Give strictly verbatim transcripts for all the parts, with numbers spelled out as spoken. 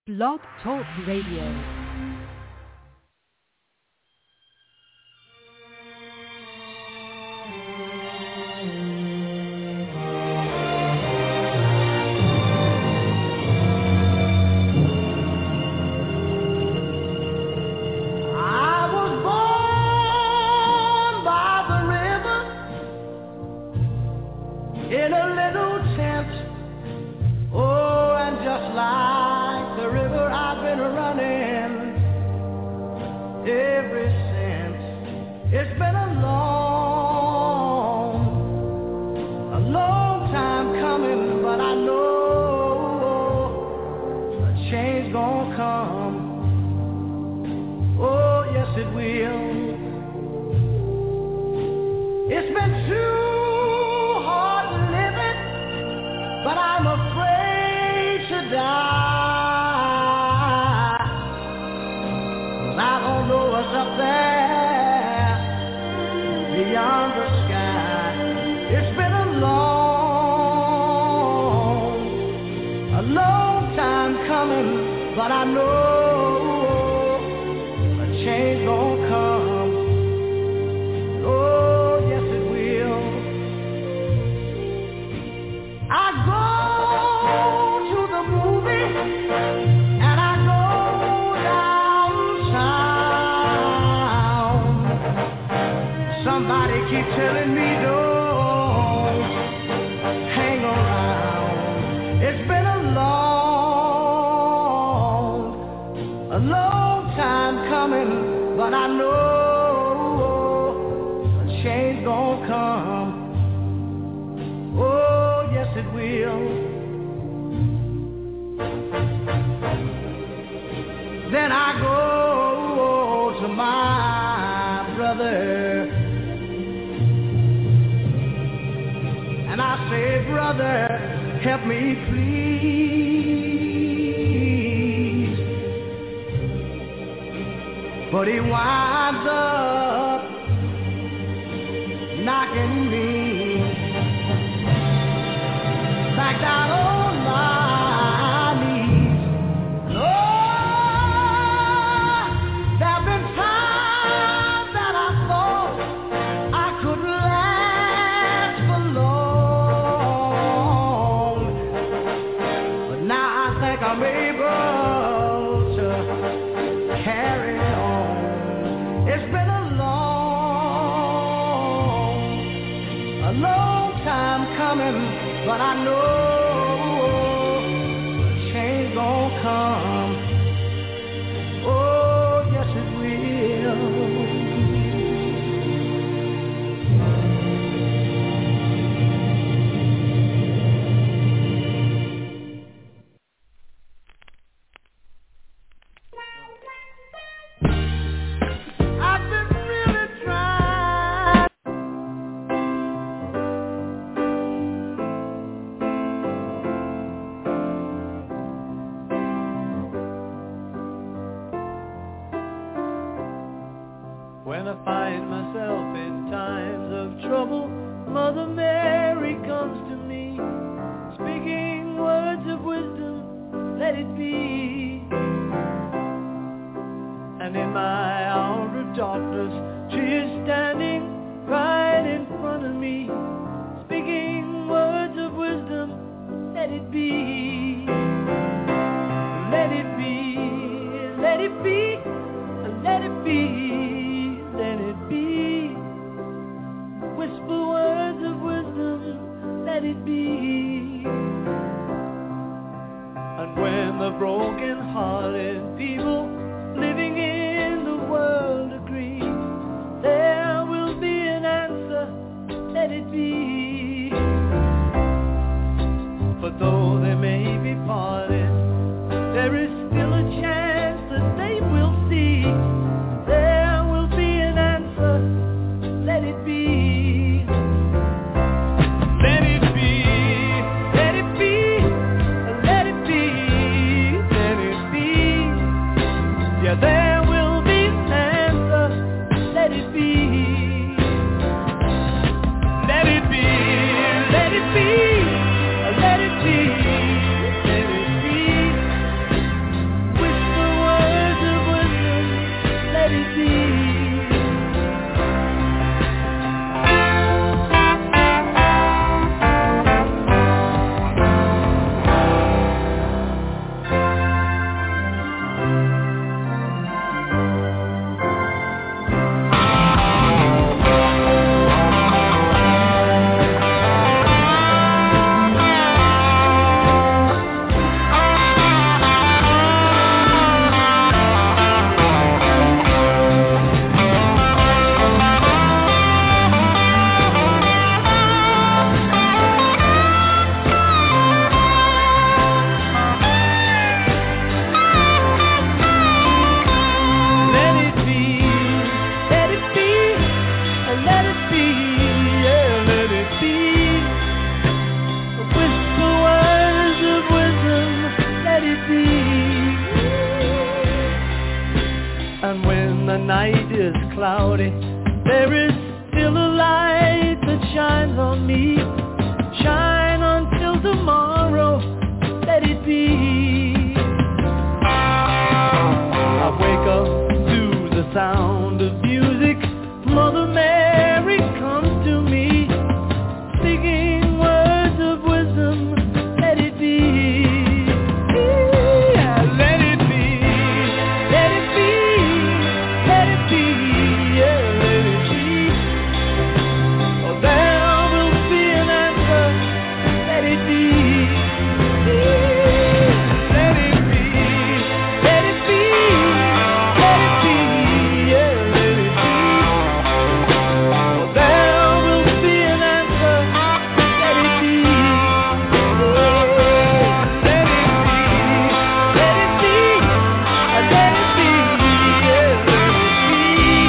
Blog Talk Radio. night is cloudy, there is still a light that shines on me. Shine until tomorrow, let it be. I wake up to the sound of music. Mother Mary comes to me, speaking words of wisdom, let it be. Yeah, let it be, let it be, let it be, yeah, let it be. Oh, there will be an answer, let it be. Yeah, let it be, let it be, let it be, yeah, let it be. Oh, there will be an answer, let it be. Yeah, let it be, let it be, uh, let it be, yeah, let it be.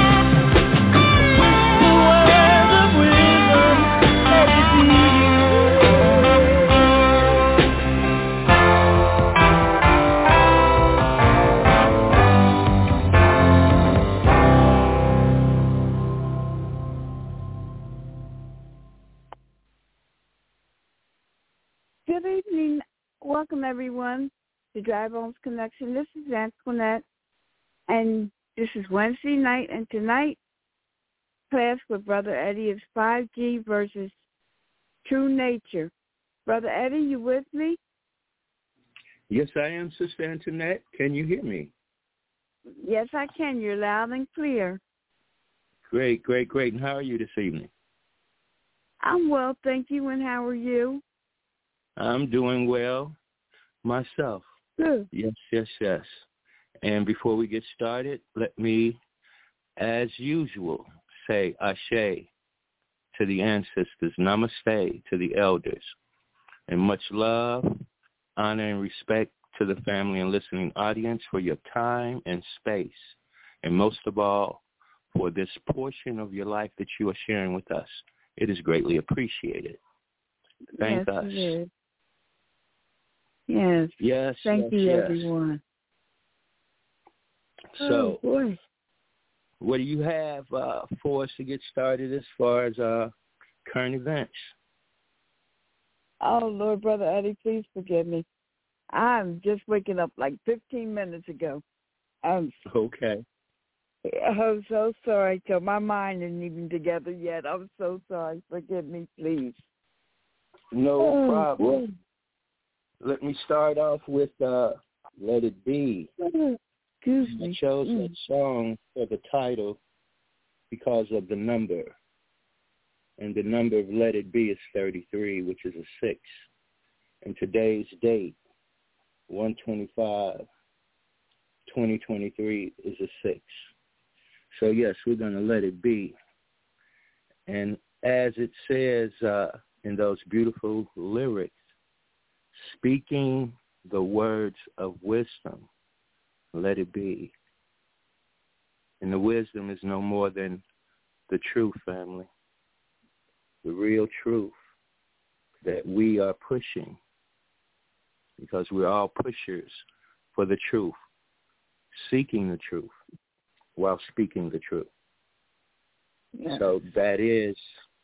Whisper words of wisdom, let it be. Good evening. Welcome, everyone, to Dry Bones Connection. This is Antoinette, and this is Wednesday night, and tonight, class with Brother Eddie is five G versus True Nature. Brother Eddie, you with me? Yes, I am, Sister Antoinette. Can you hear me? Yes, I can. You're loud and clear. Great, great, great. And how are you this evening? I'm well, thank you, and how are you? I'm doing well myself. Good. Yes, yes, yes. And before we get started, let me, as usual, say ashe to the ancestors, namaste to the elders, and much love, honor, and respect to the family and listening audience for your time and space, and most of all, for this portion of your life that you are sharing with us. It is greatly appreciated. Thank yes, us. it is. Yes. Yes, Thank yes, you, yes. everyone. So, oh, boy. what do you have uh, for us to get started as far as uh, current events? Oh, Lord, Brother Eddie, please forgive me. I'm just waking up like fifteen minutes ago. I'm, Okay. I'm so sorry, so my mind isn't even together yet. I'm so sorry. Forgive me, please. No oh, problem. boy. Let me start off with uh, Let It Be. Excuse me. I chose Mm. that song for the title because of the number. And the number of Let It Be is thirty-three, which is a six. And today's date, one twenty-five twenty twenty-three, is a six. So, yes, we're going to let it be. And as it says uh, in those beautiful lyrics, speaking the words of wisdom, let it be. And the wisdom is no more than the truth, family. The real truth that we are pushing, because we're all pushers for the truth, seeking the truth while speaking the truth. Yeah. So that is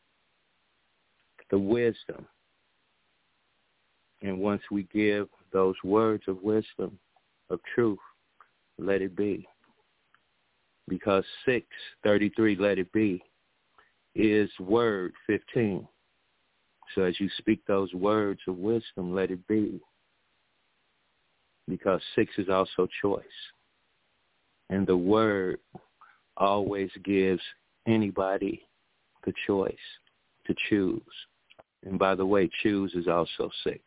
the wisdom. And once we give those words of wisdom, of truth, let it be. Because six thirty-three, let it be, is word fifteen. So as you speak those words of wisdom, let it be. Because six is also choice. And the word always gives anybody the choice to choose. And by the way, choose is also six.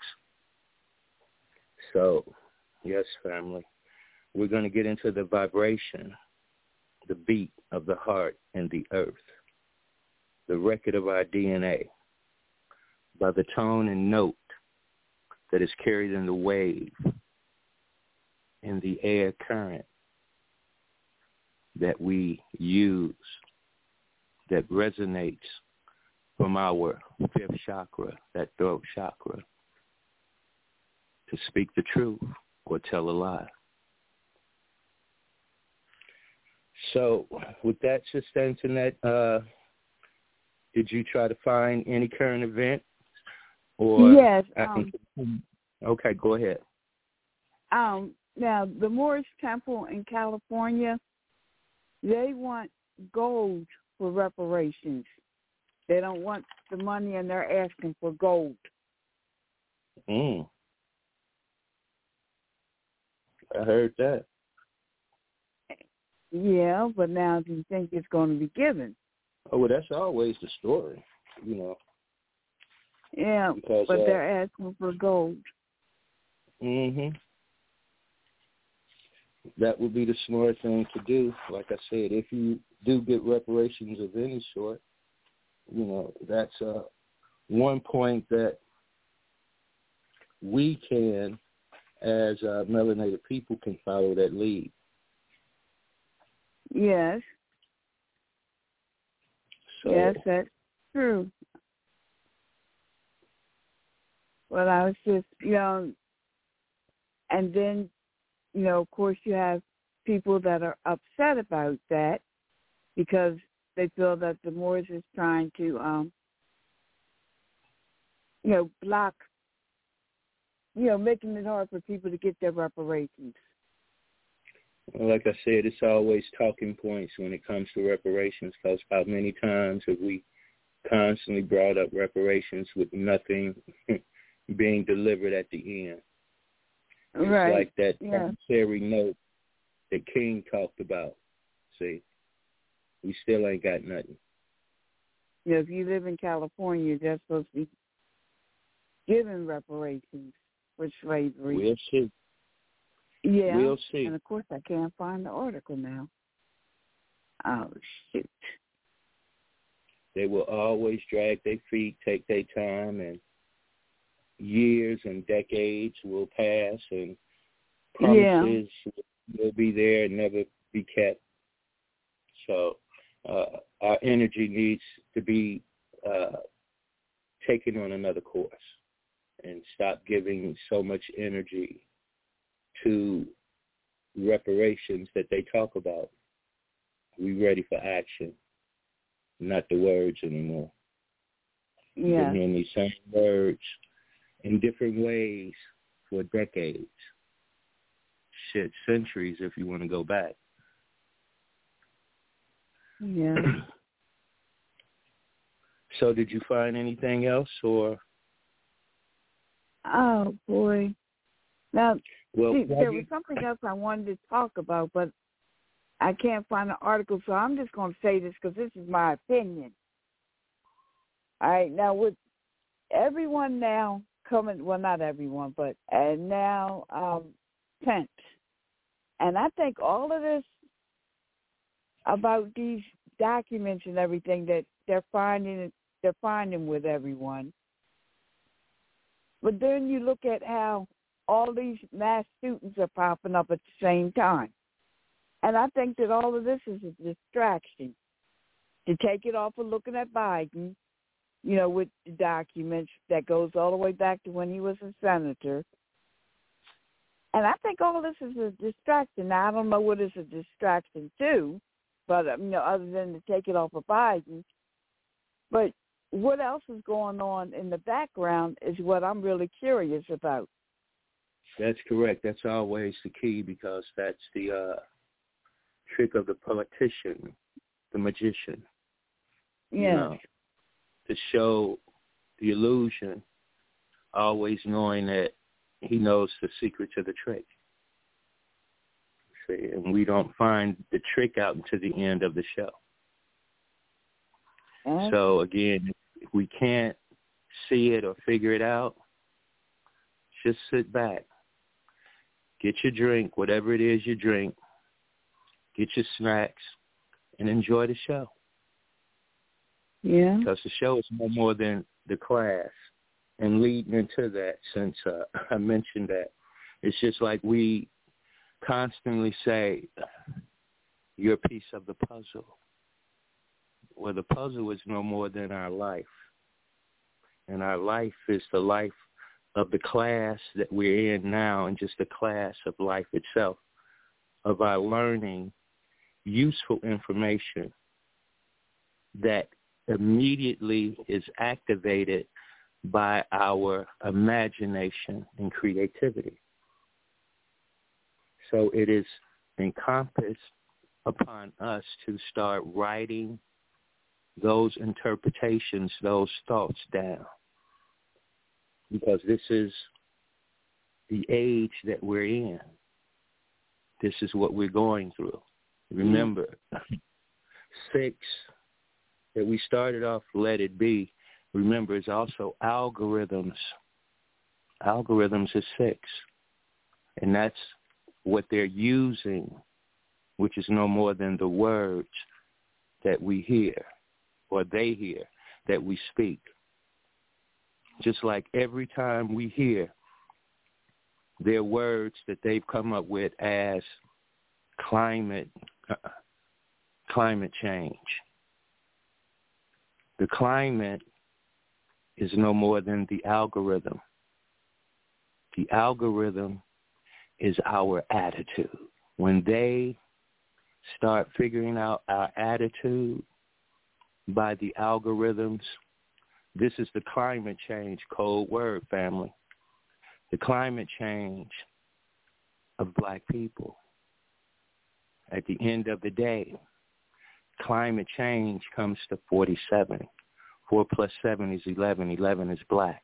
So, yes, family, we're going to get into the vibration, the beat of the heart and the earth, the record of our D N A, by the tone and note that is carried in the wave, in the air current that we use, that resonates from our fifth chakra, that throat chakra, to speak the truth or tell a lie. So with that, Sister Antoinette, uh, did you try to find any current event? Or yes. I Um, can, okay, go ahead. Um, now, the Moorish Temple in California, they want gold for reparations. They don't want the money, and they're asking for gold. Mm. I heard that. Yeah, but now do you think it's going to be given? Oh, well, that's always the story, you know. Yeah, because, but uh, they're asking for gold. Mm-hmm. That would be the smart thing to do. Like I said, if you do get reparations of any sort, you know, that's uh, one point that we can, as uh, melanated people, can follow that lead. Yes. So, yes, that's true. But I was just, you know, and then, you know, of course you have people that are upset about that because they feel that the Moors is trying to, um, you know, block, you know, making it hard for people to get their reparations. like I said, it's always talking points when it comes to reparations, because how many times have we constantly brought up reparations with nothing being delivered at the end? It's right. like that yeah. promissory note that King talked about. See, we still ain't got nothing. You know, if you live in California, they're supposed to be giving reparations for slavery. We'll see. Yeah. We'll see. And, of course, I can't find the article now. Oh, shoot. They will always drag their feet, take their time, and years and decades will pass, and promises yeah. will be there and never be kept. So uh, our energy needs to be uh, taken on another course and stop giving so much energy to reparations that they talk about. We ready for action, not the words anymore. Yeah. We've been hearing these same words in different ways for decades. Shit, centuries if you want to go back. Yeah. So did you find anything else, or? Oh, boy. Now, well, see, there you... was something else I wanted to talk about, but I can't find the article, so I'm just going to say this because this is my opinion. All right, now with everyone now coming, well, not everyone, but and now um, tent. And I think all of this about these documents and everything that they're finding, they're finding with everyone. But then you look at how all these mass shootings are popping up at the same time. And I think that all of this is a distraction to take it off of looking at Biden, you know, with the documents that goes all the way back to when he was a senator. And I think all of this is a distraction. Now, I don't know what it's a distraction to, but, you know, other than to take it off of Biden. But what else is going on in the background is what I'm really curious about. That's correct. That's always the key, because that's the uh, trick of the politician, the magician. Yeah. You know, to show the illusion, always knowing that he knows the secret to the trick. See, and we don't find the trick out until the end of the show. Uh-huh. So, again, if we can't see it or figure it out, just sit back. Get your drink, whatever it is you drink. Get your snacks and enjoy the show. Yeah. Because the show is no more than the class. And leading into that, since uh, I mentioned that, it's just like we constantly say, you're a piece of the puzzle. Well, the puzzle is no more than our life. And our life is the life of the class that we're in now, and just the class of life itself, of our learning useful information that immediately is activated by our imagination and creativity. So it is encompassed upon us to start writing those interpretations, those thoughts down, because this is the age that we're in. This is what we're going through. Remember, six, that we started off, let it be, remember, is also algorithms. Algorithms is six. And that's what they're using, which is no more than the words that we hear, or they hear, that we speak. Just like every time we hear their words that they've come up with as climate, uh, climate change. The climate is no more than the algorithm. The algorithm is our attitude. When they start figuring out our attitude by the algorithms, this is the climate change code word, family. The climate change of black people. At the end of the day, climate change comes to forty-seven. Four plus seven is eleven. Eleven is black.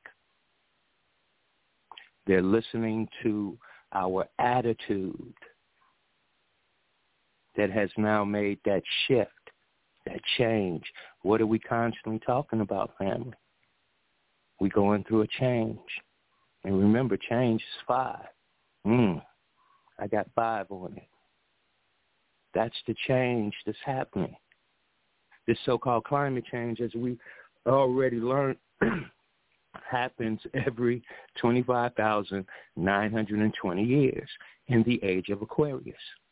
They're listening to our attitude that has now made that shift, that change. What are we constantly talking about, family? We're going through a change. And remember, change is five. Mm, I got five on it. That's the change that's happening. This so-called climate change, as we already learned, happens every twenty-five thousand nine hundred twenty years in the age of Aquarius.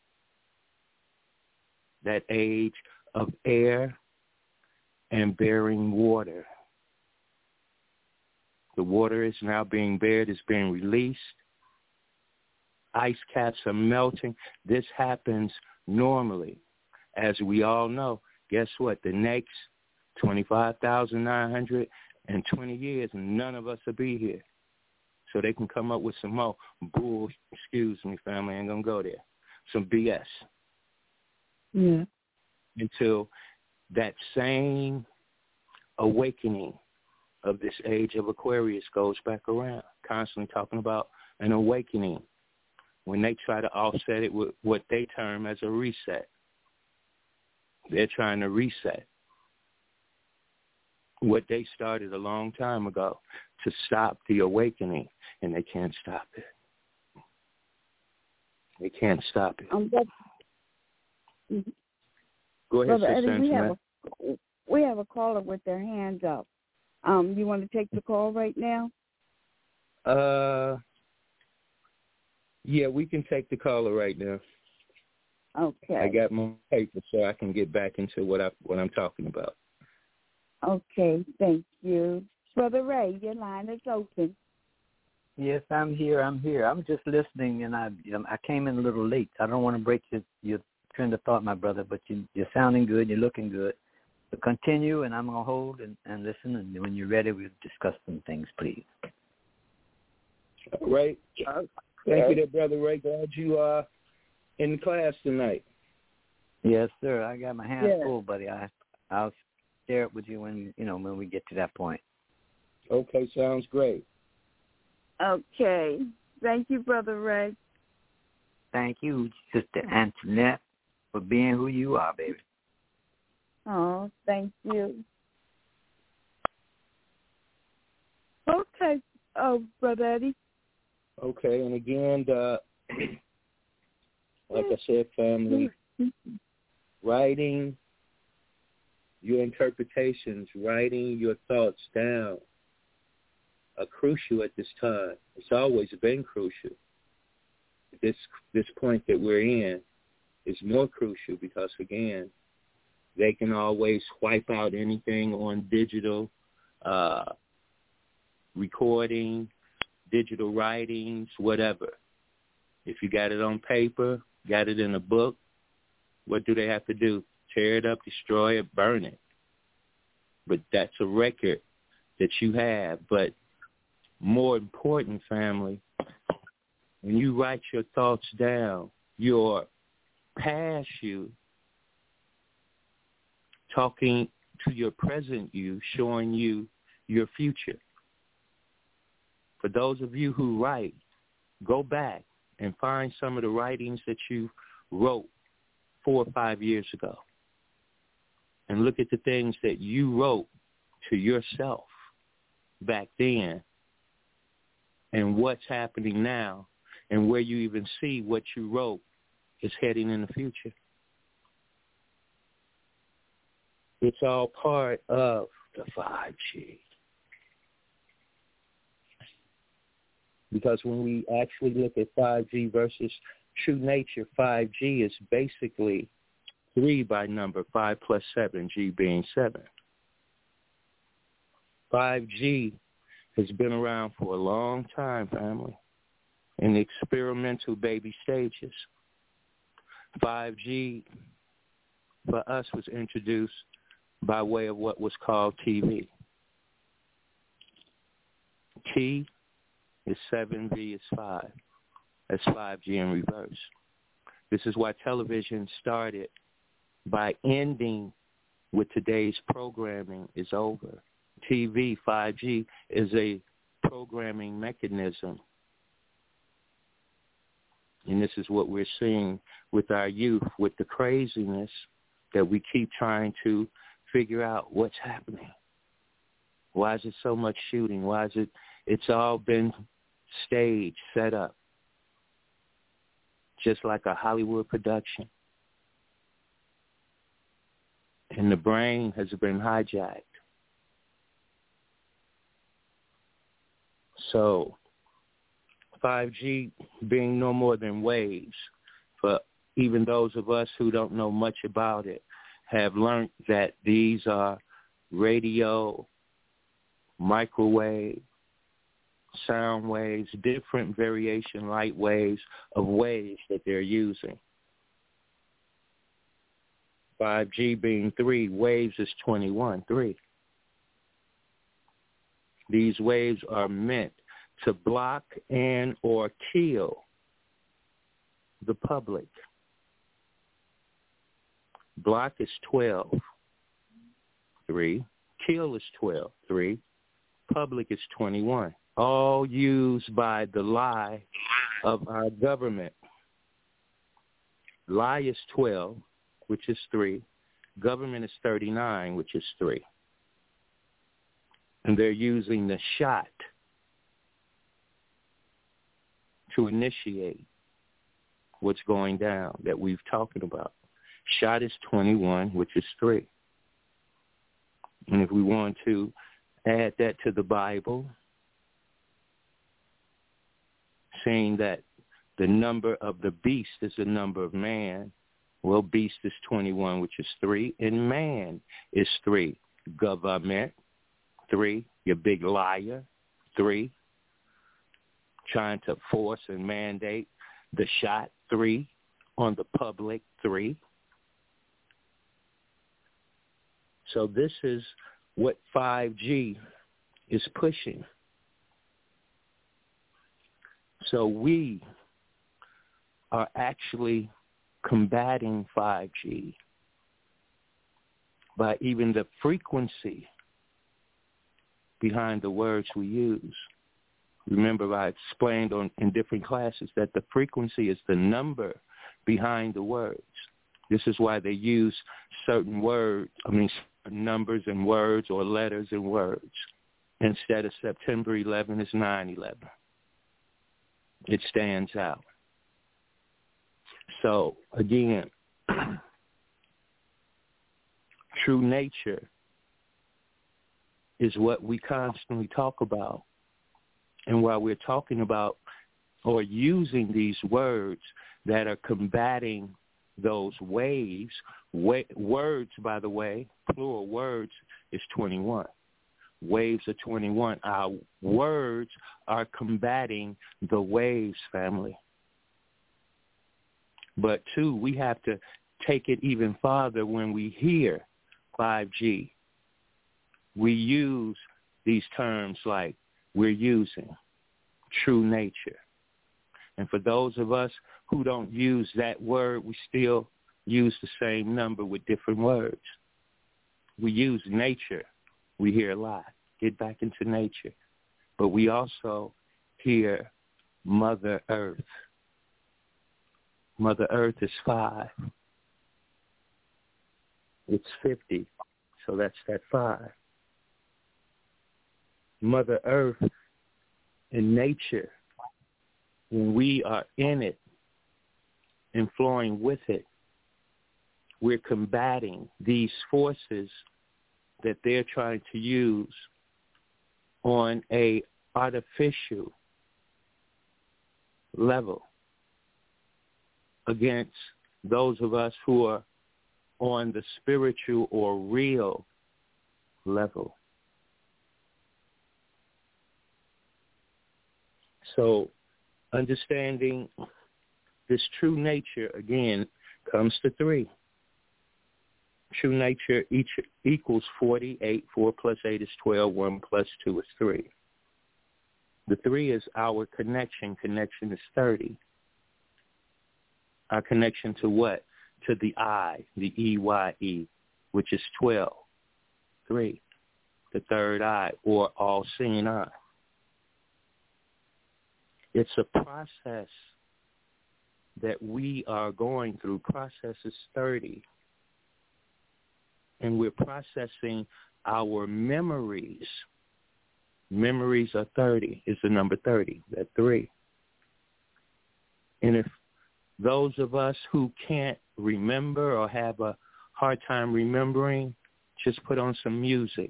That age of air and bearing water. The water is now being bared, is being released. Ice caps are melting. This happens normally. As we all know, guess what? The next twenty-five thousand nine hundred twenty years, none of us will be here. So they can come up with some more bull, excuse me, family, I ain't going to go there, some B S. Yeah. Until that same awakening of this age of Aquarius goes back around, constantly talking about an awakening when they try to offset it with what they term as a reset. They're trying to reset what they started a long time ago to stop the awakening, and they can't stop it. They can't stop it. Um, but, mm-hmm. Go ahead, Brother Sister Eddie, we have, Antoinette. a, we have a caller with their hands up. Um, you want to take the call right now? Uh, yeah, we can take the caller right now. Okay. I got my paper so I can get back into what I what I'm talking about. Okay, thank you. Brother Ray, your line is open. Yes, I'm here. I'm here. I'm just listening, and I I came in a little late. I don't want to break your, your trend of thought, my brother, but you, you're sounding good. You're looking good. So continue, and I'm going to hold and, and listen, and when you're ready, we'll discuss some things, please. All right. Thank you there, Brother Ray. Glad you are in class tonight. Yes, sir. I got my hands Yeah. full, buddy. I, I'll share it with you when, you know, when we get to that point. Okay, sounds great. Okay. Thank you, Brother Ray. Thank you, Sister Antoinette, for being who you are, baby. Oh, thank you. Okay. Oh, Brother Eddie. Okay, and again, uh, like I said, family, writing your interpretations, writing your thoughts down are crucial at this time. It's always been crucial. This this point that we're in is more crucial because, again, they can always wipe out anything on digital uh, recording, digital writings, whatever. If you got it on paper, got it in a book, What do they have to do? Tear it up, destroy it, burn it. But that's a record that you have. But more important, family, when you write your thoughts down, your past you talking to your present you, showing you your future. For those of you who write, go back and find some of the writings that you wrote four or five years ago. And look at the things that you wrote to yourself back then and what's happening now and where you even see what you wrote is heading in the future. It's all part of the five G. Because when we actually look at five G versus true nature, five G is basically three by number, five plus seven, G being seven. five G has been around for a long time, family, in the experimental baby stages. five G for us was introduced by way of what was called T V. T is seven, V is five. That's five G in reverse. This is why television started by ending with today's programming is over. T V, five G, is a programming mechanism. And this is what we're seeing with our youth, with the craziness that we keep trying to figure out what's happening. Why is it so much shooting? Why is it, it's all been staged, set up, just like a Hollywood production. And the brain has been hijacked. So five G being no more than waves, for even those of us who don't know much about it, have learned that these are radio, microwave, sound waves, different variation light waves of waves that they're using. five G being three, waves is twenty-one, three. These waves are meant to block and or kill the public. Block is twelve, three. Kill is twelve, three. Public is twenty-one. All used by the lie of our government. Lie is twelve, which is three. Government is thirty-nine, which is three. And they're using the shot to initiate what's going down that we've talked about. Shot is twenty-one, which is three. And if we want to add that to the Bible, saying that the number of the beast is the number of man, well, beast is twenty-one, which is three, and man is three. Government, three. You big liar, three. Trying to force and mandate the shot, three. On the public, three. So this is what five G is pushing. So we are actually combating five G by even the frequency behind the words we use. Remember, I explained on, in different classes that the frequency is the number behind the words. This is why they use certain words, I mean, numbers and words or letters and words. Instead of September eleventh, it's nine eleven. It stands out. So, again, true nature is what we constantly talk about. And while we're talking about or using these words that are combating those waves, wa- words, by the way, plural words is twenty-one. Waves are twenty-one. Our words are combating the waves, family. But, two, we have to take it even farther when we hear five G. We use these terms like we're using true nature. And for those of us who don't use that word, we still use the same number with different words. We use nature. We hear a lot. Get back into nature. But we also hear Mother Earth. Mother Earth is five. It's fifty, so that's that five. Mother Earth in nature, when we are in it and flowing with it, we're combating these forces that they're trying to use on a artificial level against those of us who are on the spiritual or real level. So understanding this true nature, again, comes to three. True nature each equals forty-eight. four plus eight is twelve. one plus two is three. The three is our connection. Connection is thirty. Our connection to what? To the I, the E Y E, which is twelve. Three. The third eye, or all-seeing eye. It's a process that we are going through. Process is thirty. And we're processing our memories. Memories are thirty, is the number thirty, that three. And if those of us who can't remember or have a hard time remembering, just put on some music.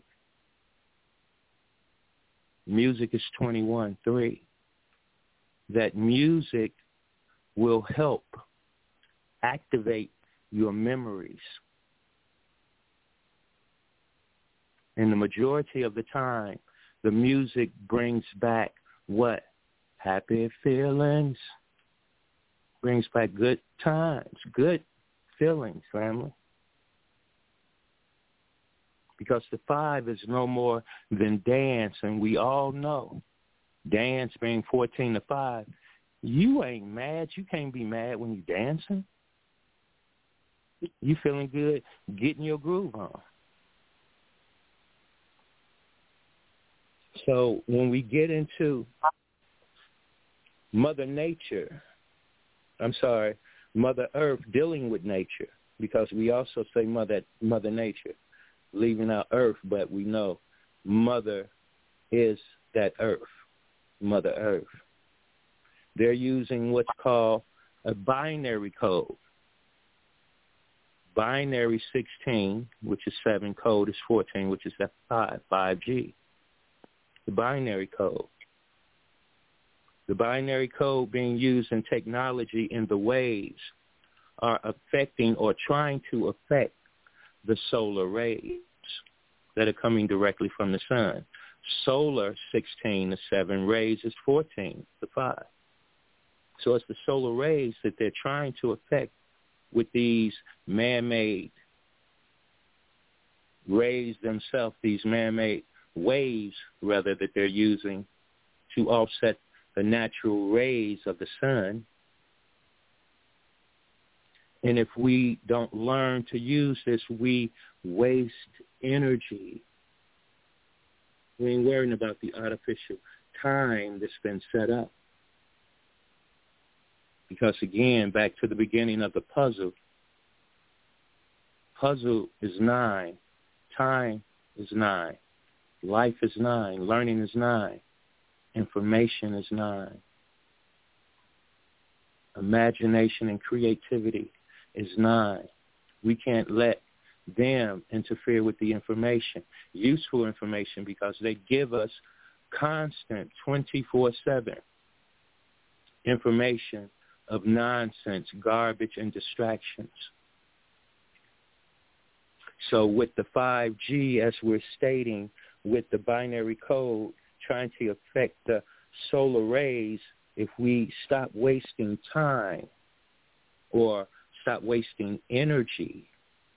Music is twenty-one, three. That music will help activate your memories. And the majority of the time, the music brings back what? Happy feelings. Brings back good times, good feelings, family. Because the five is no more than dance, and we all know dance being fourteen to five, you ain't mad. You can't be mad when you dancing. You feeling good, getting your groove on. So when we get into Mother Nature, I'm sorry, Mother Earth dealing with nature, because we also say Mother Mother Nature, leaving out Earth, but we know Mother is that Earth, Mother Earth. They're using what's called a binary code. Binary sixteen, which is seven, code is fourteen, which is five, five G. The binary code. The binary code being used in technology in the waves are affecting or trying to affect the solar rays that are coming directly from the sun. Solar, sixteen to seven, rays is fourteen to five. So it's the solar rays that they're trying to affect with these man-made rays themselves, these man-made waves, rather, that they're using to offset the natural rays of the sun. And if we don't learn to use this, we waste energy. We ain't worrying about the artificial time that's been set up. Because again, back to the beginning of the puzzle, puzzle is nine, time is nine, life is nine, learning is nine, information is nine, imagination and creativity is nine. We can't let them interfere with the information, useful information, because they give us constant twenty-four seven information of nonsense, garbage, and distractions. So with the five G, as we're stating, with the binary code trying to affect the solar rays, if we stop wasting time or stop wasting energy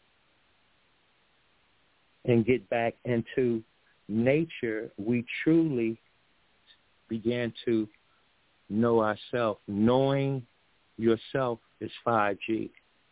and get back into nature, we truly began to know ourselves. Knowing yourself is five G.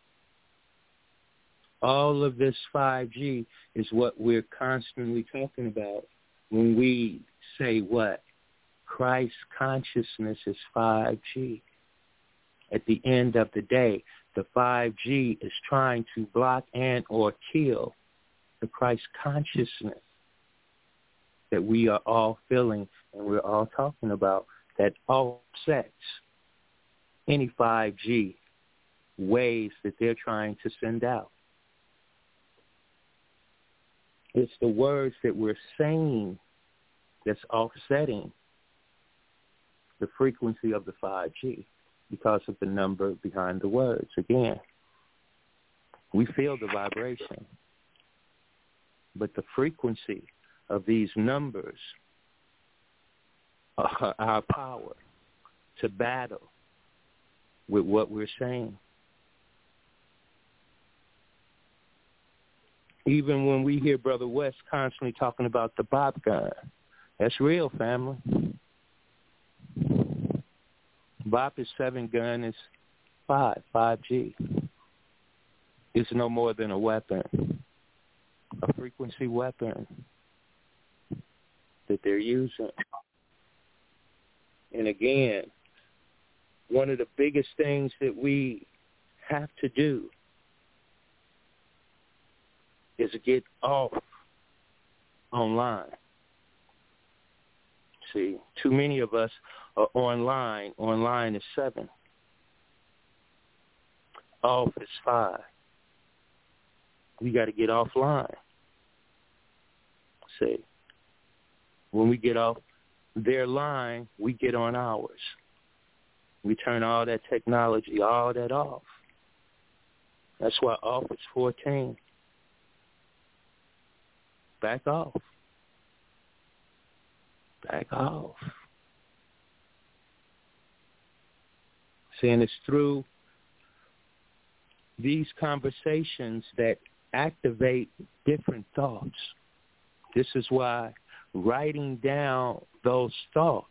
All of this five G is what we're constantly talking about when we say what? Christ consciousness is five G. At the end of the day, the five G is trying to block and or kill the Christ consciousness that we are all feeling and we're all talking about, that offsets any five G waves that they're trying to send out. It's the words that we're saying that's offsetting the frequency of the five G because of the number behind the words. Again, we feel the vibration, but the frequency of these numbers are our power to battle with what we're saying. Even when we hear Brother West constantly talking about the Bop gun, that's real, family. Bop is seven, gun is five, five G. It's no more than a weapon, a frequency weapon that they're using. And again, one of the biggest things that we have to do is get off online. See, too many of us are online. Online is seven. Off is five. We got to get offline. See, when we get off their line, we get on ours. We turn all that technology, all that off. That's why off is fourteen. Back off. Back off. Saying it's through these conversations that activate different thoughts. This is why writing down those thoughts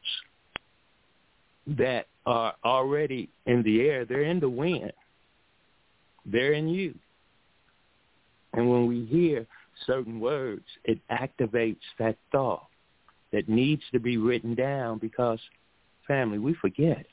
that are already in the air, they're in the wind. They're in you. And when we hear certain words, it activates that thought that needs to be written down because, family, we forget.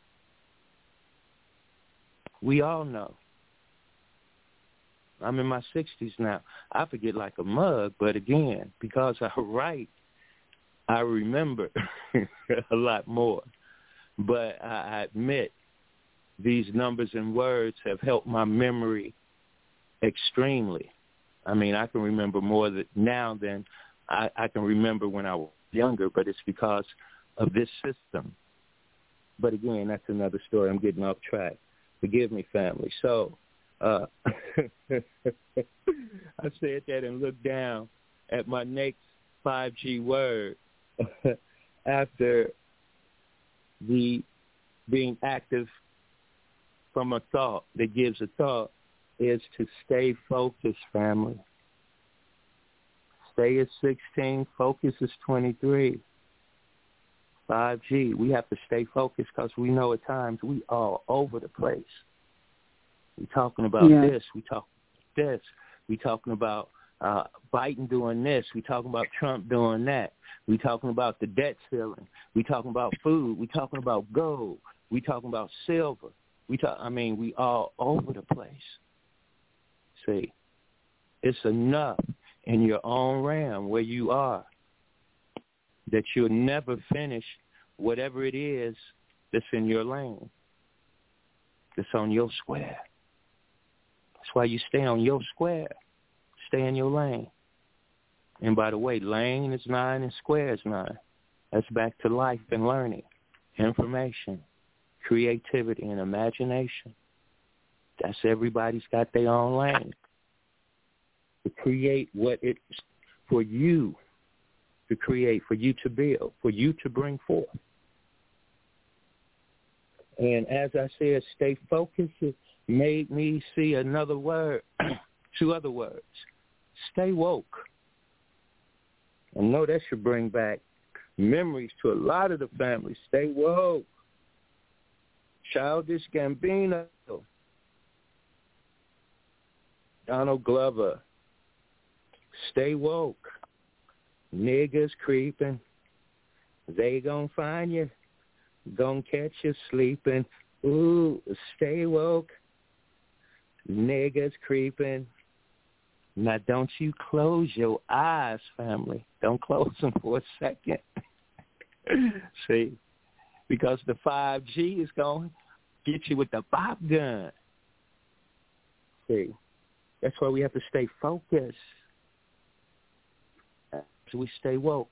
We all know. I'm in my sixties now. I forget like a mug, but again, because I write, I remember a lot more. But I admit these numbers and words have helped my memory extremely. I mean, I can remember more that now than I, I can remember when I was younger, but it's because of this system. But again, that's another story. I'm getting off track. Forgive me, family. So uh, I said that and looked down at my next five G word after the being active from a thought that gives a thought is to stay focused, family. Stay is sixteen, focus is twenty-three. five G, we have to stay focused because we know at times we are all over the place. We talking about yeah. this, we talking about this, we talking about uh, Biden doing this, we talking about Trump doing that, we talking about the debt ceiling, we talking about food, we talking about gold, we talking about silver. We talk. I mean, we all over the place. See, it's enough in your own realm where you are that you'll never finish whatever it is that's in your lane, that's on your square. That's why you stay on your square. Stay in your lane. And by the way, lane is nine and square is nine. That's back to life and learning, information, creativity, and imagination. That's everybody's got their own lane to create what it's for you to create, for you to build, for you to bring forth. And as I said, stay focused made me see another word, two other words. Stay woke. I know that should bring back memories to a lot of the families. Stay woke. Childish Gambino. Donald Glover. Stay woke. Niggas creeping. They gonna find you. Gonna catch you sleeping. Ooh, stay woke. Niggas creeping. Now, don't you close your eyes, family. Don't close them for a second. See, because the five G is going to get you with the pop gun. See, that's why we have to stay focused. So we stay woke.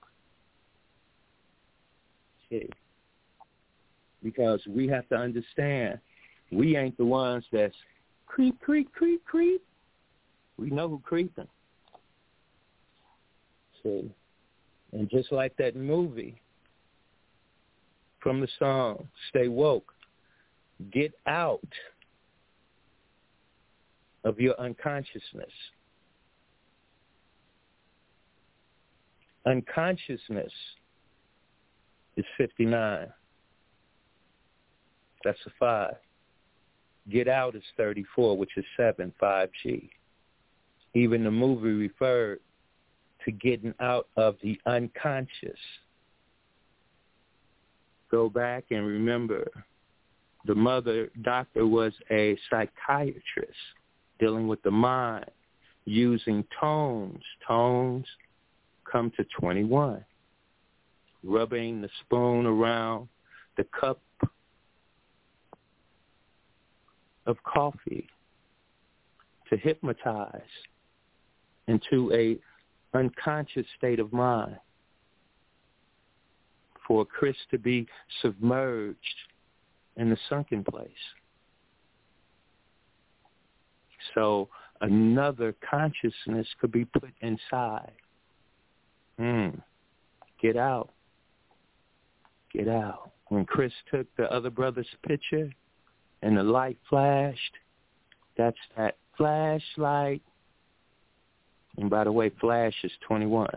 See, because we have to understand we ain't the ones that's creep, creep, creep, creep. We know who creeping. See, and just like that movie from the song, Stay Woke, get out of your unconsciousness. Unconsciousness is fifty-nine. That's a five. Get out is thirty-four, which is seven, five G. Even the movie referred to getting out of the unconscious. Go back and remember, the mother doctor was a psychiatrist dealing with the mind, using tones. Tones come to twenty-one. Rubbing the spoon around the cup of coffee to hypnotize into a unconscious state of mind for Chris to be submerged in the sunken place. So another consciousness could be put inside. Hmm. Get out. Get out. When Chris took the other brother's picture and the light flashed, that's that flashlight. And by the way, flash is twenty-one.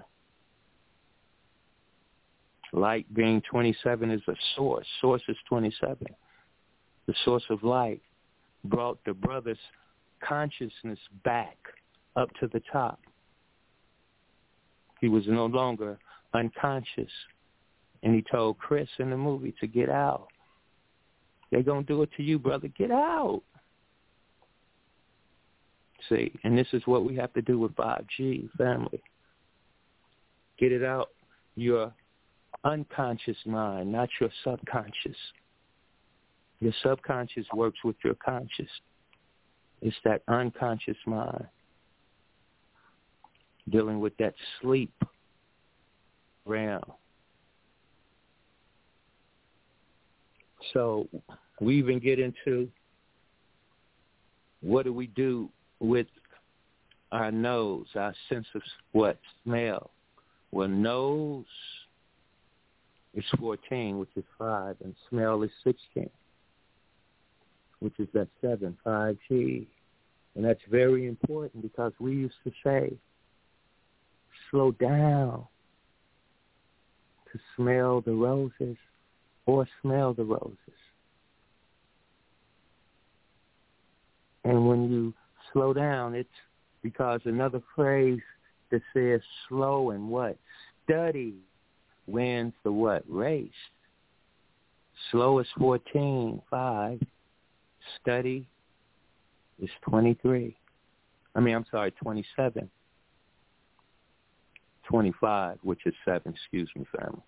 Light being twenty-seven is a source. Source is twenty-seven. The source of light brought the brother's consciousness back up to the top. He was no longer unconscious. And he told Chris in the movie to get out. They're going to do it to you, brother. Get out. See, and this is what we have to do with five G, family. Get it out your unconscious mind, not your subconscious. Your subconscious works with your conscious. It's that unconscious mind dealing with that sleep realm. So we even get into what do we do with our nose, our sense of what? Smell. Well, nose is fourteen, which is five, and smell is sixteen, which is that seven, five G. And that's very important because we used to say, slow down to smell the roses or smell the roses. And when you slow down, it's because another phrase that says slow and what? Study wins the what? Race. Slow is fourteen, five. Study is twenty-three. I mean, I'm sorry, twenty-seven. twenty-five, which is seven. Excuse me, family.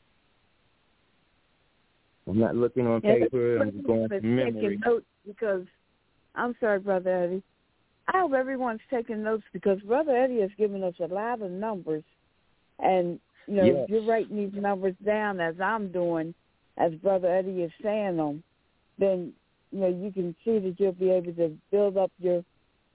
I'm not looking on yeah, paper. I'm going from memory. Notes because, I'm sorry, Brother Eddie. I hope everyone's taking notes because Brother Eddie has given us a lot of numbers. And, you know, yes. You're writing these numbers down as I'm doing, as Brother Eddie is saying them. Then, you know, you can see that you'll be able to build up your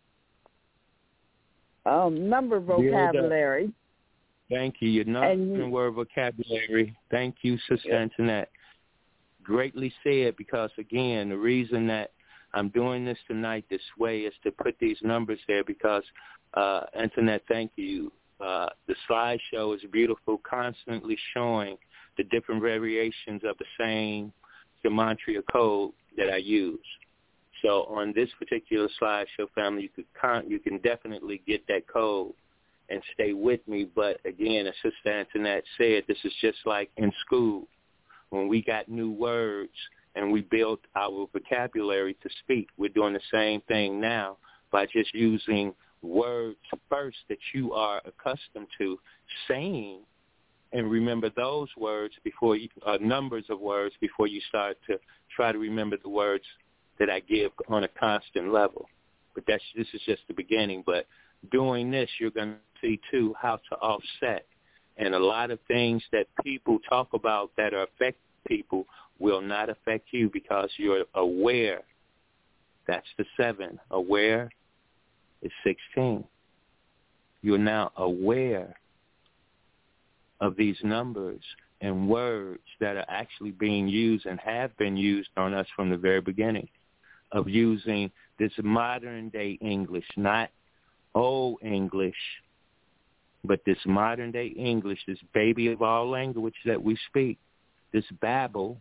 um, number vocabulary. Thank you. Your number and and word vocabulary. Thank you, Sister yeah. Antoinette. Greatly said because, again, the reason that I'm doing this tonight this way is to put these numbers there because, uh, Internet, thank you. Uh, the slideshow is beautiful, constantly showing the different variations of the same gematria code that I use. So on this particular slideshow, family, you, could con- you can definitely get that code and stay with me. But, again, as Sister Antoinette said, this is just like in school when we got new words and we built our vocabulary to speak. We're doing the same thing now by just using words first that you are accustomed to saying, and remember those words before you, uh, numbers of words before you start to try to remember the words that I give on a constant level. But that's this is just the beginning. But doing this, you're going to see, too, how to offset. And a lot of things that people talk about that are affect people will not affect you because you're aware. That's the seven. Aware is sixteen. You're now aware of these numbers and words that are actually being used and have been used on us from the very beginning of using this modern-day English, not old English, but this modern-day English, this baby of all language that we speak, this Babel.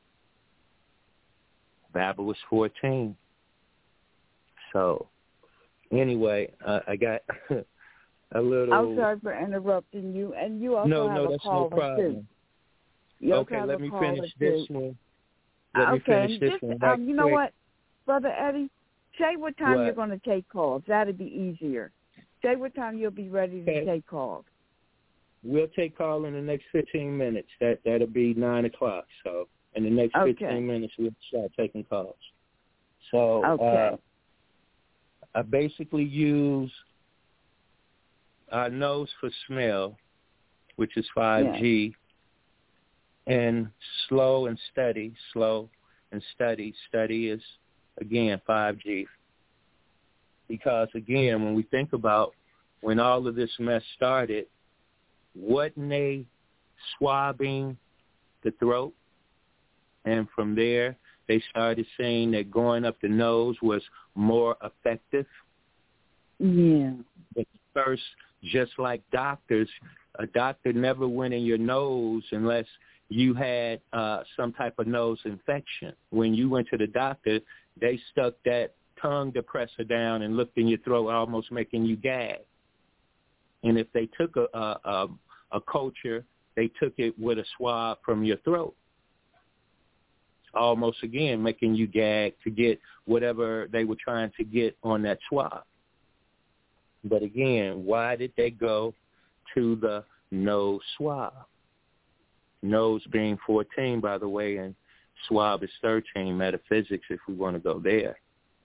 Babel was fourteen. So, anyway, uh, I got a little... I'm sorry for interrupting you, and you also no, have no, a that's caller, no problem. too. You also okay, have let a me caller, finish too. this one. Let okay, me finish this just, one right um, you know quick. what, Brother Eddie? Say what time What? you're going to take calls. That'd be easier. Say what time you'll be ready to Okay. take calls. We'll take call in the next fifteen minutes. That, that'll be nine o'clock. So in the next Okay. fifteen minutes, we'll start taking calls. So Okay. uh, I basically use our nose for smell, which is five G, yeah. and slow and steady, slow and steady. Steady is, again, five G. Because, again, when we think about when all of this mess started, wasn't they swabbing the throat? And from there, they started saying that going up the nose was more effective. Yeah. But first, just like doctors, a doctor never went in your nose unless you had uh, some type of nose infection. When you went to the doctor, they stuck that tongue depressor down and looked in your throat, almost making you gag. And if they took a, a, a, a culture, they took it with a swab from your throat, almost, again, making you gag to get whatever they were trying to get on that swab. But, again, why did they go to the nose swab? Nose being fourteen, by the way, and swab is thirteen, metaphysics, if we want to go there.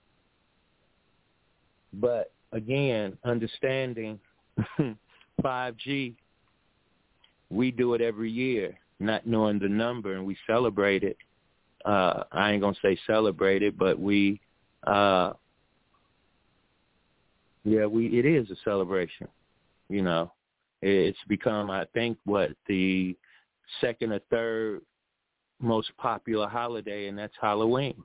But, again, understanding five G, we do it every year, not knowing the number, and we celebrate it. Uh, I ain't going to say celebrate it, but we, uh, yeah, we it is a celebration, you know. It's become, I think, what, the second or third most popular holiday, and that's Halloween.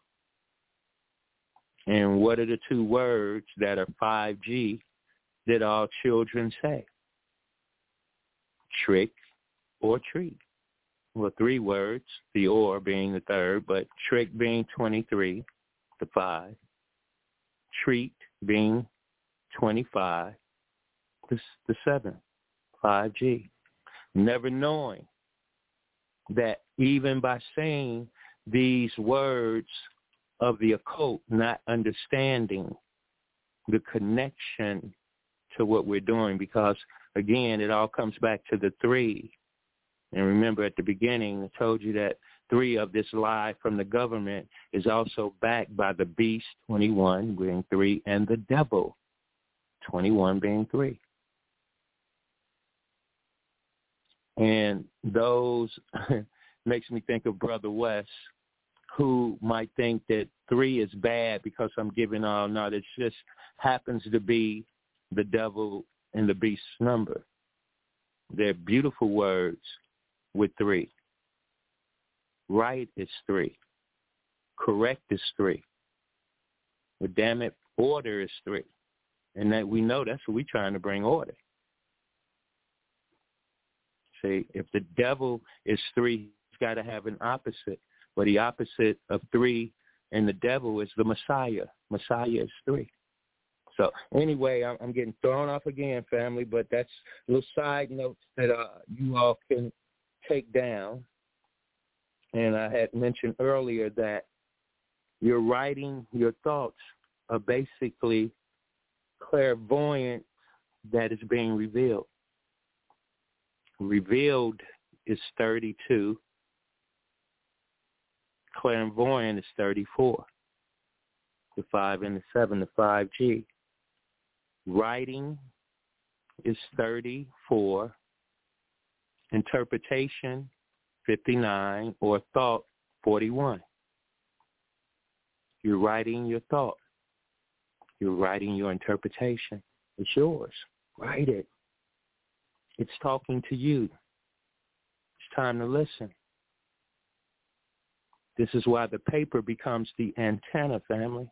And what are the two words that are five G that all children say? Trick or treat. Well, three words, the or being the third, but trick being twenty-three, the five. Treat being twenty-five, the, the seven, five G. Never knowing that even by saying these words of the occult, not understanding the connection to what we're doing, because, again, it all comes back to the three. And remember, at the beginning, I told you that three of this lie from the government is also backed by the beast, twenty-one being three, and the devil, twenty-one being three. And those makes me think of Brother West, who might think that three is bad because I'm giving all. No, it just happens to be the devil and the beast's number. They're beautiful words with three. Right is three. Correct is three. But damn it, order is three. And that we know that's what we're trying to bring, order. See, if the devil is three, he's got to have an opposite. But the opposite of three and the devil is the Messiah. Messiah is three. So anyway, I'm, I'm getting thrown off again, family, but that's little side notes that uh, you all can take down. And I had mentioned earlier that your writing, your thoughts are basically clairvoyant that is being revealed. Revealed is thirty-two. Clairvoyant is thirty-four. The five and the seven, the five G. Writing is thirty-four. Interpretation, fifty-nine, or thought, forty-one. You're writing your thought. You're writing your interpretation. It's yours. Write it. It's talking to you. It's time to listen. This is why the paper becomes the antenna, family.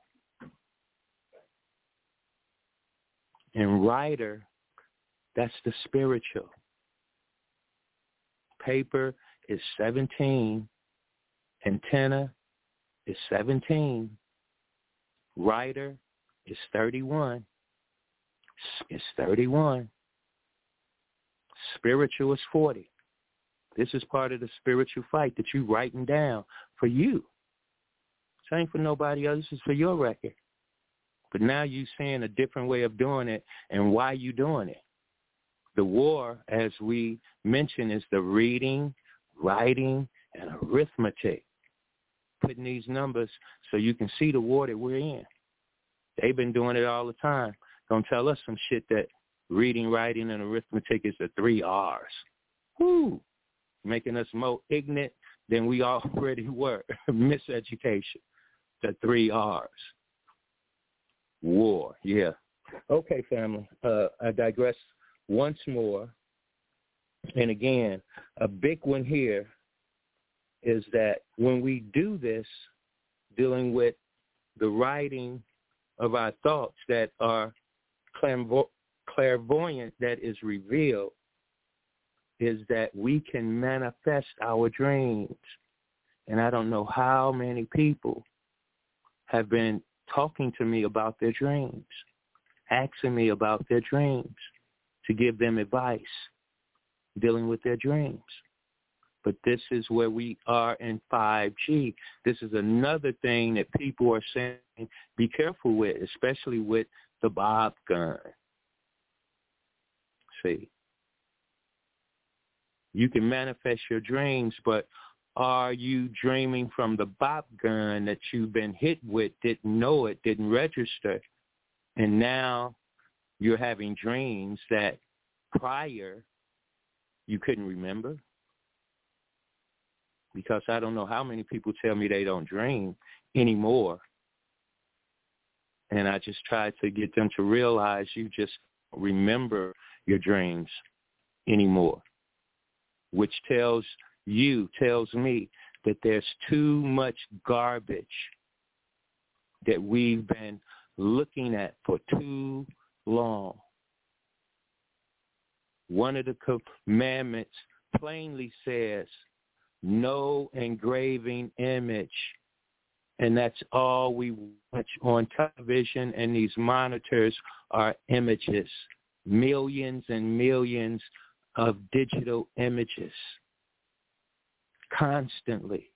And writer, that's the spiritual. Paper is seventeen. Antenna is seventeen. Writer is thirty-one. It's thirty-one. Spiritual is forty. This is part of the spiritual fight that you're writing down for you. This ain't for nobody else. This is for your record. But now you're seeing a different way of doing it and why you doing it. The war, as we mentioned, is the reading, writing, and arithmetic. Putting these numbers so you can see the war that we're in. They've been doing it all the time. Gonna tell us some shit that reading, writing, and arithmetic is the three R's. Whoo! Making us more ignorant than we already were. Miseducation. The three R's. War, yeah. Okay, family. Uh, I digress once more. And again, a big one here is that when we do this, dealing with the writing of our thoughts that are clairvoyant, that is revealed, is that we can manifest our dreams. And I don't know how many people have been talking to me about their dreams, asking me about their dreams, to give them advice, dealing with their dreams. But this is where we are in five G. This is another thing that people are saying, be careful with, especially with the bob gun. See, you can manifest your dreams, but are you dreaming from the bob gun that you've been hit with, didn't know it, didn't register, and now you're having dreams that prior you couldn't remember? Because I don't know how many people tell me they don't dream anymore. And I just try to get them to realize you just remember your dreams anymore, which tells you, tells me that there's too much garbage that we've been looking at for too long. One of the commandments plainly says, no engraving image. And that's all we watch on television, and these monitors are images, millions and millions of digital images, constantly.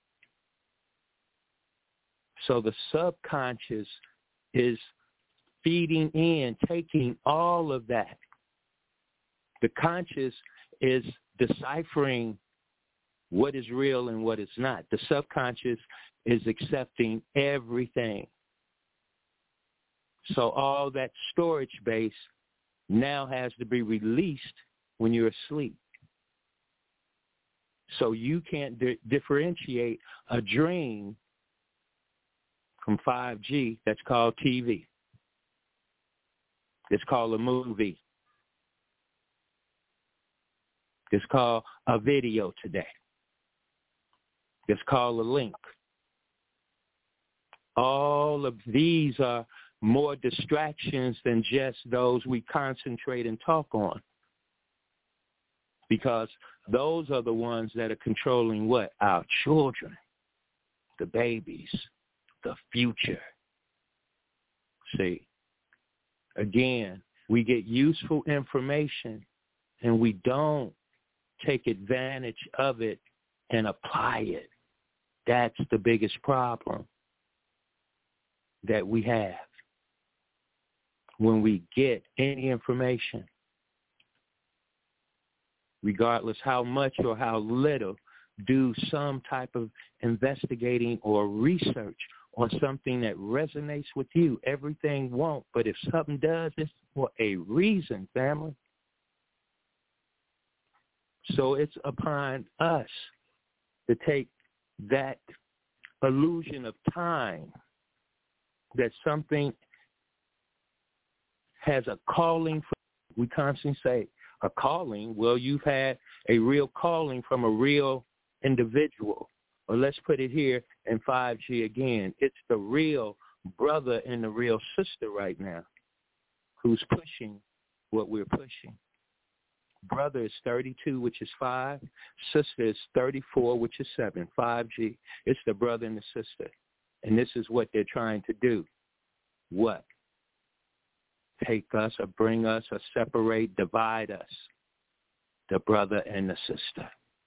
So the subconscious is feeding in, taking all of that. The conscious is deciphering what is real and what is not. The subconscious is accepting everything. So all that storage base now has to be released when you're asleep. So you can't di- differentiate a dream from five G that's called T V. It's called a movie. It's called a video today. It's called a link. All of these are more distractions than just those we concentrate and talk on. Because those are the ones that are controlling what? Our children, the babies, the future. See, again, we get useful information and we don't take advantage of it and apply it. That's the biggest problem that we have. When we get any information, regardless how much or how little, do some type of investigating or research on something that resonates with you. Everything won't, but if something does, it's for a reason, family. So it's upon us to take that illusion of time, that something has a calling. For, we constantly say a calling. Well, you've had a real calling from a real individual. Or let's put it here in five G again. It's the real brother and the real sister right now who's pushing what we're pushing. Brother is thirty-two, which is five. Sister is thirty-four, which is seven. five G. It's the brother and the sister. And this is what they're trying to do. What? Take us or bring us or separate, divide us. The brother and the sister.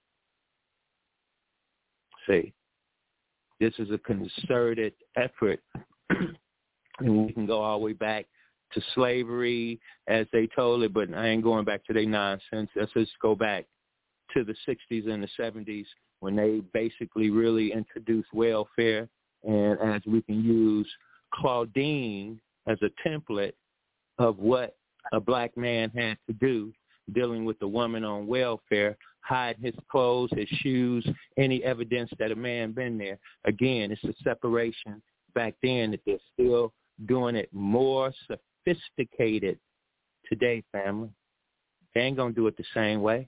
See, this is a concerted effort. And we can go all the way back to slavery, as they told it, but I ain't going back to their nonsense. Let's just go back to the sixties and the seventies when they basically really introduced welfare. And as we can use Claudine as a template of what a black man had to do dealing with the woman on welfare, hide his clothes, his shoes, any evidence that a man been there. Again, it's a separation back then that they're still doing it more sophisticated today, family. They ain't going to do it the same way.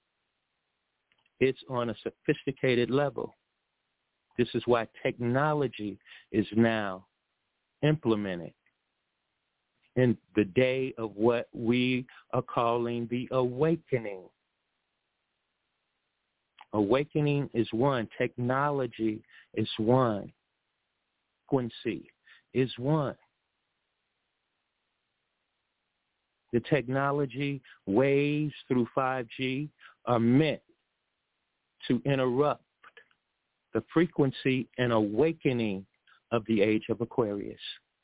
It's on a sophisticated level. This is why technology is now implemented in the day of what we are calling the awakening. Awakening is one. Technology is one. Frequency is one. The technology waves through five G are meant to interrupt the frequency and awakening of the age of Aquarius.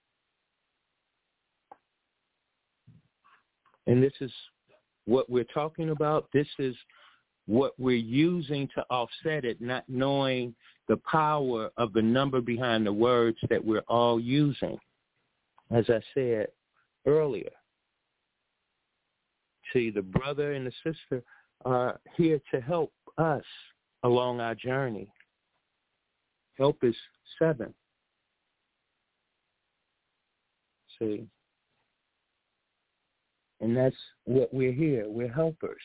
And this is what we're talking about. This is what we're using to offset it, not knowing the power of the number behind the words that we're all using. As I said earlier, see, the brother and the sister are here to help us along our journey. Help is seven. See? And that's what we're here. We're helpers.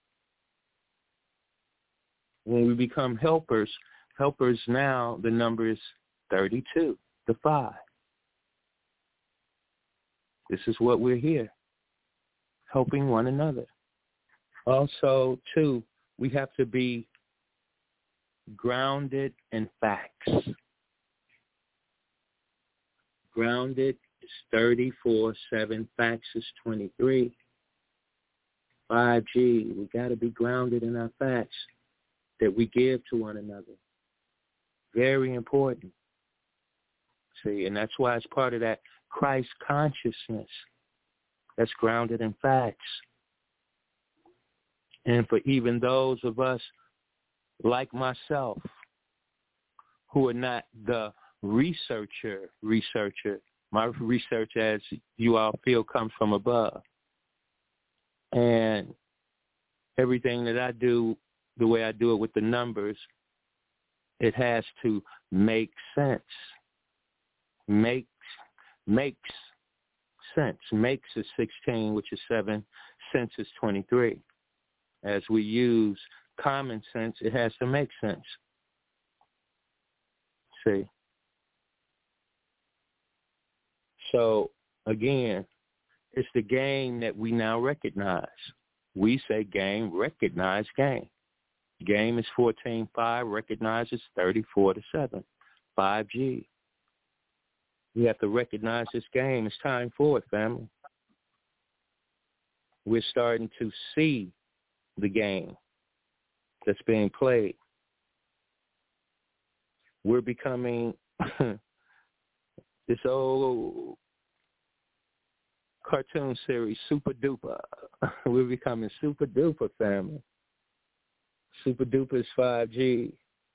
When we become helpers, helpers now, the number is thirty-two, the five. This is what we're here, helping one another. Also, two, we have to be grounded in facts. Grounded is thirty-four, seven, facts is twenty-three. five G, we got to be grounded in our facts that we give to one another. Very important. See, and that's why it's part of that Christ consciousness that's grounded in facts. And for even those of us like myself who are not the researcher, researcher, my research, as you all feel, comes from above. And everything that I do, the way I do it with the numbers, it has to make sense. Makes, makes sense. Makes is sixteen, which is seven. Sense is twenty-three. As we use common sense, it has to make sense. See? So, again, it's the game that we now recognize. We say game, recognize game. Game is fourteen five, recognizes thirty-four to seven, five G. We have to recognize this game. It's time for it, family. We're starting to see the game that's being played. We're becoming this old cartoon series, Super Duper. We're becoming Super Duper, family. Super Duper is five G.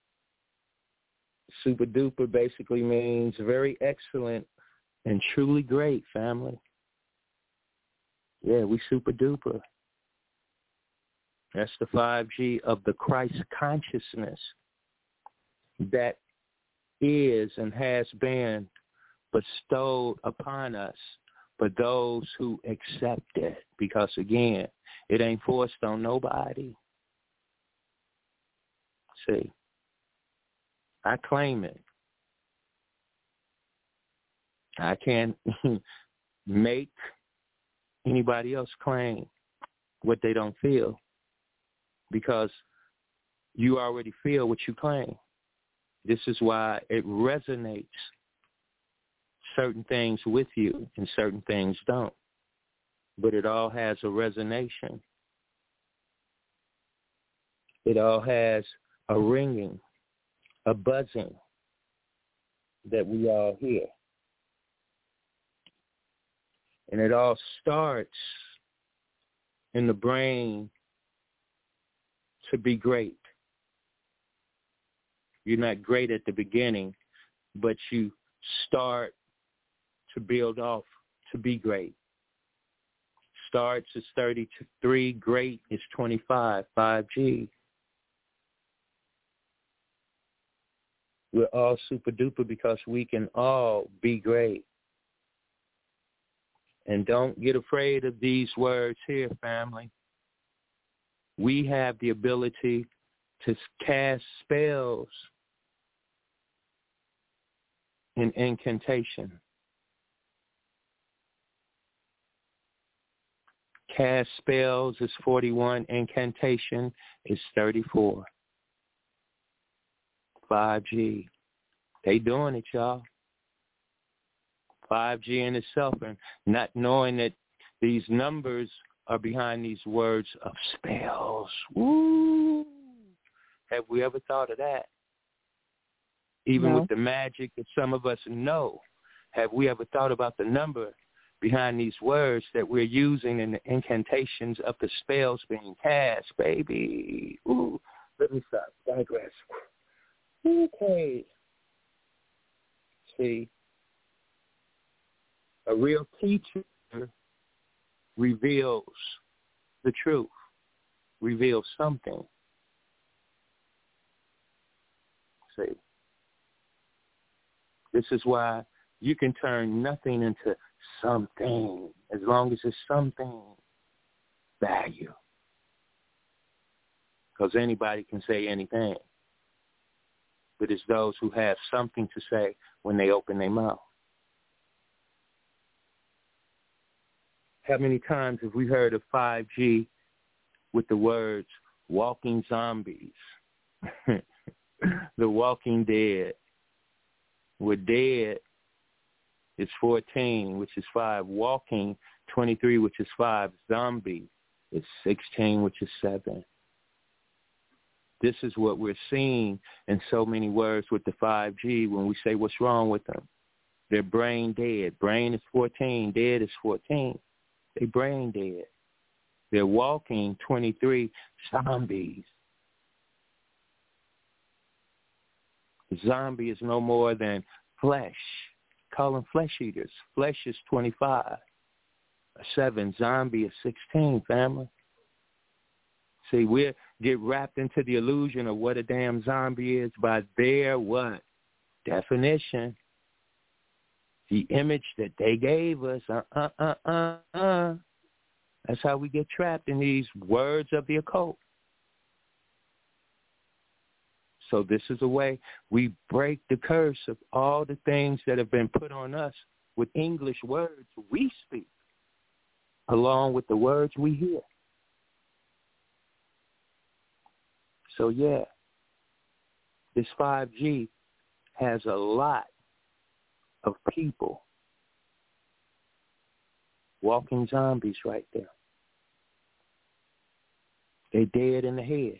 Super Duper basically means very excellent and truly great, family. Yeah, we Super Duper. That's the five G of the Christ consciousness that is and has been bestowed upon us for those who accept it. Because, again, it ain't forced on nobody. See, I claim it. I can't make anybody else claim what they don't feel, because you already feel what you claim. This is why it resonates. Certain things with you and certain things don't. But it all has a resonation. It all has a ringing, a buzzing that we all hear. And it all starts in the brain to be great. You're not great at the beginning, but you start to build off to be great. Starts is thirty-three, great is twenty-five, five G. We're all super duper because we can all be great. And don't get afraid of these words here, family. We have the ability to cast spells and incantation. Cast spells is forty-one, incantation is thirty-four. five G. They doing it, y'all. five G in itself, and not knowing that these numbers are behind these words of spells. Woo! Have we ever thought of that? Even No. with the magic that some of us know, have we ever thought about the number behind these words that we're using in the incantations of the spells being cast, baby? Ooh, let me stop. Digress. Okay. See, a real teacher reveals the truth, reveals something. See, this is why you can turn nothing into something as long as it's something value. Because anybody can say anything. But it's those who have something to say when they open their mouth. How many times have we heard of five G with the words walking zombies, the walking dead? We're dead is fourteen, which is five. Walking, twenty-three, which is five. Zombie is sixteen, which is seven. This is what we're seeing in so many words with the five G when we say what's wrong with them. They're brain dead. Brain is fourteen. Dead is fourteen. They brain dead. They're walking, twenty-three, zombies. Zombie is no more than flesh. Call them flesh eaters. Flesh is twenty-five. seven. Zombie is sixteen, family. See, we get wrapped into the illusion of what a damn zombie is by their what? Definition. The image that they gave us. Uh, uh, uh, uh, uh. That's how we get trapped in these words of the occult. So this is a way we break the curse of all the things that have been put on us with English words we speak, along with the words we hear. So, yeah, this five G has a lot of people, walking zombies right there. They dead in the head.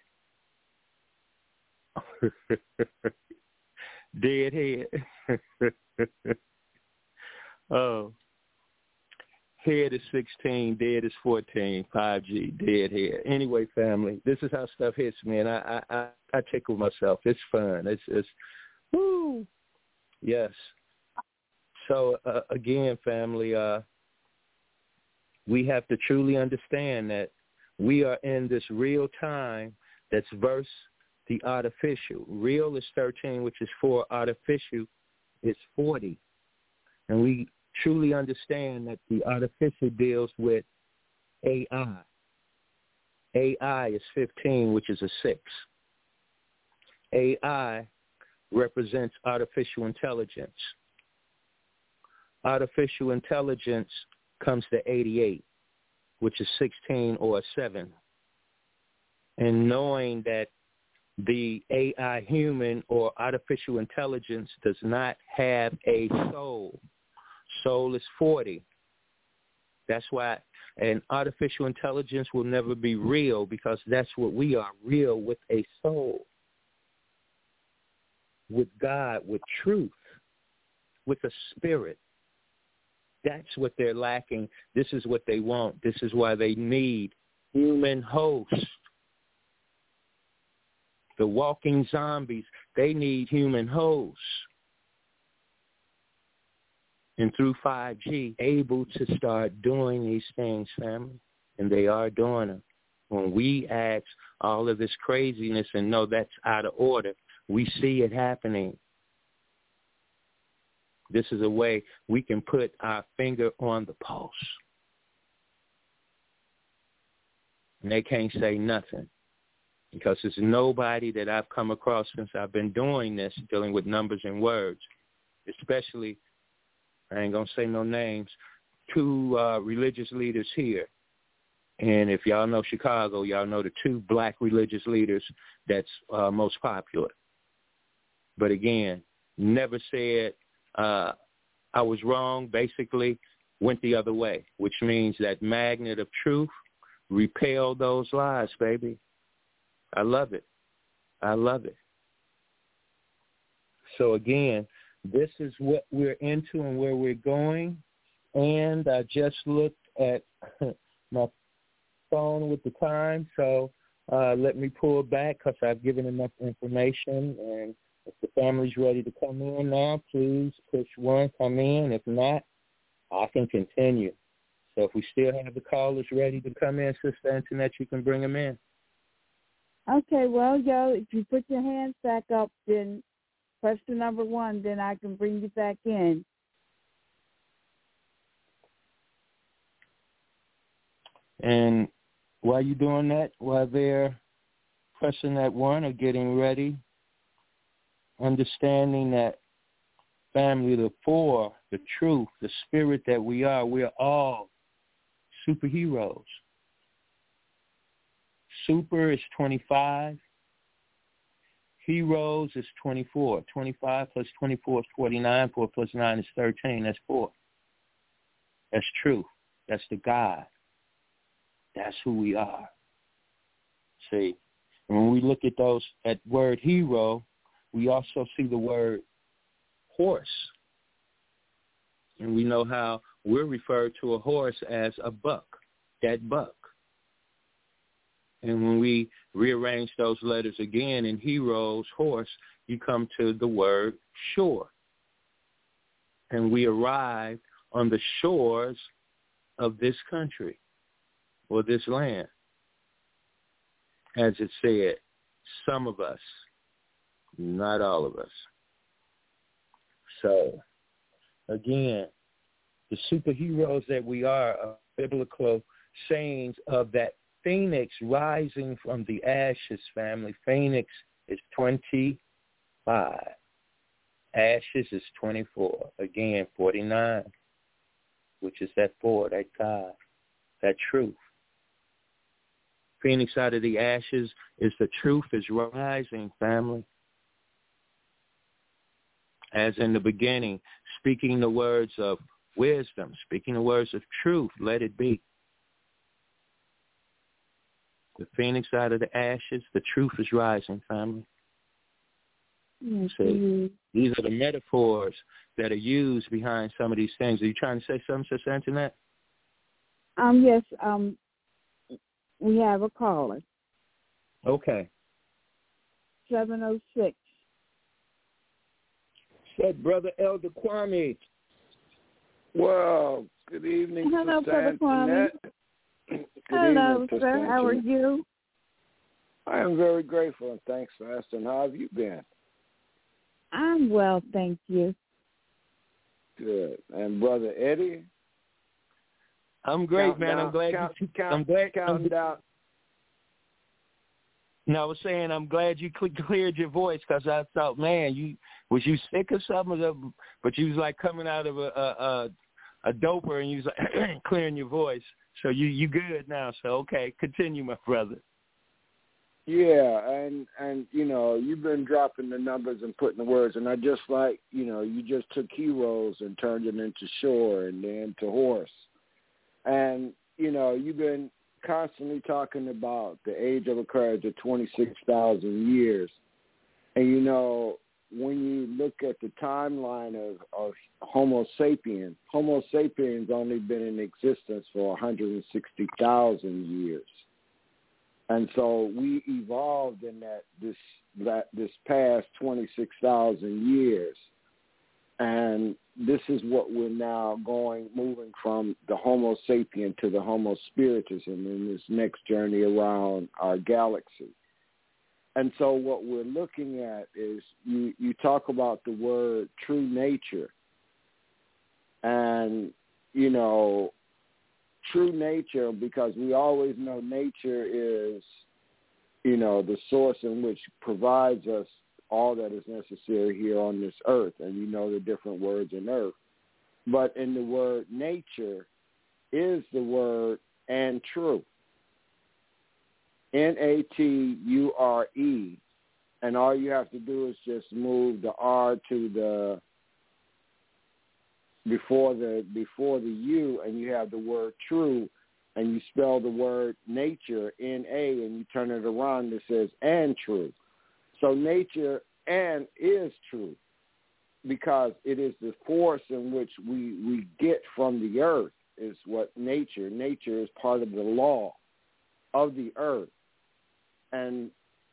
Dead head. Oh. Head is sixteen, dead is fourteen, five G, dead head. Anyway, family, this is how stuff hits me, and I I, I, I tickle myself. It's fun. It's, it's woo. Yes. So, uh, again, family, uh, we have to truly understand that we are in this real time that's versus the artificial. Real is thirteen, which is four. Artificial is forty. And we truly understand that the artificial deals with A I. A I is fifteen, which is a six. A I represents artificial intelligence. Artificial intelligence comes to eighty-eight, which is sixteen or a seven. And knowing that the A I human or artificial intelligence does not have a soul. Soul is forty. That's why an artificial intelligence will never be real, because that's what we are, real with a soul, with God, with truth, with a spirit. That's what they're lacking. This is what they want. This is why they need human hosts. The walking zombies, they need human hosts. And through five G, able to start doing these things, family, and they are doing them. When we ask all of this craziness and know that's out of order, we see it happening. This is a way we can put our finger on the pulse. And they can't say nothing, because there's nobody that I've come across since I've been doing this, dealing with numbers and words, especially, I ain't going to say no names, two uh, religious leaders here. And if y'all know Chicago, y'all know the two black religious leaders that's uh, most popular. But again, never said uh, I was wrong, basically went the other way, which means that magnet of truth repelled those lies, baby. I love it. I love it. So again, this is what we're into and where we're going. And I just looked at my phone with the time, so uh, let me pull back because I've given enough information. And if the family's ready to come in now, please push one, come in. If not, I can continue. So if we still have the callers ready to come in, Sister Antoinette, you can bring them in. Okay, well, yo, if you put your hands back up, then press the number one, then I can bring you back in. And while you're doing that, while they're pressing that one or getting ready, understanding that family, the four, the truth, the spirit that we are, we're all superheroes. Super is twenty-five. Heroes is twenty-four. twenty-five plus twenty-four is forty-nine. four plus nine is thirteen. That's four. That's truth. That's the God. That's who we are. See, and when we look at those, at word hero, we also see the word horse. And we know how we're referred to a horse as a buck, that buck. And when we rearrange those letters again in heroes, horse, you come to the word shore. And we arrive on the shores of this country or this land. As it said, some of us, not all of us. So, again, the superheroes that we are are biblical sayings of that Phoenix rising from the ashes, family. Phoenix is twenty-five. Ashes is twenty-four. Again, forty-nine. which is that four, that God, that truth. Phoenix out of the ashes is the truth is rising, family. As in the beginning, speaking the words of wisdom, speaking the words of truth, let it be. The phoenix out of the ashes, the truth is rising, family. Yes, See, these are the metaphors that are used behind some of these things. Are you trying to say something, Sister Antoinette? Um, yes, um, we have a caller. Okay. seven oh six. Said Brother Elder Kwame. Well, good evening, Hello, Sister Brother Kwame. Antoinette. Good Hello, evening, sir. Sister How are Antoinette. you? I am very grateful, and thanks for asking. How have you been? I'm well, thank you. Good. And Brother Eddie? I'm great, Count man. down, I'm glad count, you. count, I'm glad. counting I'm, down. No, I was saying I'm glad you cl- cleared your voice because I thought, man, you was you sick or something? But you was like coming out of a a, a, a doper and you was like clearing your voice. So you you good now. So okay, continue, my brother. Yeah, and, and, you know, you've been dropping the numbers and putting the words, and I just like, you know, you just took heroes and turned it into shore and then to horse. And, you know, you've been constantly talking about the age of Aquarius of twenty-six thousand years. And, you know, when you look at the timeline of, of Homo sapiens, Homo sapiens only been in existence for one hundred sixty thousand years. And so we evolved in that this that this past twenty-six thousand years. And this is what we're now going, moving from the Homo sapien to the Homo spiritus in this next journey around our galaxy. And so what we're looking at is you, you talk about the word true nature. And, you know, true nature, because we always know nature is, you know, the source in which provides us all that is necessary here on this earth. And you know the different words in earth. But in the word nature is the word and true. N A T U R E. And all you have to do is just move the R to the before the before the U, and you have the word true, and you spell the word nature, N A, and you turn it around, it says and true. So nature and is true because it is the force in which we, we get from the earth is what nature. Nature is part of the law of the earth. And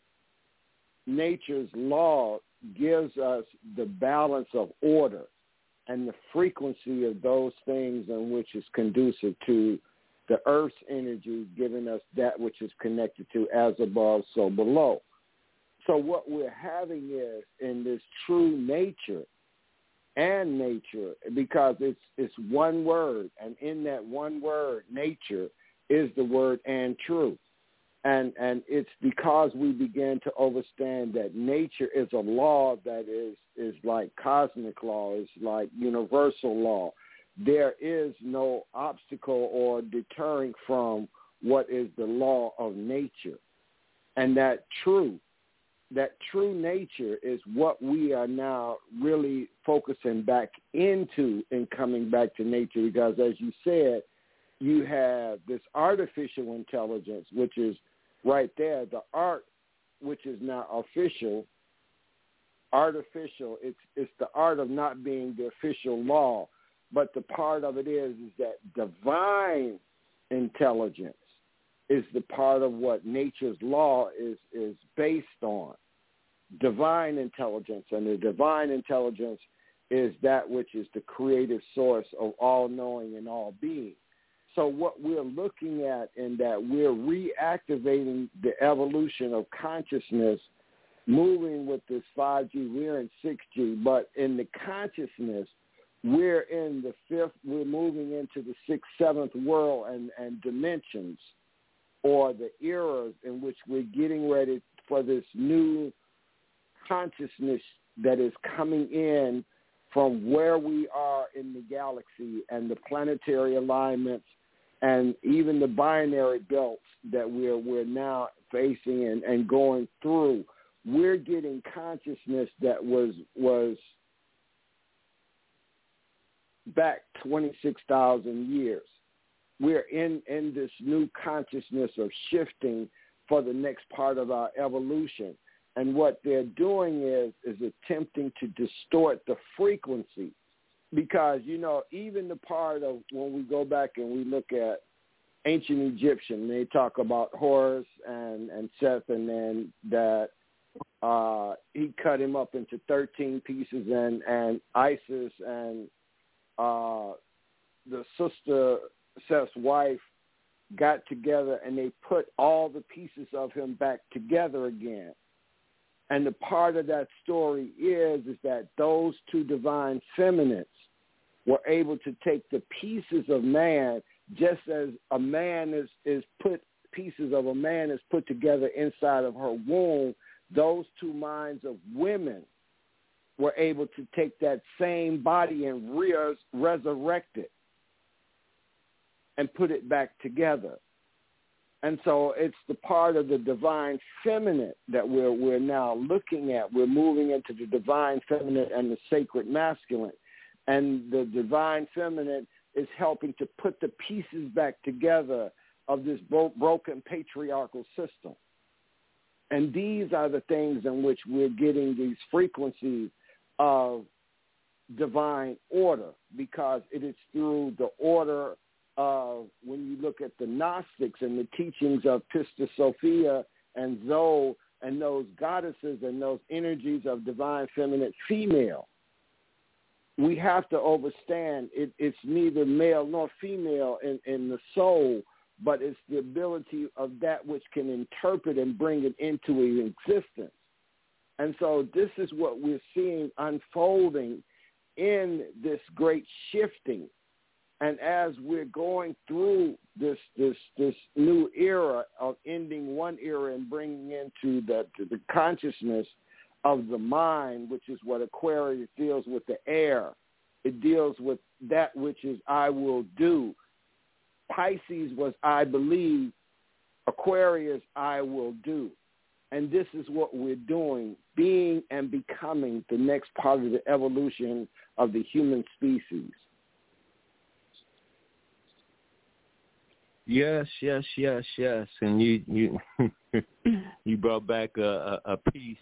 nature's law gives us the balance of order and the frequency of those things in which is conducive to the earth's energy, giving us that which is connected to as above, so below. So what we're having is in this true nature and nature, because it's it's one word, and in that one word, nature, is the word and true. And and it's because we begin to understand that nature is a law that is, is like cosmic law, is like universal law. There is no obstacle or deterring from what is the law of nature. And that true, that true nature is what we are now really focusing back into and coming back to nature, because as you said, you have this artificial intelligence, which is right there, the art, which is now official, artificial. It's it's the art of not being the official law, but the part of it is is that divine intelligence is the part of what nature's law is is based on. Divine intelligence, and the divine intelligence is that which is the creative source of all knowing and all being. So what we're looking at in that we're reactivating the evolution of consciousness, moving with this five G, we're in six G, but in the consciousness, we're in the fifth, we're moving into the sixth, seventh world and, and dimensions, or the eras in which we're getting ready for this new consciousness that is coming in from where we are in the galaxy and the planetary alignments and even the binary belts that we're we're now facing and, and going through. We're getting consciousness that was was back twenty-six thousand years. We're in, in this new consciousness of shifting for the next part of our evolution. And what they're doing is is attempting to distort the frequency because, you know, even the part of when we go back and we look at ancient Egyptian, they talk about Horus and, and Seth and then that uh, he cut him up into thirteen pieces and, and Isis and uh, the sister Seth's wife got together and they put all the pieces of him back together again. And the part of that story is, is that those two divine feminines were able to take the pieces of man just as a man is, is put, pieces of a man is put together inside of her womb. Those two minds of women were able to take that same body and re- resurrect it and put it back together. And so it's the part of the divine feminine that we're we're now looking at. We're moving into the divine feminine and the sacred masculine. And the divine feminine is helping to put the pieces back together of this bro- broken patriarchal system. And these are the things in which we're getting these frequencies of divine order, because it is through the order of, when you look at the Gnostics and the teachings of Pistis Sophia and Zoe and those goddesses and those energies of divine feminine female, we have to understand it, it's neither male nor female in, in the soul, but it's the ability of that which can interpret and bring it into existence. And so this is what we're seeing unfolding in this great shifting. And as we're going through this this this new era of ending one era and bringing into the, the consciousness of the mind, which is what Aquarius deals with, the air. It deals with that which is I will do. Pisces was I believe. Aquarius, I will do. And this is what we're doing, being and becoming the next part of the evolution of the human species. Yes, yes, yes, yes. And you you you brought back a, a, a piece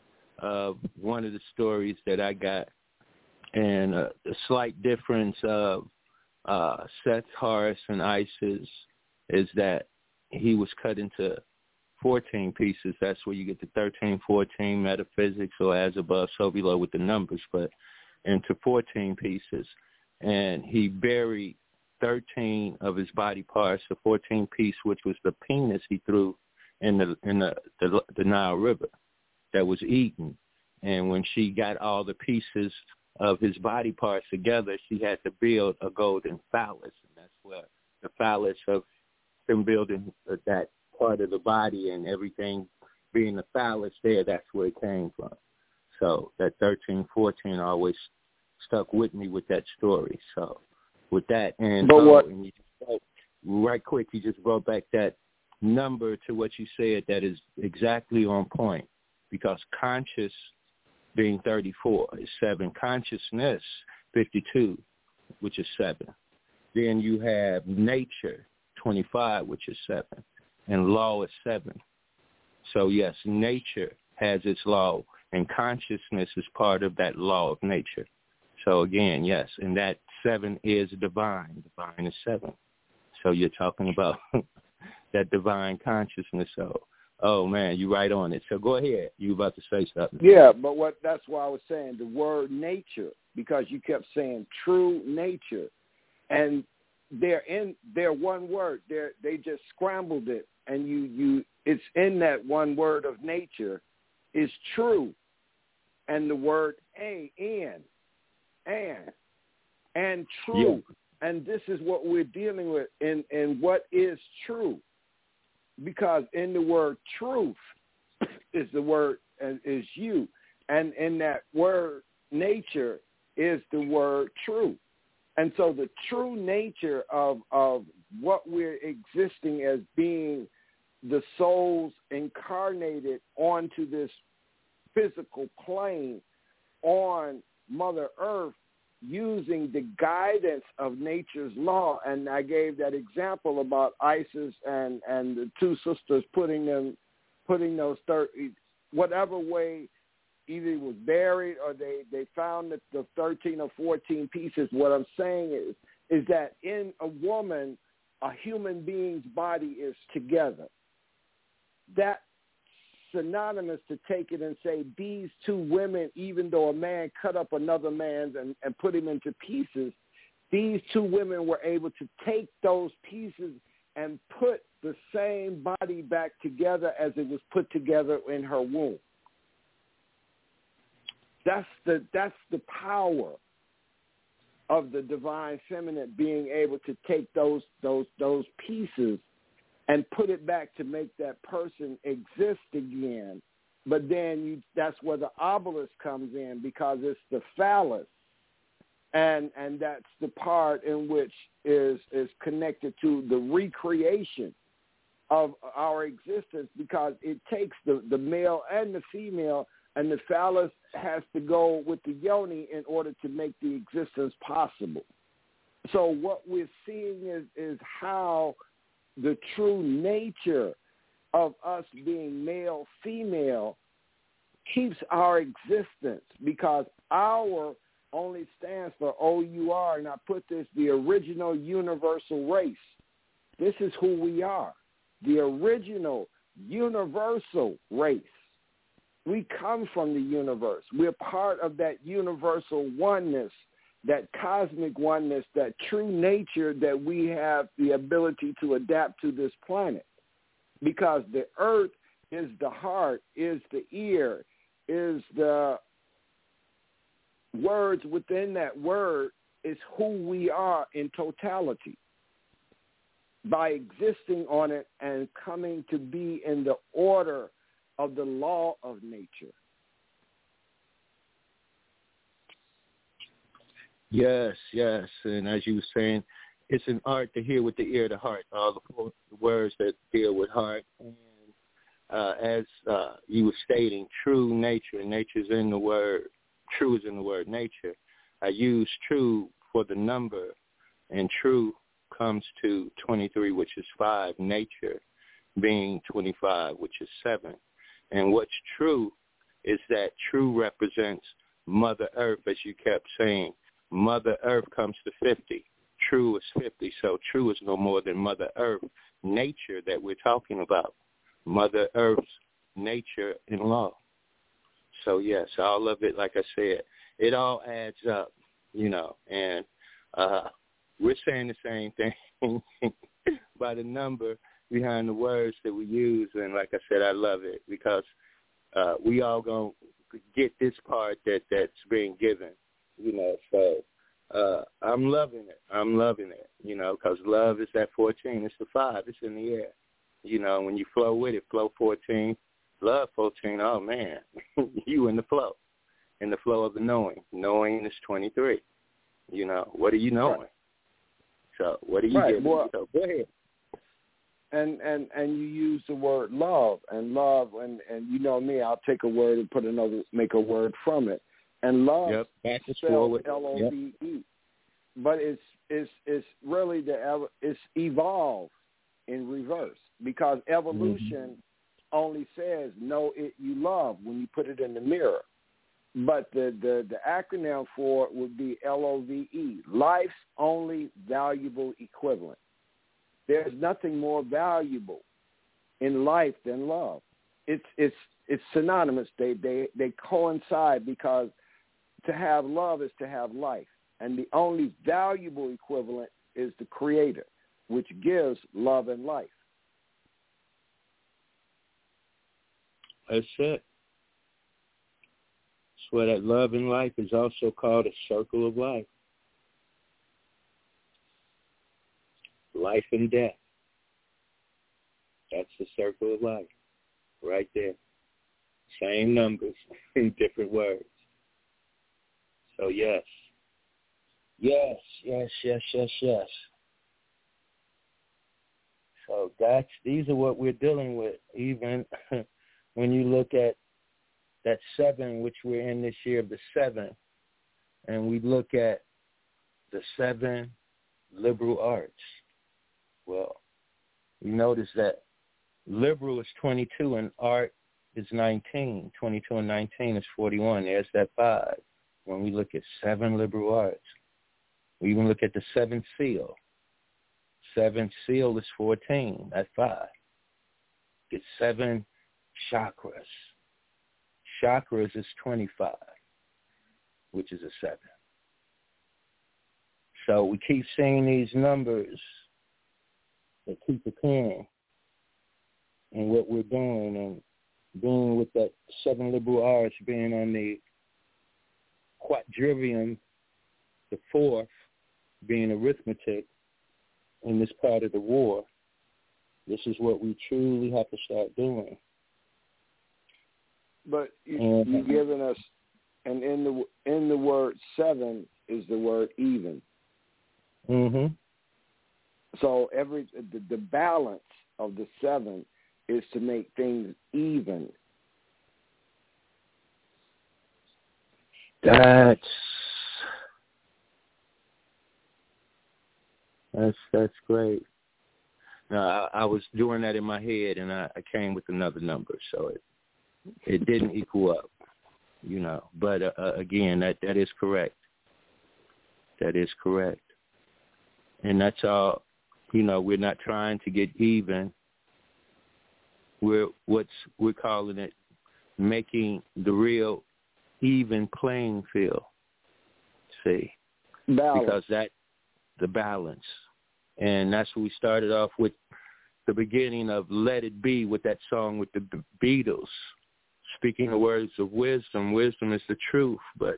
of one of the stories that I got, and a, a slight difference of uh, Seth, Horus, and Isis is that he was cut into fourteen pieces. That's where you get the thirteen, fourteen metaphysics, or as above, so below with the numbers, but into fourteen pieces. And he buried thirteen of his body parts, the fourteenth piece, which was the penis he threw in the in the, the, the Nile River that was eaten. And when she got all the pieces of his body parts together, she had to build a golden phallus. And that's where the phallus of him building that part of the body and everything being the phallus there, that's where it came from. So that thirteen, fourteen always stuck with me with that story. So with that, and, but oh, what, and you just, right quick, you just brought back that number to what you said that is exactly on point, because conscious being thirty-four is seven, consciousness fifty-two, which is seven. Then you have nature twenty-five, which is seven, and law is seven. So yes, nature has its law, and consciousness is part of that law of nature. So again, yes, and that seven is divine. Divine is seven. So you're talking about that divine consciousness. So, oh man, you're right on it. So go ahead. You were about to say something. Yeah, but what that's why I was saying the word nature, because you kept saying true nature, and they're in they're one word. They they just scrambled it, and you you it's in that one word of nature is true, and the word a n and and true. Yeah. And this is what we're dealing with in, in what is true. Because in the word truth is the word, is you. And in that word nature is the word true. And so the true nature of, of what we're existing as being the souls incarnated onto this physical plane on Mother Earth using the guidance of nature's law. And I gave that example about Isis and, and the two sisters putting them, putting those thirty, whatever way, either it was buried or they, they found the, the thirteen or fourteen pieces. What I'm saying is, is that in a woman, a human being's body is together. That's synonymous to take it and say these two women, even though a man cut up another man's and, and put him into pieces, these two women were able to take those pieces and put the same body back together as it was put together in her womb. That's the that's the power of the divine feminine, being able to take those those those pieces and put it back to make that person exist again. But then you, that's where the obelisk comes in, because it's the phallus, and and that's the part in which is is connected to the recreation of our existence, because it takes the, the male and the female, and the phallus has to go with the yoni in order to make the existence possible. So what we're seeing is, is how the true nature of us being male, female keeps our existence, because our only stands for O U R, and I put this, the original universal race. This is who we are, the original universal race. We come from the universe. We're part of that universal oneness, that cosmic oneness, that true nature that we have the ability to adapt to this planet. Because the earth is the heart, is the ear, is the words within that word, is who we are in totality. By existing on it and coming to be in the order of the law of nature. Yes, yes. And as you were saying, it's an art to hear with the ear, the heart, all the, four, the words that deal with heart. And uh, as uh, you were stating, true nature, nature's in the word, true is in the word nature. I use true for the number, and true comes to twenty-three, which is five, nature being twenty-five, which is seven. And what's true is that true represents Mother Earth, as you kept saying. Mother Earth comes to fifty. True is fifty, so true is no more than Mother Earth, nature that we're talking about. Mother Earth's nature and law. So, yes, all of it, like I said, it all adds up, you know, and uh, we're saying the same thing by the number behind the words that we use. And like I said, I love it, because uh, we all going to get this part that, that's being given, you know. So uh, I'm loving it. I'm loving it, you know, because love is that fourteen. It's the five. It's in the air. You know, when you flow with it, flow fourteen, love fourteen, oh, man, you in the flow, in the flow of the knowing. Knowing is twenty-three. You know, what are you knowing? Right. So what are you right. getting? Well, so go ahead. And, and, and you use the word love, and love, and, and you know me, I'll take a word and put another, make a word from it. And love yep. Back is spelled L O V E. Yep. But it's, it's, it's really, the it's evolve in reverse, because evolution mm-hmm. only says know it you love when you put it in the mirror. But the, the, the acronym for it would be L O V E, life's only valuable equivalent. There's nothing more valuable in life than love. It's it's it's synonymous. They they they coincide, because to have love is to have life, and the only valuable equivalent is the Creator, which gives love and life. That's it. That's why that love and life is also called a circle of life. Life and death. That's the circle of life right there. Same numbers in different words. So, yes, Yes, yes, yes, yes, yes. So that's these are what we're dealing with. Even when you look at that seven, which we're in this year of the seven, and we look at the seven liberal arts. Well, we notice that liberal is twenty-two and art is nineteen. twenty-two and nineteen is forty-one. There's that five. When we look at seven liberal arts, we even look at the seventh seal. Seventh seal is fourteen. That's five. Get seven chakras. Chakras is twenty-five, which is a seven. So we keep seeing these numbers that keep occurring and what we're doing, and being with that seven liberal arts, being on the quadrivium, the fourth, being arithmetic in this part of the war. This is what we truly have to start doing. But you, and, you're giving us, and in the in the word seven is the word even. Mm-hmm. So every the, the balance of the seven is to make things even. That's that's that's great. Now I, I was doing that in my head, and I, I came with another number, so it it didn't equal up, you know. But uh, again, that that is correct. That is correct, and that's all. You know, we're not trying to get even. We're what's we're calling it making the real even playing field. See, balance. Because that the balance, and that's what we started off with. The beginning of "Let It Be" with that song with the Beatles, speaking the words of wisdom. Wisdom is the truth, but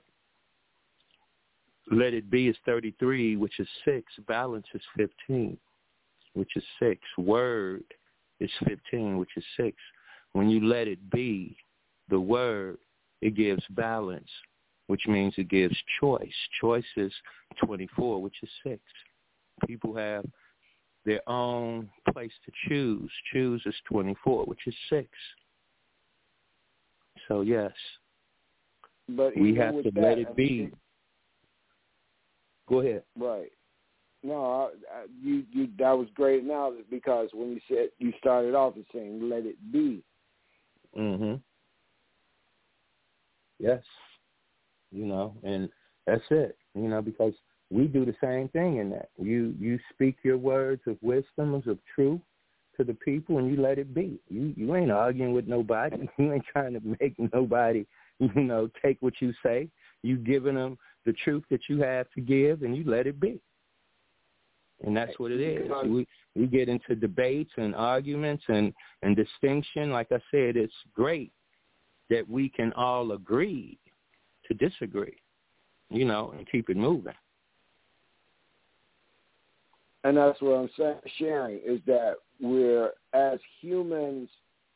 "Let It Be" is thirty-three, which is six. Balance is fifteen, which is six. Word is fifteen, which is six. When you let it be, the word, it gives balance, which means it gives choice. Choice is twenty-four, which is six. People have their own place to choose. Choose is twenty-four, which is six. So, yes, but we have to that, let it I be. mean, Go ahead. Right. No, I, I, you, you, that was great analysis, because when you said, you started off as saying, let it be. Mm-hmm. Yes. You know, and that's it, you know, because we do the same thing in that. You you speak your words of wisdom, of truth to the people, and you let it be. You you ain't arguing with nobody. You ain't trying to make nobody, you know, take what you say. You giving them the truth that you have to give, and you let it be. And that's what it is. We we get into debates and arguments and, and distinction. Like I said, it's great that we can all agree to disagree, you know, and keep it moving. And that's what I'm saying, sharing, is that we're, as humans,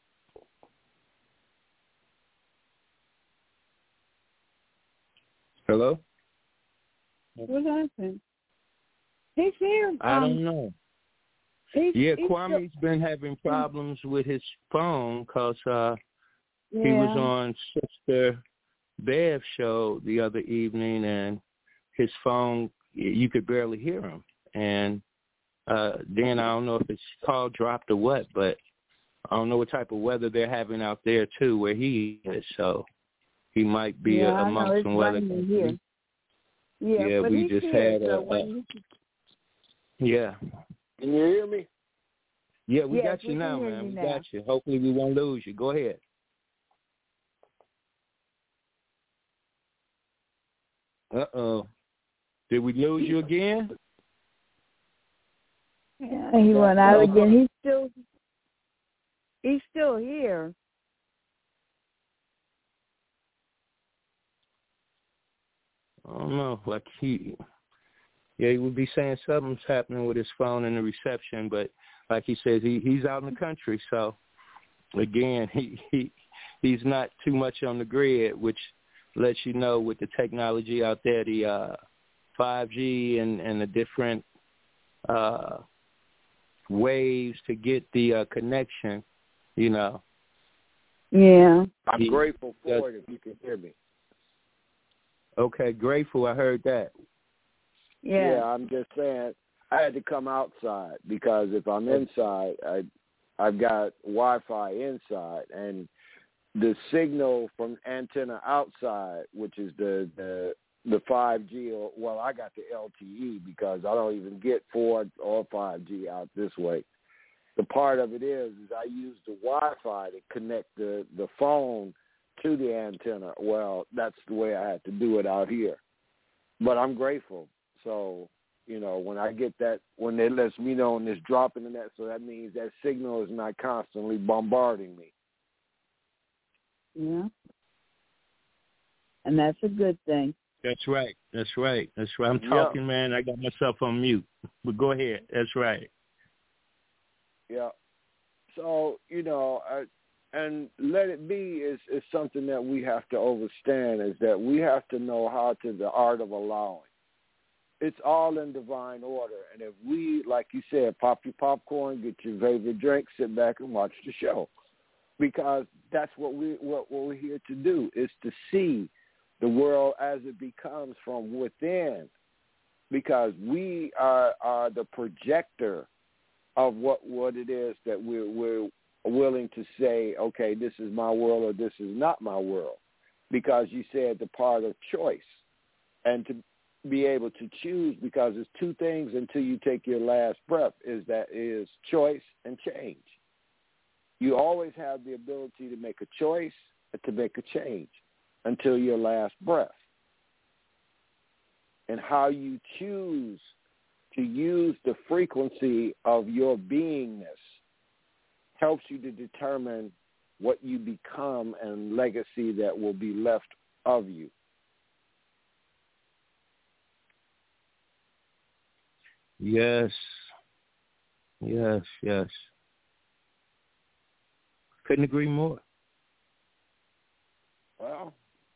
Hello? What happened? He's here. I um, don't know. He's, Yeah, he's Kwame's still, been having problems with his phone because uh, yeah. he was on Sister Bev's show the other evening, and his phone, you could barely hear him. And uh, then I don't know if his call dropped or what, but I don't know what type of weather they're having out there, too, where he is. So he might be yeah, amongst some weather. Here. Yeah, yeah but we he's just here, had a, so when a you... can yeah. you hear me? Yeah, we yes, got you we now, can hear man. you We now. got you. Hopefully we won't lose you. Go ahead. Uh-oh. Did we lose you again? Yeah, he went out again. He's still, he's still here. I don't know. Like he, yeah, he would be saying something's happening with his phone and the reception, but like he says, he he's out in the country, so again, he he he's not too much on the grid, which lets you know with the technology out there, the uh, five G and, and the different uh, waves to get the uh, connection, you know. Yeah. I'm he, grateful for uh, it if you can hear me. Okay, grateful. I heard that. Yeah. Yeah, I'm just saying I had to come outside because if I'm inside, I, I've got Wi-Fi inside, and the signal from antenna outside, which is the, the the five G, or well, I got the L T E because I don't even get four or five G out this way. The part of it is, is I use the Wi-Fi to connect the, the phone to the antenna. Well, that's the way I had to do it out here. But I'm grateful. So, you know, when I get that, when they let me know and it's dropping in that, so that means that signal is not constantly bombarding me. Yeah. And that's a good thing. That's right. That's right. That's right. I'm talking, yeah. man. I got myself on mute. But go ahead. That's right. Yeah. So, you know, I, and let it be is, is something that we have to understand, is that we have to know how to, the art of allowing. It's all in divine order. And if we, like you said, pop your popcorn, get your favorite drink, sit back and watch the show. Because that's what, we, what, what we're here to do, is to see the world as it becomes from within. Because we are, are the projector of what, what it is that we're, we're willing to say, okay, this is my world or this is not my world. Because you said the part of choice. And to be able to choose, because it's two things until you take your last breath, is that is choice and change. You always have the ability to make a choice and to make a change until your last breath. And how you choose to use the frequency of your beingness helps you to determine what you become and legacy that will be left of you. Yes. Yes, yes. Couldn't agree more. Well,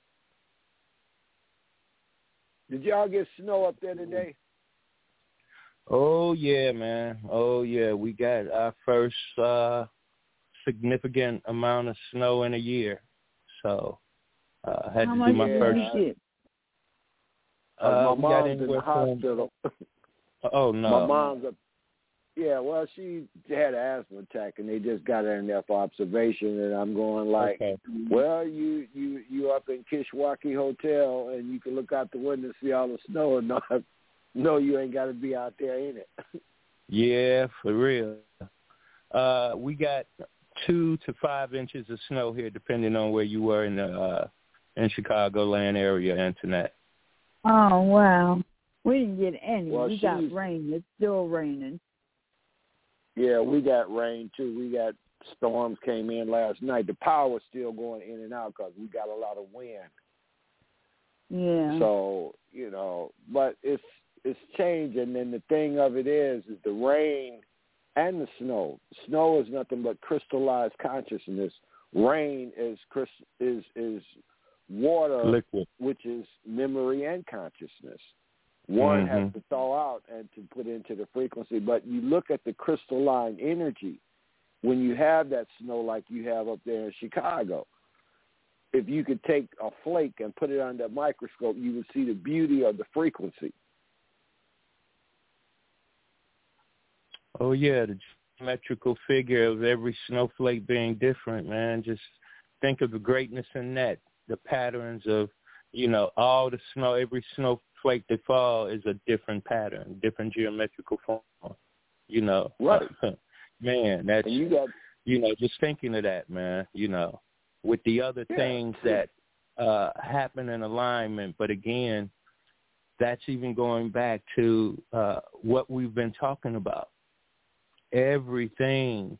did y'all get snow up there today? Oh, yeah, man. Oh, yeah. We got our first uh, significant amount of snow in a year. So I uh, had How to much do my did first. you get? Uh, Uh, my we mom's got in the anywhere from, hospital. oh, no. My mom's a, yeah, well, she had an asthma attack, and they just got her in there for observation, and I'm going like, okay. well, you you you up in Kishwaukee Hotel, and you can look out the window and see all the snow, and no, no you ain't got to be out there, ain't it? Yeah, for real. Uh, we got two to five inches of snow here, depending on where you were in the uh, in Chicagoland area, Antoinette. Oh, wow. We didn't get any. Well, we got she's- rain. It's still raining. Yeah, we got rain, too. We got storms came in last night. The power's still going in and out because we got a lot of wind. Yeah. So, you know, but it's it's changing, and the thing of it is, is the rain and the snow. Snow is nothing but crystallized consciousness. Rain is is is water, Liquid, which is memory and consciousness. One mm-hmm. has to thaw out and to put into the frequency. But you look at the crystalline energy when you have that snow like you have up there in Chicago. If you could take a flake and put it under a microscope, you would see the beauty of the frequency. Oh, yeah, the geometrical figure of every snowflake being different, man. Just think of the greatness in that, the patterns of, you know, all the snow, every snowflake that fall is a different pattern, different geometrical form, you know. Right. Man, that's, and you got, you know, just thinking of that, man, you know, with the other yeah. things that uh, happen in alignment. But again, that's even going back to uh, what we've been talking about. Everything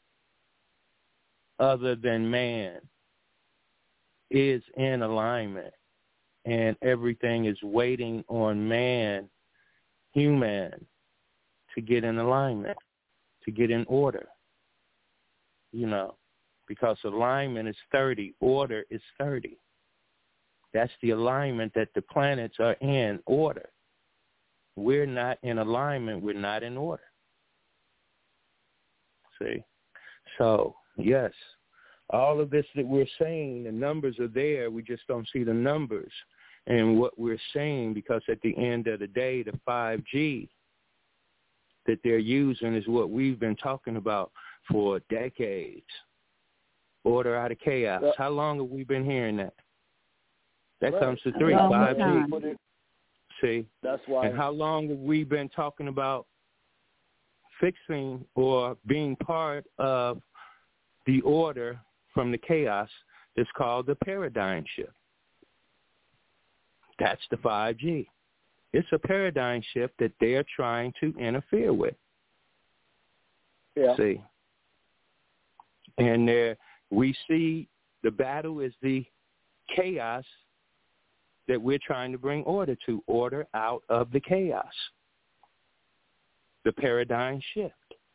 other than man is in alignment, and everything is waiting on man, human, to get in alignment, to get in order, you know, because alignment is thirty, order is thirty. That's the alignment that the planets are in, order. we're not in alignment. We're not in order. See? So, yes, all of this that we're saying, the numbers are there. We just don't see the numbers and what we're saying, because at the end of the day, the five G that they're using is what we've been talking about for decades. Order out of chaos. Well, How long have we been hearing that? That right. comes to three, Long five G. time. See? That's why. And how long have we been talking about fixing or being part of the order from the chaos that's called the paradigm shift? That's the five G. It's a paradigm shift that they're trying to interfere with. Yeah. See? And there we see the battle is the chaos that we're trying to bring order to, order out of the chaos. The paradigm shift.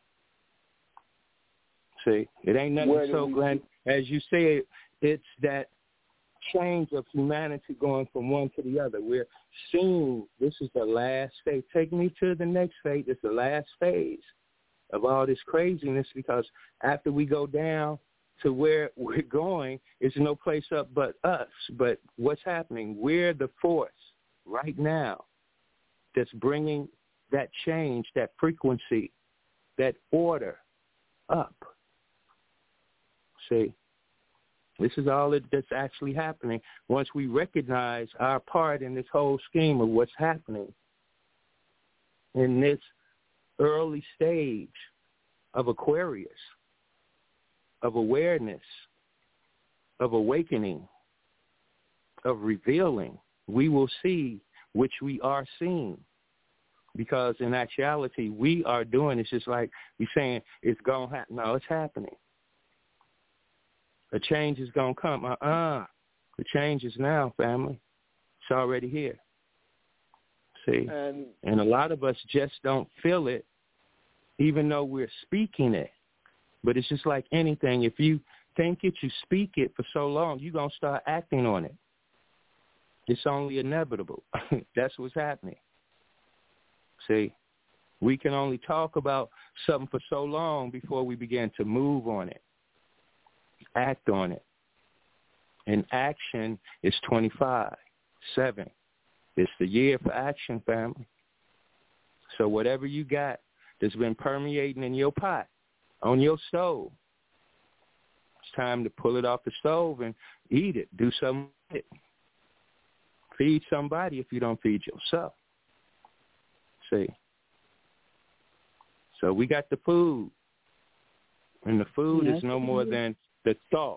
See, it ain't nothing so, Glenn, as you say, it's that change of humanity going from one to the other. We're seeing this is the last phase. Take me to the next phase. It's the last phase of all this craziness, because after we go down to where we're going, there's no place up but us. But what's happening? We're the force right now that's bringing that change, that frequency, that order up. See, this is all that, that's actually happening once we recognize our part in this whole scheme of what's happening in this early stage of Aquarius, of awareness, of awakening, of revealing. We will see which we are seeing, because in actuality, we are doing, it's just like we're saying it's going to happen. No, it's happening. A change is going to come. Uh-uh. The change is now, family. It's already here. See? And, and a lot of us just don't feel it, even though we're speaking it. But it's just like anything. If you think it, you speak it for so long, you're going to start acting on it. It's only inevitable. That's what's happening. See? We can only talk about something for so long before we begin to move on it, act on it. And action is twenty-five, seven. It's the year for action, family. So whatever you got that's been permeating in your pot, on your stove, it's time to pull it off the stove and eat it. Do something with it. Feed somebody if you don't feed yourself. See? So we got the food. And the food yes, is no more than the thought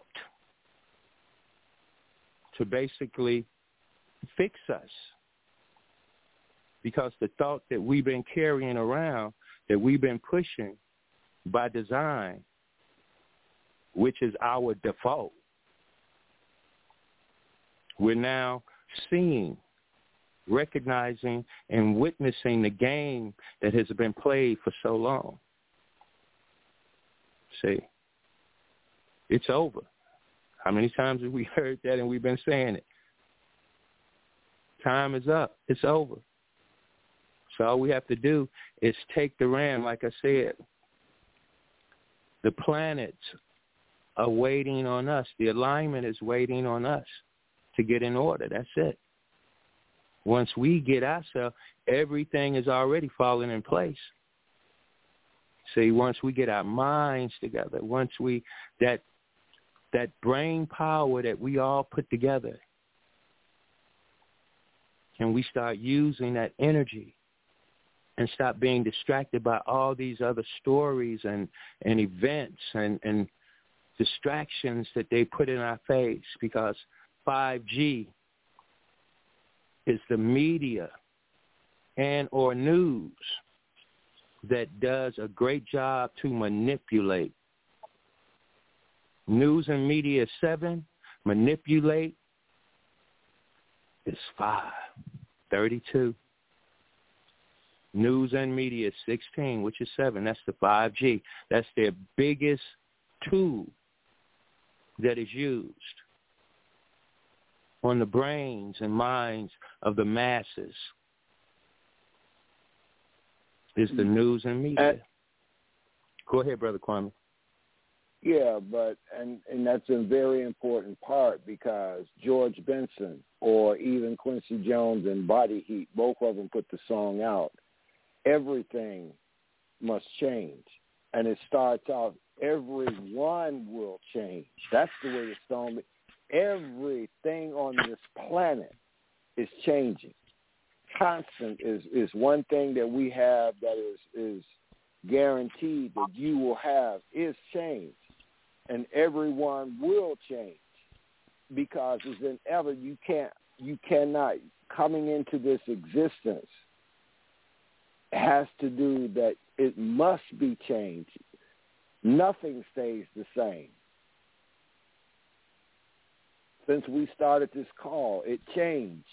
to basically fix us. Because the thought that we've been carrying around, that we've been pushing by design, which is our default, we're now seeing, recognizing, and witnessing the game that has been played for so long. See, it's over. How many times have we heard that and we've been saying it? Time is up. It's over. So all we have to do is take the ram, like I said. The planets are waiting on us. The alignment is waiting on us to get in order. That's it. Once we get ourselves, everything is already falling in place. See, once we get our minds together, once we, that that brain power that we all put together, and we start using that energy and stop being distracted by all these other stories and, and events and, and distractions that they put in our face, because five G is the media and or news that does a great job to manipulate. News and media is seven, manipulate is five, thirty-two. News and media is sixteen, which is seven. That's the five G. That's their biggest tool that is used on the brains and minds of the masses. It's the news and media. And, Go ahead, Brother Kwame. Yeah, but and, and that's a very important part because George Benson or even Quincy Jones and Body Heat, both of them put the song out. Everything must change. And it starts out, everyone will change. That's the way the song is. Everything on this planet is changing. Constant is, is one thing that we have that is, is guaranteed that you will have is change. And everyone will change because it's inevitable. You can't, you cannot, coming into this existence has to do that it must be changed. Nothing stays the same. Since we started this call, it changed.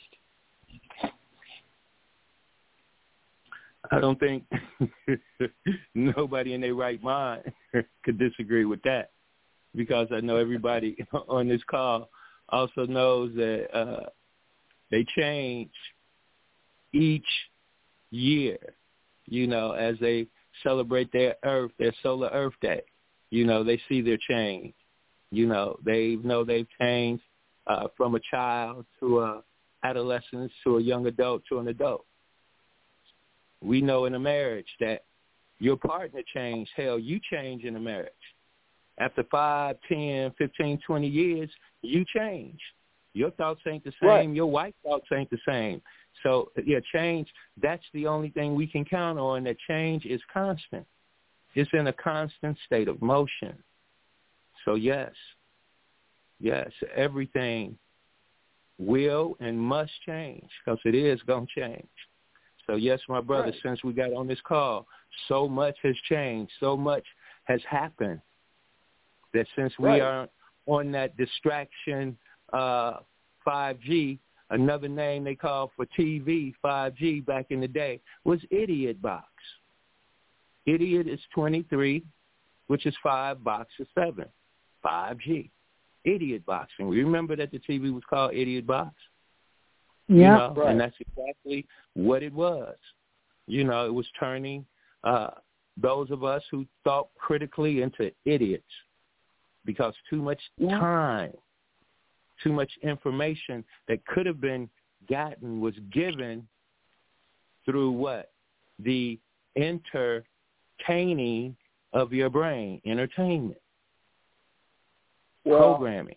I don't think nobody in their right mind could disagree with that, because I know everybody on this call also knows that uh, they change each year, you know, as they celebrate their Earth, their solar Earth Day. You know, they see their change. You know, they know they've changed uh, from a child to a adolescence to a young adult to an adult. We know in a marriage that your partner changed. Hell, you change in a marriage. After five, ten, fifteen, twenty years, you change. Your thoughts ain't the same. Right. Your wife's thoughts ain't the same. So, yeah, change, that's the only thing we can count on, that change is constant. It's in a constant state of motion. So, yes, yes, everything will and must change because it is going to change. So, yes, my brother, right. since we got on this call, so much has changed. So much has happened that since we right. are on that distraction uh, five G, another name they called for T V, five G back in the day, was Idiot Box. Idiot is twenty-three, which is five, box is seven, five G. Idiot Box. And we remember that the T V was called Idiot Box? Yeah, you know, right. And that's exactly what it was. You know, it was turning uh, those of us who thought critically into idiots because too much yeah. time, too much information that could have been gotten was given through what? The entertaining of your brain, entertainment, well, programming.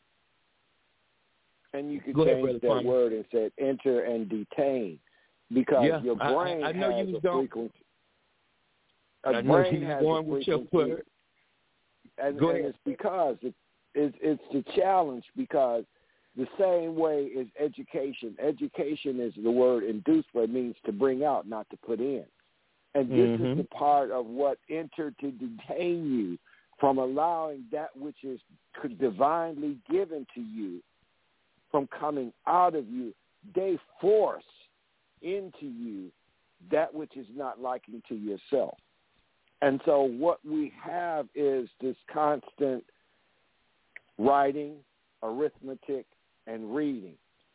And you could Go change ahead, that Brother word and say enter and detain because yeah, your brain I, I know has you was a going, frequency. A I know brain you was has going a with your frequency. word. And, Go and ahead. it's because it, it, it's the challenge because the same way is education. Education is the word induced, but it means to bring out, not to put in. And this Mm-hmm. is the part of what enter to detain you from allowing that which is divinely given to you from coming out of you. They force into you that which is not liking to yourself. And so what we have is this constant writing, arithmetic, and reading.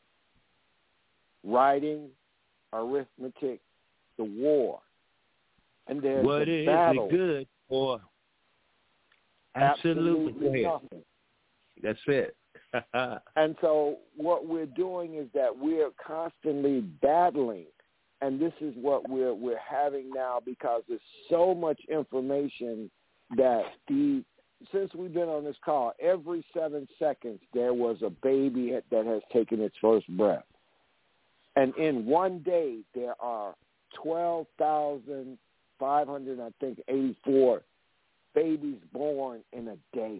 Writing, arithmetic, the war. And there's What the is battle. it good for? Absolutely. Absolutely Go ahead. nothing. That's it. And so what we're doing is that we're constantly battling. And this is what we're we're having now because there's so much information that the since we've been on this call, every seven seconds there was a baby that has taken its first breath. And in one day there are twelve thousand five hundred, I think, eighty-four babies born in a day.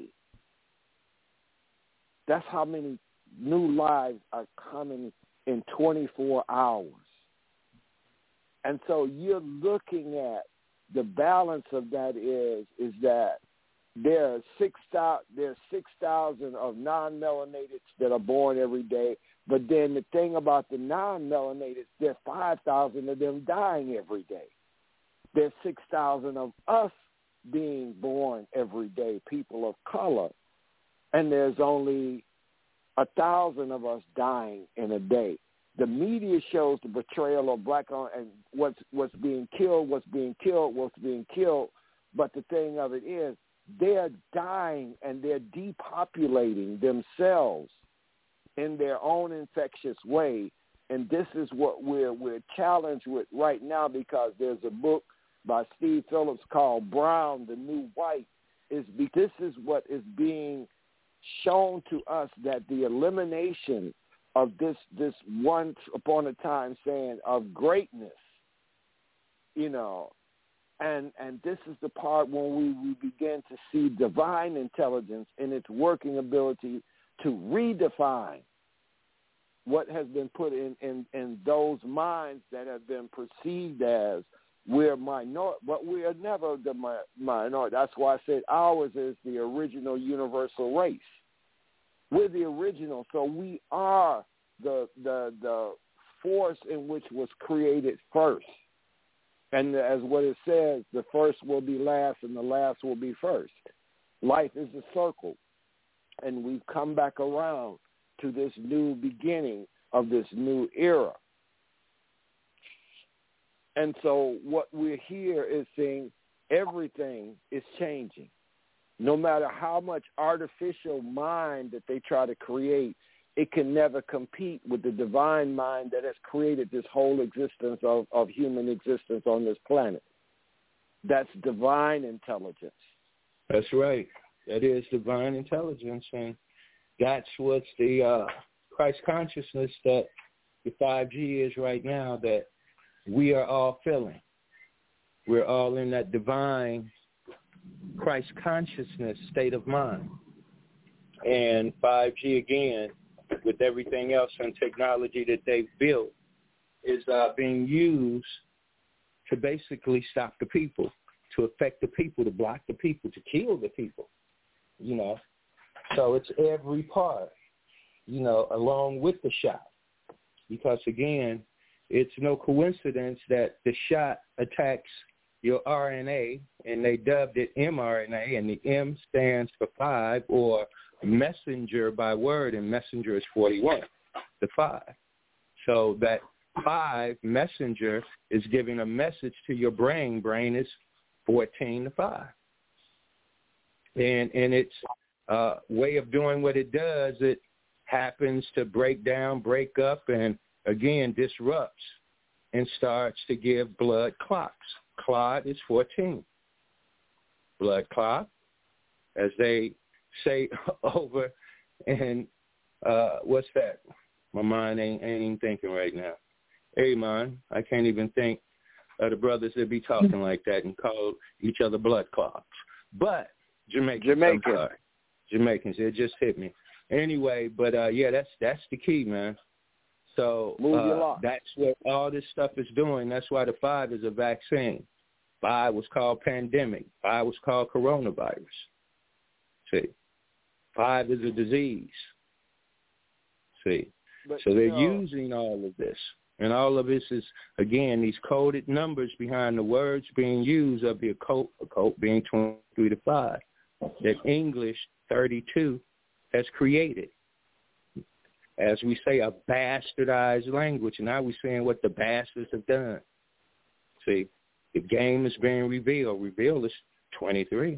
That's how many new lives are coming in twenty-four hours. And so you're looking at the balance of that is is that there are six thousand there's six thousand of non-melanateds that are born every day, but then the thing about the non-melanateds, there are five thousand of them dying every day. There's six thousand of us being born every day, people of color, and there's only a thousand of us dying in a day. the media shows the betrayal of black on and what's what's being killed, what's being killed, what's being killed. But the thing of it is, they're dying and they're depopulating themselves in their own infectious way. And this is what we're we're challenged with right now, because there's a book by Steve Phillips called Brown, the New White. Is this is what is being shown to us, that the elimination of this this once upon a time saying of greatness, you know, and and this is the part when we, we begin to see divine intelligence in its working ability to redefine what has been put in, in, in those minds that have been perceived as we're minority, but we are never the mi- minority. That's why I said ours is the original universal race. We're the original, so we are the the the force in which was created first. And as what it says, the first will be last and the last will be first. Life is a circle, and we've come back around to this new beginning of this new era. And so what we're here is seeing everything is changing. No matter how much artificial mind that they try to create, it can never compete with the divine mind that has created this whole existence of, of human existence on this planet. That's divine intelligence. That's right. That is divine intelligence, and that's what's the uh, Christ consciousness that the five G is right now, that we are all feeling. We're all in that divine Christ consciousness state of mind. And five G, again, with everything else and technology that they've built, is uh, being used to basically stop the people, to affect the people, to block the people, to kill the people, you know. So it's every part, you know, along with the shot. Because, again, it's no coincidence that the shot attacks your R N A, and they dubbed it mRNA, and the M stands for five, or messenger by word, and messenger is forty-one, the five. So that five, messenger, is giving a message to your brain. Brain is fourteen to five. And, and its uh, way of doing what it does, it happens to break down, break up, and, again, disrupts and starts to give blood clots. Clot is fourteen. Blood clot, as they say over, and uh, what's that? My mind ain't, ain't even thinking right now. Hey, man, I can't even think of the brothers that be talking like that and call each other blood clots. But Jamaicans, Jamaican. I'm sorry. Jamaicans, it just hit me. Anyway, but uh, yeah, that's that's the key, man. So uh, that's what all this stuff is doing. That's why the five is a vaccine. Five was called pandemic. Five was called coronavirus. See, five is a disease. See, but, so they're you know, using all of this. And all of this is, again, these coded numbers behind the words being used of the occult, occult being twenty-three to five, that English thirty-two has created. As we say, a bastardized language. And now we're seeing what the bastards have done. See, the game is being revealed. Revealed is twenty-three.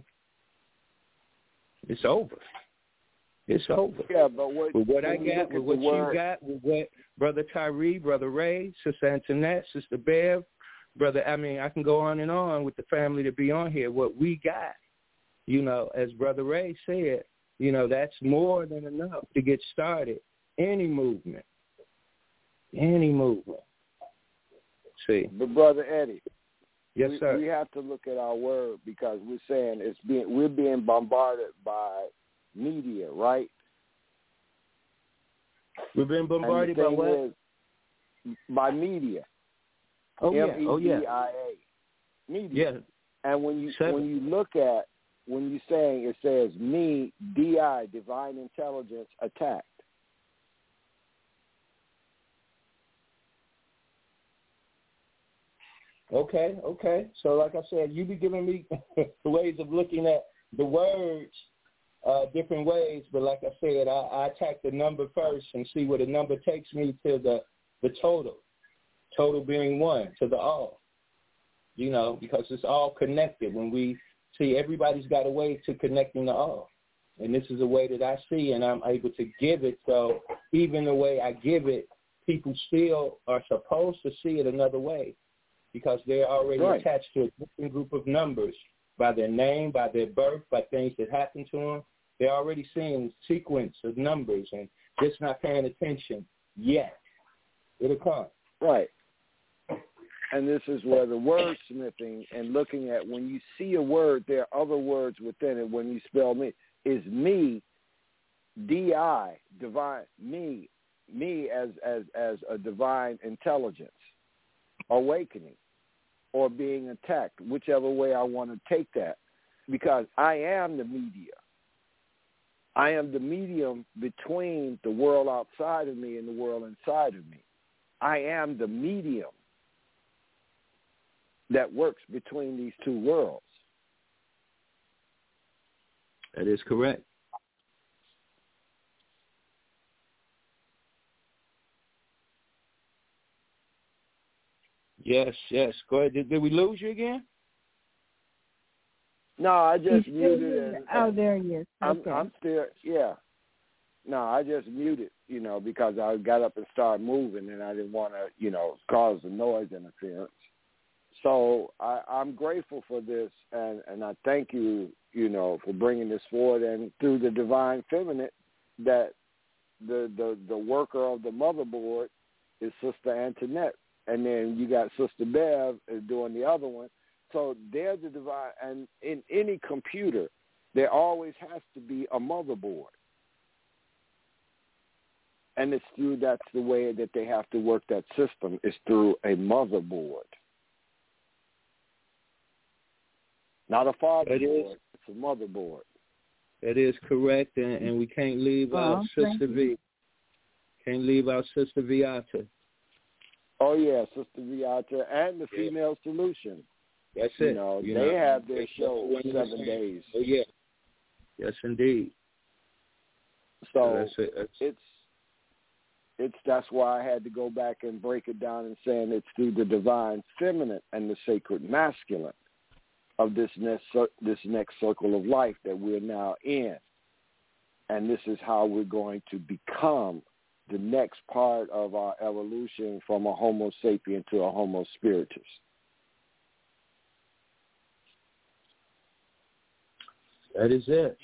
It's over. It's over. Yeah, but what, with what I got, with what you word, got, with what Brother Tyree, Brother Ray, Sister Antoinette, Sister Bev, Brother, I mean, I can go on and on with the family to be on here. What we got, you know, as Brother Ray said, you know, that's more than enough to get started. Any movement. Any movement. See. But Brother Eddie. Yes, we, sir. We have to look at our word, because we're saying it's being we're being bombarded by media, right? We've been bombarded by what? Is, by media. Oh yeah. M E D I A. Oh yeah. Media. Yeah. And when you Seven. when you look at when you're saying it says me D I divine intelligence attacked. Okay, okay. So like I said, you be giving me the ways of looking at the words uh, different ways, but like I said, I, I attack the number first and see where the number takes me to the the total, total being one to the all, you know, because it's all connected. When we see everybody's got a way to connecting the all. And this is a way that I see, and I'm able to give it. So even the way I give it, people still are supposed to see it another way because they're already right. attached to a different group of numbers by their name, by their birth, by things that happened to them. They're already seeing sequence of numbers and just not paying attention yet. It'll come. Right. And this is where the wordsmithing and looking at when you see a word, there are other words within it. When you spell me, is me, D I, divine, me, me as, as, as a divine intelligence, awakening, or being attacked, whichever way I want to take that, because I am the media. I am the medium between the world outside of me and the world inside of me. I am the medium that works between these two worlds. That is correct. Yes, yes. Go ahead. Did, did we lose you again? No, I just muted it. Oh, there he is. I'm, Okay. I'm still, yeah. No, I just muted, you know, because I got up and started moving, and I didn't want to, you know, cause the noise interference. So I, I'm grateful for this, and, and I thank you, you know, for bringing this forward. And through the divine feminine, that the, the, the worker of the motherboard is Sister Antoinette. And then you got Sister Bev doing the other one. So they're the divine. And in any computer, there always has to be a motherboard. And it's through, that's the way that they have to work that system, is through a motherboard. Not a fatherboard, it's a motherboard. That is correct, and, and we can't leave oh, out Sister V. Can't leave out Sister Viata. Oh, yeah, Sister Viata and the yeah. Female Solution. That's you it. Know, you they know, have their show seven days. Oh, yeah. Yes, indeed. So that's it. That's... it's it's that's why I had to go back and break it down and saying it's through the divine feminine and the sacred masculine of this next this next circle of life that we're now in, and this is how we're going to become the next part of our evolution from a Homo sapien to a Homo spiritus. That is it.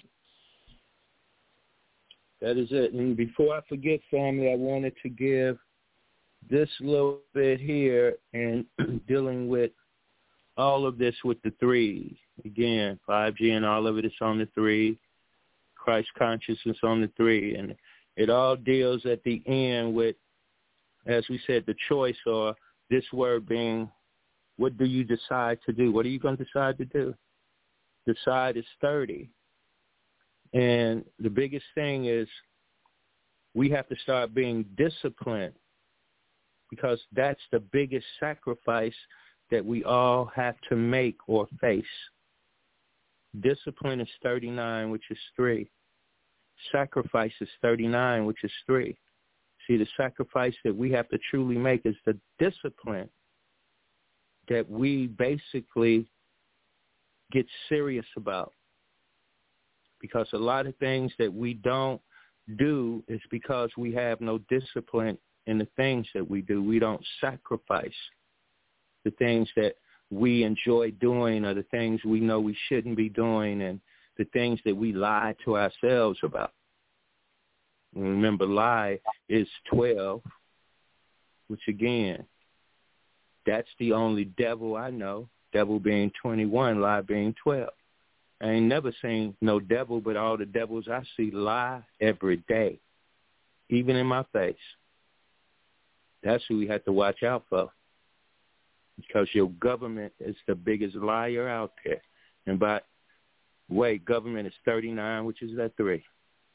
That is it. And before I forget, family, I wanted to give this little bit here and dealing with all of this with the three. Again, five G and all of it is on the three. Christ consciousness on the three. And it all deals at the end with, as we said, the choice, or this word being, what do you decide to do? What are you going to decide to do? Decide is thirty. And the biggest thing is we have to start being disciplined, because that's the biggest sacrifice that we all have to make or face. Discipline is thirty-nine, which is three. Sacrifice is thirty-nine, which is three. See, the sacrifice that we have to truly make is the discipline that we basically get serious about. Because a lot of things that we don't do is because we have no discipline in the things that we do. We don't sacrifice the things that we enjoy doing, or the things we know we shouldn't be doing, and the things that we lie to ourselves about. And remember, lie is twelve, which again, that's the only devil I know, devil being twenty-one, lie being twelve. I ain't never seen no devil, but all the devils I see lie every day, even in my face. That's who we have to watch out for, because your government is the biggest liar out there. And by the way, government is thirty-nine, which is at three.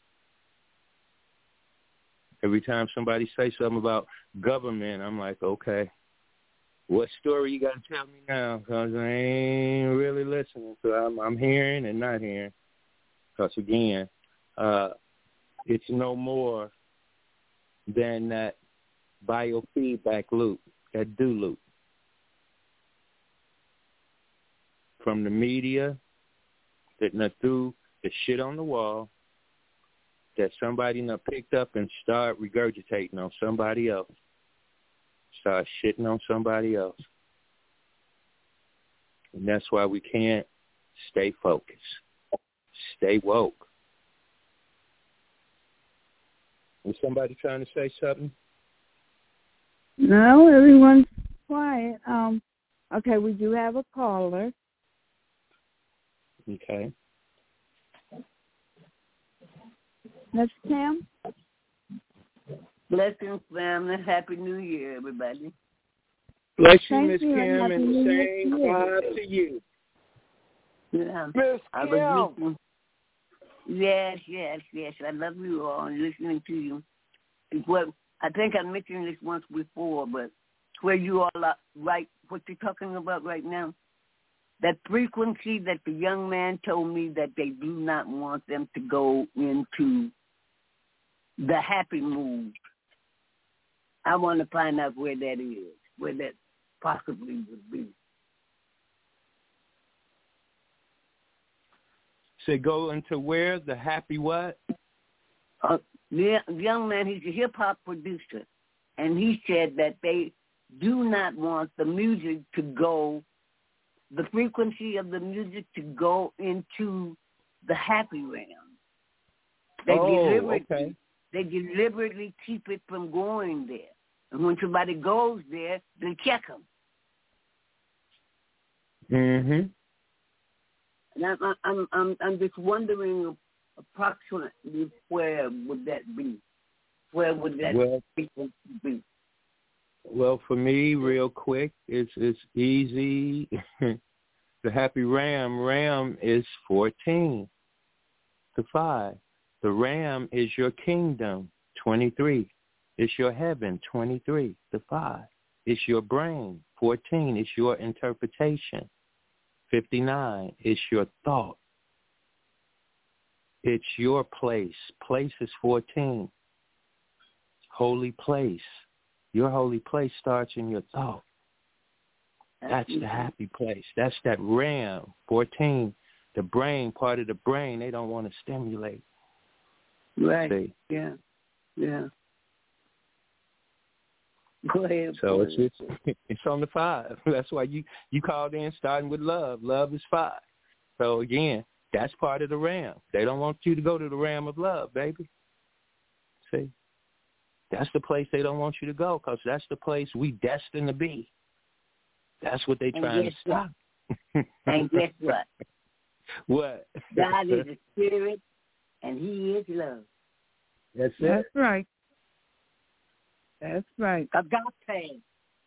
Every time somebody says something about government, I'm like, okay, what story you got to tell me now? Because I ain't really listening. So I'm, I'm hearing and not hearing. Because, again, uh, it's no more than that biofeedback loop, that do loop. From the media, that not through the shit on the wall, that somebody not picked up and start regurgitating on somebody else. Start shitting on somebody else. And that's why we can't stay focused. Stay woke. Was somebody trying to say something? No, everyone's quiet. Um, okay, we do have a caller. Okay. Miss Kim? Blessings, family. Happy New Year, everybody. Bless you, Thank Miss you, Kim, and and Happy New the Year same to you. vibe to you. Yeah. Miss I Kim. was listening. Yes, yes, yes. I love you all and listening to you. It's what I think I mentioned this once before, but where you all are right, what you're talking about right now, that frequency that the young man told me that they do not want them to go into the happy mood. I want to find out where that is, where that possibly would be. So go into where? The happy what? Uh, the young man, he's a hip-hop producer, and he said that they do not want the music to go, the frequency of the music to go into the happy realm. They Oh, deliberately, okay. They deliberately keep it from going there. And when somebody goes there, they check them. Mm-hmm. And I'm, I'm, I'm, I'm just wondering approximately where would that be? Where would that Well, frequency be? Well, for me, real quick, it's it's easy. The happy RAM, RAM is fourteen to five. The RAM is your kingdom, twenty-three. It's your heaven, twenty-three to five. It's your brain, fourteen. It's your interpretation, fifty-nine. It's your thought. It's your place. Place is fourteen. Holy place. Your holy place starts in your thought. That's the happy place. That's that RAM, fourteen. The brain, part of the brain, they don't want to stimulate. Right. See? Yeah. Yeah. Go ahead. So it's, it's it's on the five. That's why you, you called in starting with love. Love is five. So again, that's part of the RAM. They don't want you to go to the RAM of love, baby. See? That's the place they don't want you to go because that's the place we destined to be. That's what they're trying to stop. And guess what? What? God is a spirit, and he is love. That's it. That's right. That's right. Agape.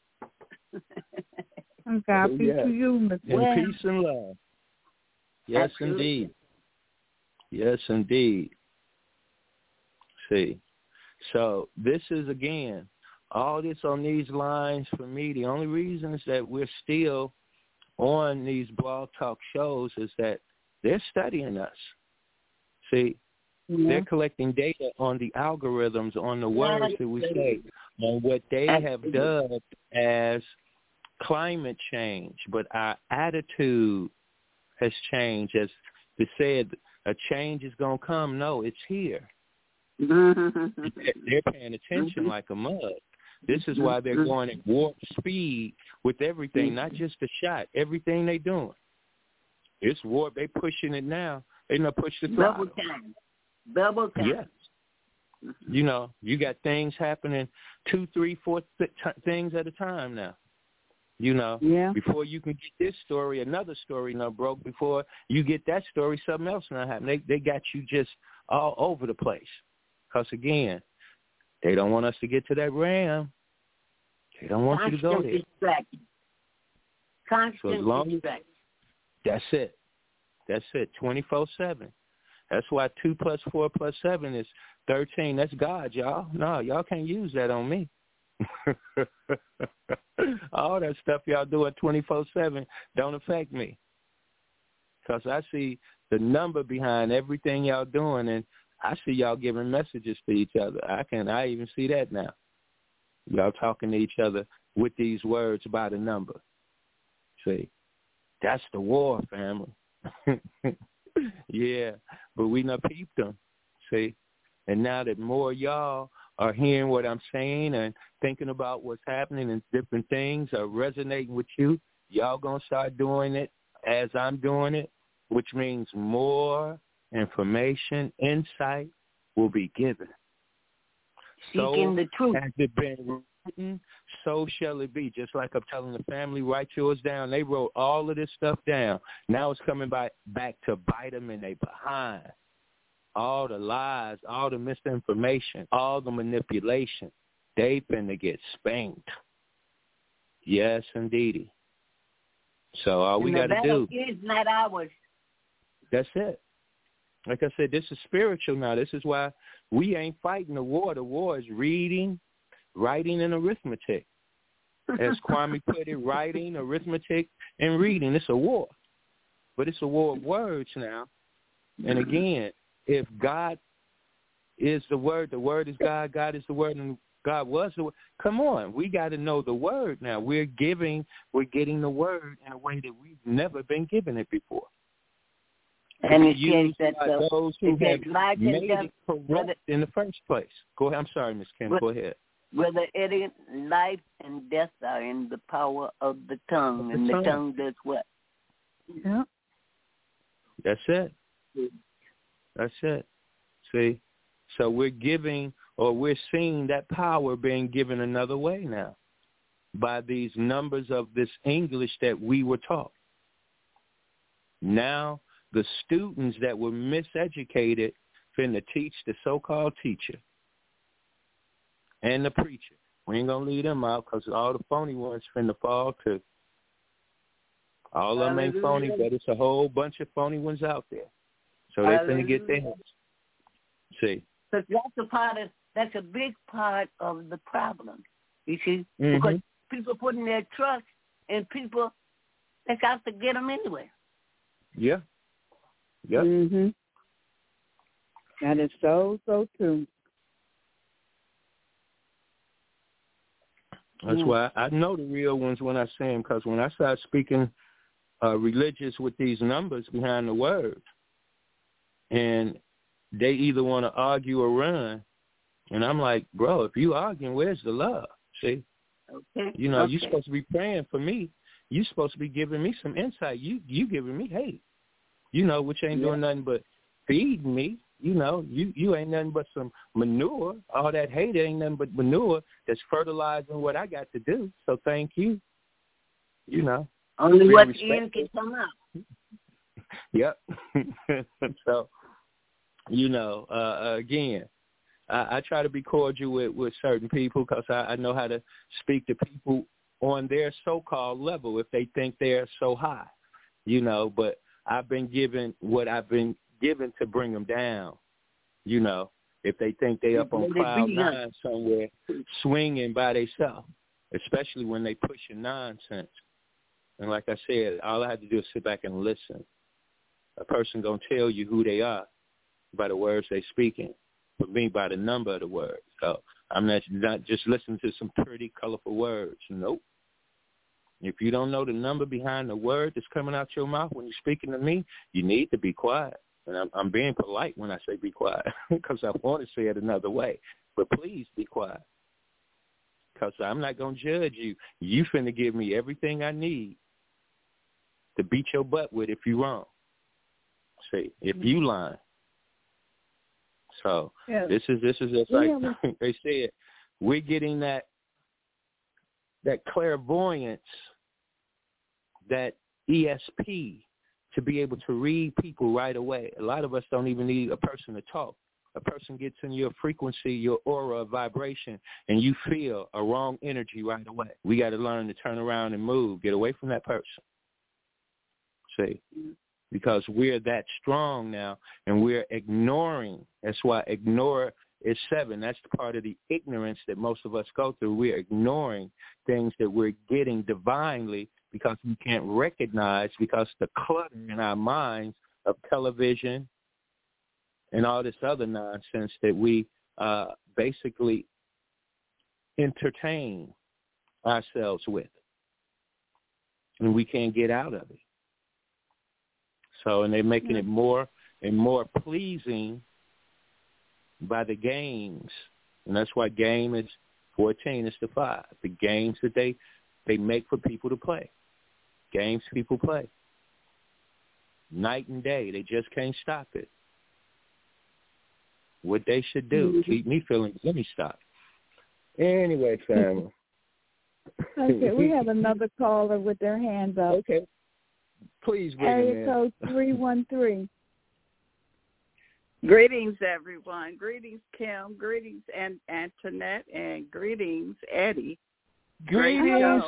I'm happy Yeah. to you, Miss In Well, peace and love. Yes, absolutely. indeed. Yes, indeed. See. So this is, again, all this on these lines for me. The only reason is that we're still on these Blog Talk shows is that they're studying us. See, Yeah. they're collecting data on the algorithms, on the words that we say, on what they have dubbed as climate change. But our attitude has changed. As they said, a change is going to come. No, it's here. They're paying attention like a mug. This is why they're going at warp speed with everything, not just the shot, everything they're doing. It's warp. They're pushing it now. They're going to push the throttle. Double time. Double time. Yes. You know, you got things happening two, three, four th- t- things at a time now. You know, Yeah. before you can get this story, another story now broke. Before you get that story, something else now happened. They, they got you just all over the place. Because, again, they don't want us to get to that RAM. They don't want Constant you to go there. distraction. Constant So as long as- distraction. That's it. That's it, twenty-four seven. That's why two plus four plus seven is thirteen. That's God, y'all. No, y'all can't use that on me. All that stuff y'all doing twenty-four seven don't affect me. Because I see the number behind everything y'all doing, and I see y'all giving messages to each other. I can, I even see that now. Y'all talking to each other with these words by the number. See, that's the war, family. Yeah, but we done peeped them. See, and now that more of y'all are hearing what I'm saying and thinking about what's happening and different things are resonating with you, y'all going to start doing it as I'm doing it, which means more information, insight will be given. Seeking so the truth. Has it been written, so shall it be. Just like I'm telling the family, write yours down. They wrote all of this stuff down. Now it's coming by, back to bite them in their behind. All the lies, all the misinformation, all the manipulation, they finna get spanked. Yes, indeedy. So all we got to do. is not ours. That's it. Like I said, this is spiritual now. This is why we ain't fighting the war. The war is reading, writing, and arithmetic. As Kwame put it, writing, arithmetic, and reading. It's a war. But it's a war of words now. And again, if God is the Word, the Word is God, God is the Word, and God was the Word. Come on, we got to know the Word now. We're giving, we're getting the Word in a way that we've never been given it before. And it used says that by those who have made death, it correct in the first place. Go ahead. I'm sorry, Miss Kim. Go ahead. Whether it is life and death are in the power of the tongue, the and tongue. the tongue does what? Yeah. That's it. That's it. See? So we're giving, or we're seeing that power being given another way now by these numbers of this English that we were taught. Now, the students that were miseducated finna teach the so-called teacher and the preacher. We ain't going to leave them out because all the phony ones finna fall too. All of them ain't phony, but it's a whole bunch of phony ones out there. So they finna get theirs. See? But that's a part of, that's a big part of the problem, you see? Mm-hmm. Because people putting their trust in people that's out to get them anyway. Yeah. Yep. Mm-hmm. That is so, so true. That's why I know the real ones when I see them, because when I start speaking uh, religious with these numbers behind the words, and they either want to argue or run, and I'm like, bro, if you arguing, where's the love? See? Okay. You know, okay. you're supposed to be praying for me. You're supposed to be giving me some insight. You you giving me hate. You know, which ain't yeah. doing nothing but feeding me. You know, you, you ain't nothing but some manure. All that hate ain't nothing but manure that's fertilizing what I got to do. So thank you. You know. Only what's in can come out. Yep. So, you know, uh, again, I, I try to be cordial with, with certain people because I, I know how to speak to people on their so-called level if they think they're so high, you know, but I've been given what I've been given to bring them down, you know, if they think they up on cloud nine somewhere swinging by themselves, especially when they pushing nonsense. And like I said, all I have to do is sit back and listen. A person going to tell you who they are by the words they speaking, but me by the number of the words. So I'm not, not just listening to some pretty, colorful words. Nope. If you don't know the number behind the word that's coming out your mouth when you're speaking to me, you need to be quiet. And I'm, I'm being polite when I say be quiet because I want to say it another way. But please be quiet because I'm not going to judge you. You finna give me everything I need to beat your butt with if you wrong. See, if you lying. So yeah. this is this is just like yeah. they said, we're getting that that clairvoyance, that E S P to be able to read people right away. A lot of us don't even need a person to talk. A person gets in your frequency, your aura, vibration, and you feel a wrong energy right away. We got to learn to turn around and move, get away from that person. See? Because we're that strong now, and we're ignoring. That's why ignore is seven. That's the part of the ignorance that most of us go through. We're ignoring things that we're getting divinely because we can't recognize, because the clutter in our minds of television and all this other nonsense that we uh, basically entertain ourselves with. And we can't get out of it. So, and they're making it more and more pleasing by the games. And that's why game is fourteen is to five. The games that they, they make for people to play. Games people play. Night and day. They just can't stop it. What they should do, mm-hmm. keep me feeling, let me stop. Anyway, family. Okay, we have another caller with their hands up. Okay. Please bring Area code three one three. Greetings, everyone. Greetings, Kim. Greetings, and Antoinette, and greetings, Eddie. Greetings.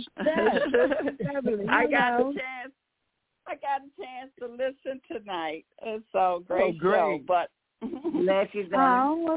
I got a chance. I got a chance to listen tonight. It's so great, oh, great. show. But let you go.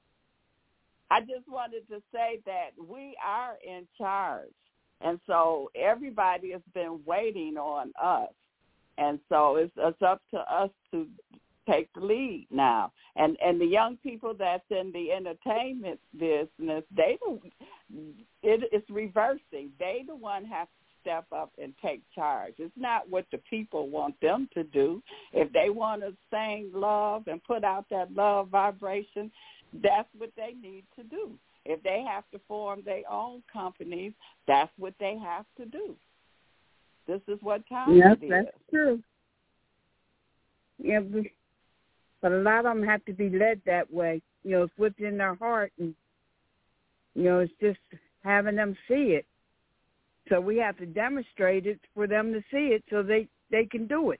I just wanted to say that we are in charge. And so everybody has been waiting on us. And so it's, it's up to us to take the lead now. And and the young people that's in the entertainment business, they don't, it, it's reversing. They the one have to step up and take charge. It's not what the people want them to do. If they want to sing love and put out that love vibration, that's what they need to do. If they have to form their own companies, that's what they have to do. This is what time yes, it is. That's true. Yeah, but, but a lot of them have to be led that way. You know, it's within their heart, and you know, it's just having them see it. So we have to demonstrate it for them to see it, so they they can do it.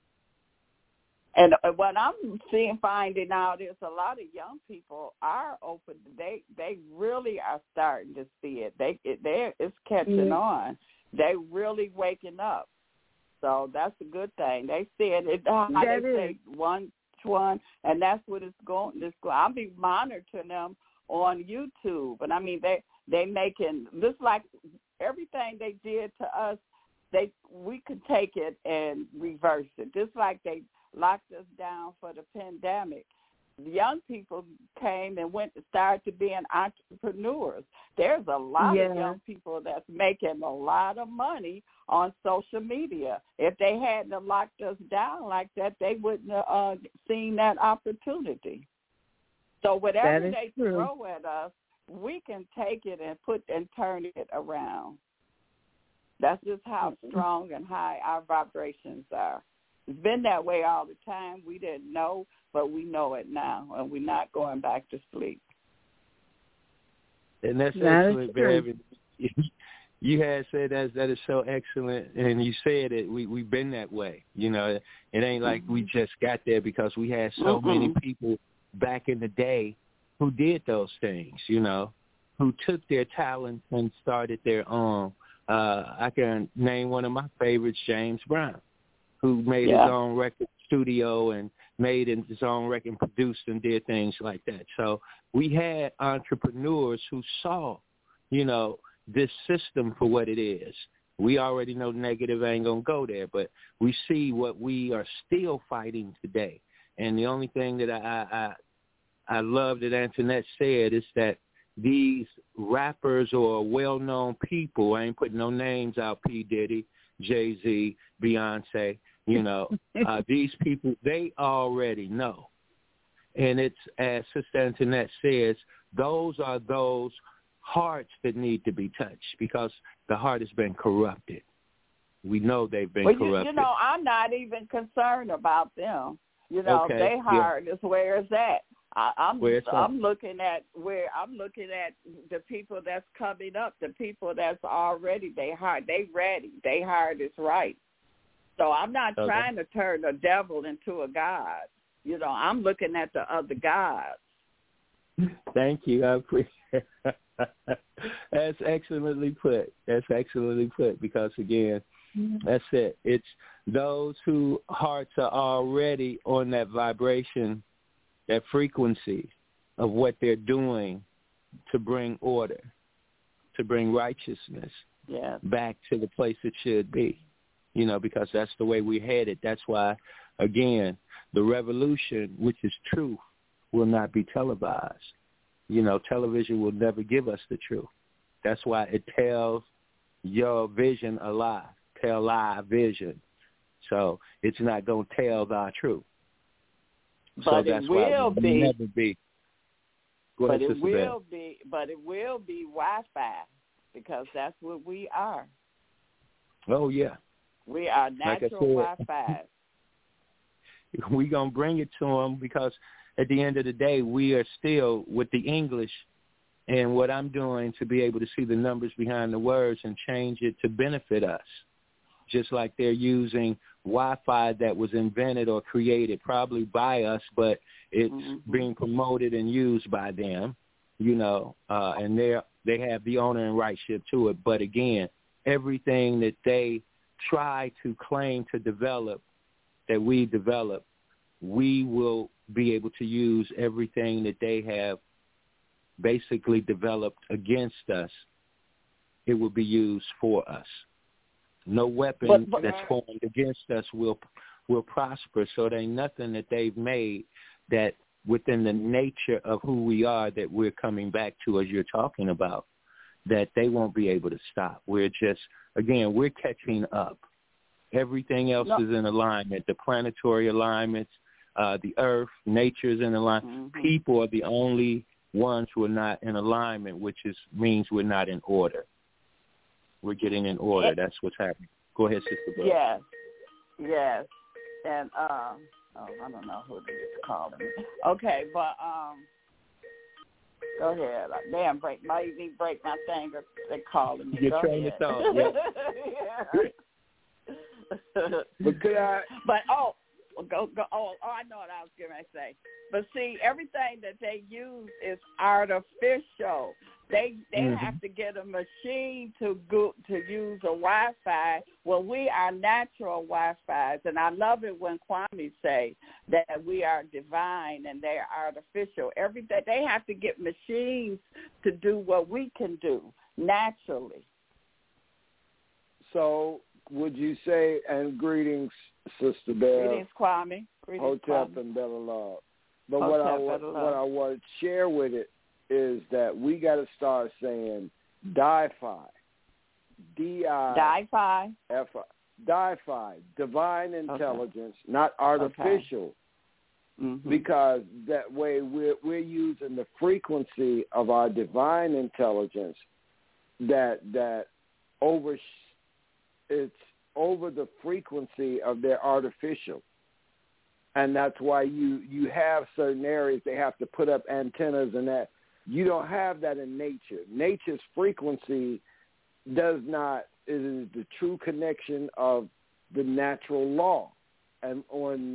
And what I'm seeing, finding out is a lot of young people are open. They they really are starting to see it. They they it's catching mm-hmm. on. They really waking up. So that's a good thing. They see it. it how that they is. say one one, and that's what it's going. This I'll be monitoring them on YouTube. And I mean they they making this like everything they did to us. They we could take it and reverse it. Just like they locked us down for the pandemic. The young people came and went to start to being entrepreneurs. There's a lot yeah. of young people that's making a lot of money on social media. If they hadn't locked us down like that, they wouldn't have uh, seen that opportunity. So whatever they true. throw at us, we can take it and put and turn it around. That's just how strong and high our vibrations are. It's been that way all the time. We didn't know, but we know it now, and we're not going back to sleep. And that's that excellent, baby. You had said that that is so excellent, and you said it. We we've been that way. You know, it ain't like mm-hmm. we just got there because we had so mm-hmm. many people back in the day who did those things. You know, who took their talents and started their own. Uh, I can name one of my favorites, James Brown, who made yeah. his own record studio and made his own record and produced and did things like that. So we had entrepreneurs who saw, you know, this system for what it is. We already know negative ain't going to go there, but we see what we are still fighting today. And the only thing that I, I, I love that Antoinette said is that these rappers or well-known people, I ain't putting no names out, P. Diddy, Jay-Z, Beyonce, you know, uh, these people, they already know. And it's, as Sister Antoinette says, those are those hearts that need to be touched because the heart has been corrupted. We know they've been well, corrupted. You, you know, I'm not even concerned about them. You know, okay. their heart yeah. is where it's at. I, I'm Where's I'm looking at where I'm looking at the people that's coming up, the people that's already they heart they ready, they heart is right. So I'm not okay. trying to turn the devil into a god. You know, I'm looking at the other gods. Thank you. I appreciate That's excellently put. That's excellently put because, again, mm-hmm. that's it. It's those whose hearts are already on that vibration, that frequency of what they're doing to bring order, to bring righteousness yeah. back to the place it should be, you know, because that's the way we're headed. That's why, again, the revolution, which is truth, will not be televised. You know, television will never give us the truth. That's why it tells your vision a lie, tell lie vision. So it's not going to tell the truth. But so it that's will why be. Never be. Go but ahead, it Sister will Beth. be. But it will be Wi-Fi because that's what we are. Oh yeah. We are Like natural Wi-Fi. We're going to bring it to them because at the end of the day, we are still with the English and what I'm doing to be able to see the numbers behind the words and change it to benefit us. Just like they're using Wi-Fi that was invented or created probably by us, but it's mm-hmm. being promoted and used by them, you know, uh, and they they have the owner and rightship to it. But again, everything that they try to claim to develop, that we develop, we will be able to use everything that they have basically developed against us. It will be used for us. No weapon but, but, that's formed against us will will prosper. So there ain't nothing that they've made that within the nature of who we are that we're coming back to, as you're talking about, that they won't be able to stop. We're just, again, we're catching up. Everything else no. is in alignment. The planetary alignments, uh, the earth, nature is in alignment. Mm-hmm. People are the only ones who are not in alignment, which is means we're not in order. We're getting in order. It, That's what's happening. Go ahead, Sister Beth. Yes, yes. And, um, oh, I don't know who they just calling me. Okay, but, um, go ahead. Like, damn, break, might even break my finger. They're calling me. You're go trying ahead. to talk, yeah. But could I? But oh, go go. Oh, oh, I know what I was going to say. But see, everything that they use is artificial. They they mm-hmm. have to get a machine to go to use a Wi-Fi. Well, we are natural Wi-Fi's, and I love it when Kwame say that we are divine and they are artificial. Everything they have to get machines to do what we can do naturally. So would you say, and greetings, Sister Bell. Greetings, Kwame. Greetings, Hotep Kwame. and better love. But Hotep, what I better love. what I want to share with it is that we got to start saying Di-Fi, D I Di-Fi, F I, Di-Fi, divine intelligence, okay. not artificial, okay. mm-hmm. because that way we're we're using the frequency of our divine intelligence that that over it's over the frequency of their artificial. And that's why you, you have certain areas they have to put up antennas and that. You don't have that in nature. Nature's frequency does not, it is the true connection of the natural law. And when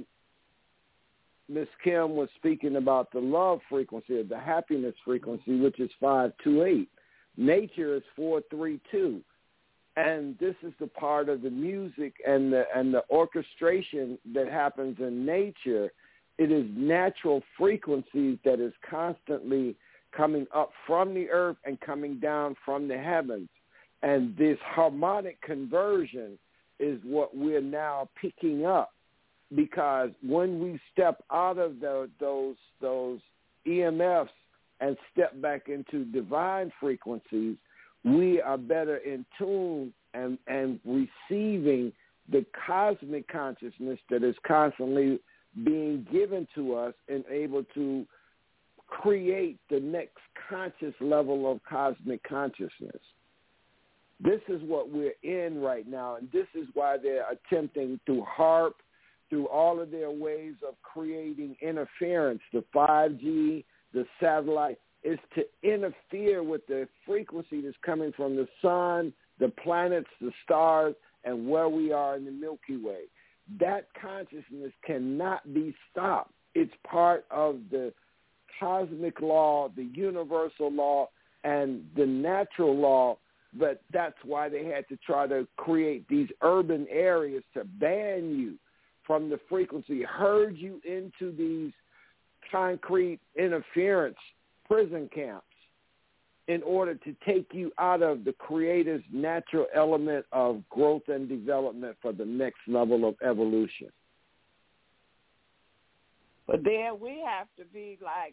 Miss Kim was speaking about the love frequency, or the happiness frequency, which is five two eight, nature is four three two. And this is the part of the music and the and the orchestration that happens in nature. It is natural frequencies that is constantly coming up from the earth and coming down from the heavens. And this harmonic conversion is what we're now picking up, because when we step out of the, those those E M Fs and step back into divine frequencies, we are better in tune and, and receiving the cosmic consciousness that is constantly being given to us and able to create the next conscious level of cosmic consciousness. This is what we're in right now, and this is why they're attempting through HAARP, through all of their ways of creating interference, the five G, the satellite, is to interfere with the frequency that's coming from the sun, the planets, the stars, and where we are in the Milky Way. That consciousness cannot be stopped. It's part of the cosmic law, the universal law, and the natural law, but that's why they had to try to create these urban areas to ban you from the frequency, herd you into these concrete interference prison camps in order to take you out of the Creator's natural element of growth and development for the next level of evolution. But then we have to be like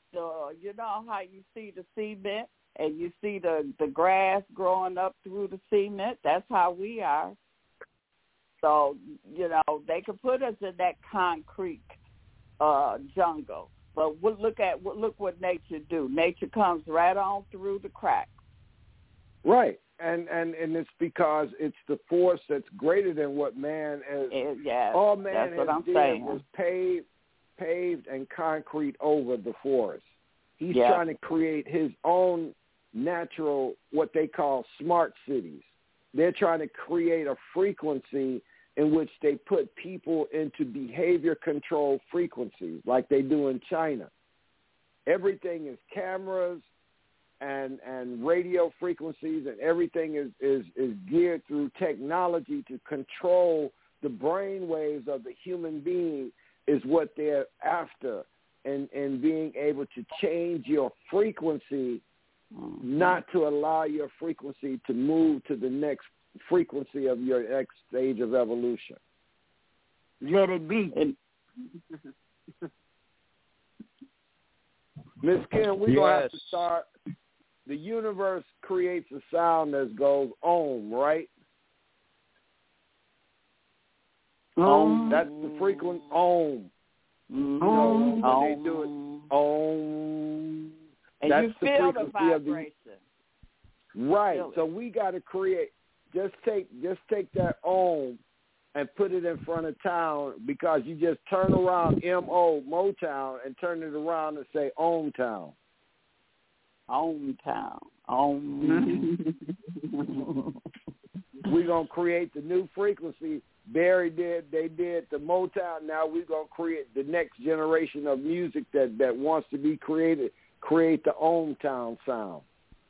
the, you know how you see the cement and you see the, the grass growing up through the cement? That's how we are. So, you know, they could put us in that concrete uh, jungle. But we'll look at look what nature do. Nature comes right on through the cracks. Right. And, and and it's because it's the force that's greater than what man has. It, yes, all man that's has what I'm did saying. was paved, paved and concrete over the forest. He's yep. trying to create his own natural, what they call smart cities. They're trying to create a frequency in which they put people into behavior control frequencies like they do in China. Everything is cameras and and radio frequencies, and everything is, is, is geared through technology to control the brain waves of the human being is what they're after, and, and being able to change your frequency, mm-hmm. not to allow your frequency to move to the next frequency of your next stage of evolution. Let it be. Miss Kim, we're yes. going to have to start. The universe creates a sound that goes Om, right? Om. Om. That's the frequent Om. Mm-hmm. You know, when Om. they do it, Om. And That's you the feel the frequency of the, vibration. right. Feel So we got to create. Just take just take that Om and put it in front of town, because you just turn around M O Motown and turn it around and say Om Town. Om Town. Om. We're gonna create the new frequency. Barry did. They did the Motown. Now we're gonna create the next generation of music that, that wants to be created. Create the Om Town sound.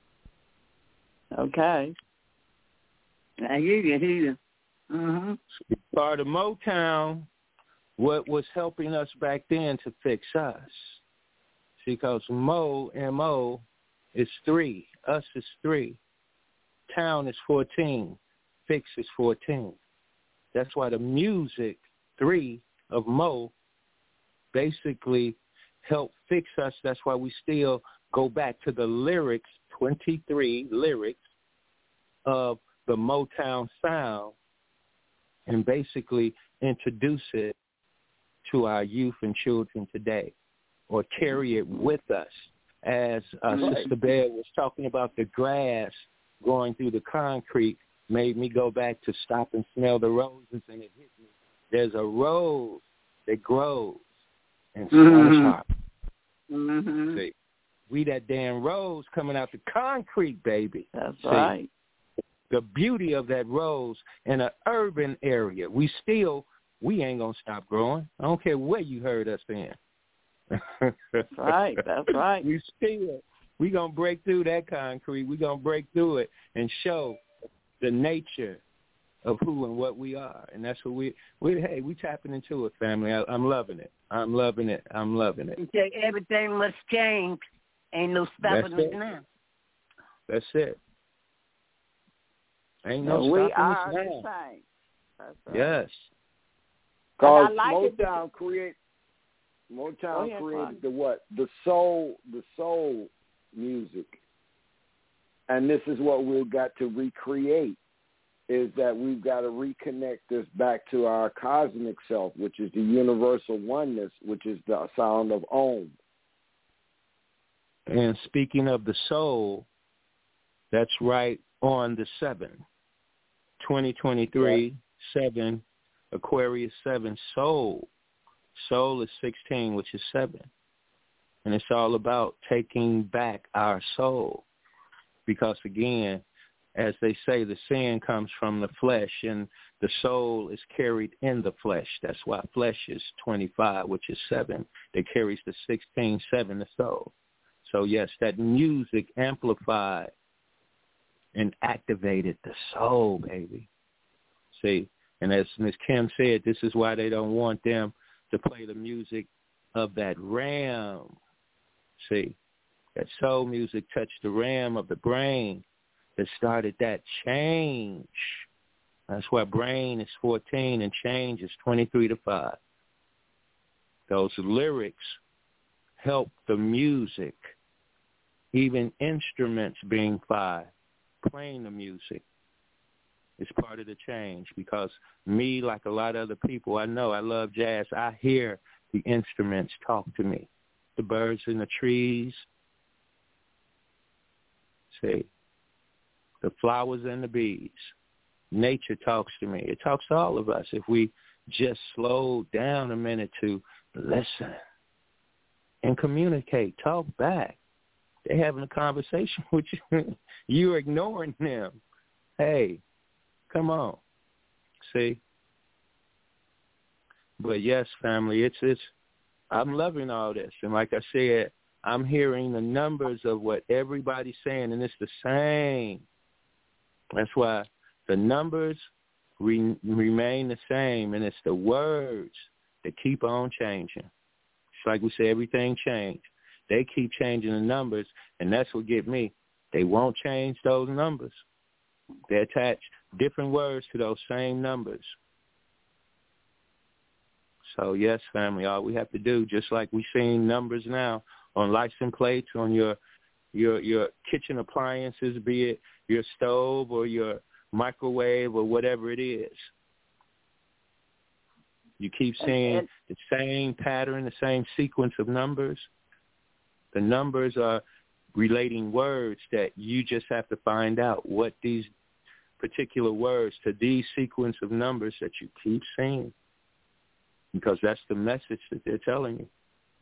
Okay. I hear you, I hear you. Mm-hmm. Part of Motown, what was helping us back then to fix us. Because Mo, M O, is three. Us is three. Town is fourteen. Fix is fourteen. That's why the music, three, of Mo, basically helped fix us. That's why we still go back to the lyrics, twenty-three lyrics of the Motown sound, and basically introduce it to our youth and children today, or carry it with us. As uh, right. Sister Bear was talking about the grass going through the concrete, made me go back to stop and smell the roses, and it hit me. There's a rose that grows in mm-hmm. Scottish mm-hmm. See, we that damn rose coming out the concrete, baby. That's See, right. the beauty of that rose in an urban area, we still, we ain't going to stop growing. I don't care where you heard us in. That's right. That's right. We still, we going to break through that concrete. we going to break through it and show the nature of who and what we are. And that's what we, we hey, we tapping into it, family. I, I'm loving it. I'm loving it. I'm loving it. Okay, everything must change. Ain't no stopping it now. That's it. Ain't no we stopping are us the now. same. That's right. Yes. Because like Motown create Motown ahead, created Ron. the what? The soul, the soul music. And this is what we've got to recreate, is that we've got to reconnect this back to our cosmic self, which is the universal oneness, which is the sound of Om. And speaking of the soul, that's right on the seven. twenty twenty-three, yeah. seven, Aquarius seven, soul. Soul is sixteen, which is seven. And it's all about taking back our soul. Because, again, as they say, the sin comes from the flesh, and the soul is carried in the flesh. That's why flesh is twenty-five, which is seven. That carries the sixteen, seven, the soul. So, yes, that music amplified and activated the soul, baby. See, and as Miz Kim said, this is why they don't want them to play the music of that ram. See, that soul music touched the ram of the brain that started that change. That's why brain is fourteen and change is twenty-three to five. Those lyrics help the music, even instruments being five, playing the music. It's part of the change because me, like a lot of other people, I know I love jazz. I hear the instruments talk to me. The birds in the trees, see, the flowers and the bees. Nature talks to me. It talks to all of us if we just slow down a minute to listen and communicate, talk back. They're having a conversation with you. You're ignoring them. Hey, come on. See? But yes, family, it's it's I'm loving all this. And like I said, I'm hearing the numbers of what everybody's saying, and it's the same. That's why the numbers re- remain the same, and it's the words that keep on changing. It's like we say, everything changed. They keep changing the numbers, and that's what get me. They won't change those numbers. They attach different words to those same numbers. So, yes, family, all we have to do, just like we're seeing numbers now on license plates, on your your your kitchen appliances, be it your stove or your microwave or whatever it is. You keep seeing the same pattern, the same sequence of numbers. The numbers are relating words that you just have to find out what these particular words to these sequence of numbers that you keep seeing, because that's the message that they're telling you.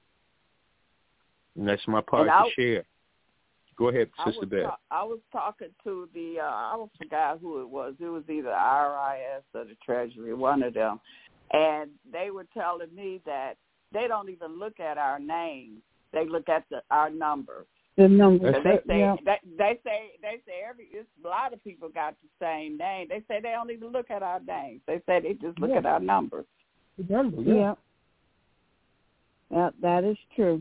And that's my part I, to share. Go ahead, Sister Beth. Ta- I was talking to the, uh, I forgot who it was. It was either I R I S or the Treasury, one of them. And they were telling me that they don't even look at our names. They look at the, our numbers. The numbers. They say, yeah. they, they say they say every it's, a lot of people got the same name. They say they don't even look at our names. They say they just look yeah. at our numbers. The numbers, yeah. yeah. Yeah, that is true.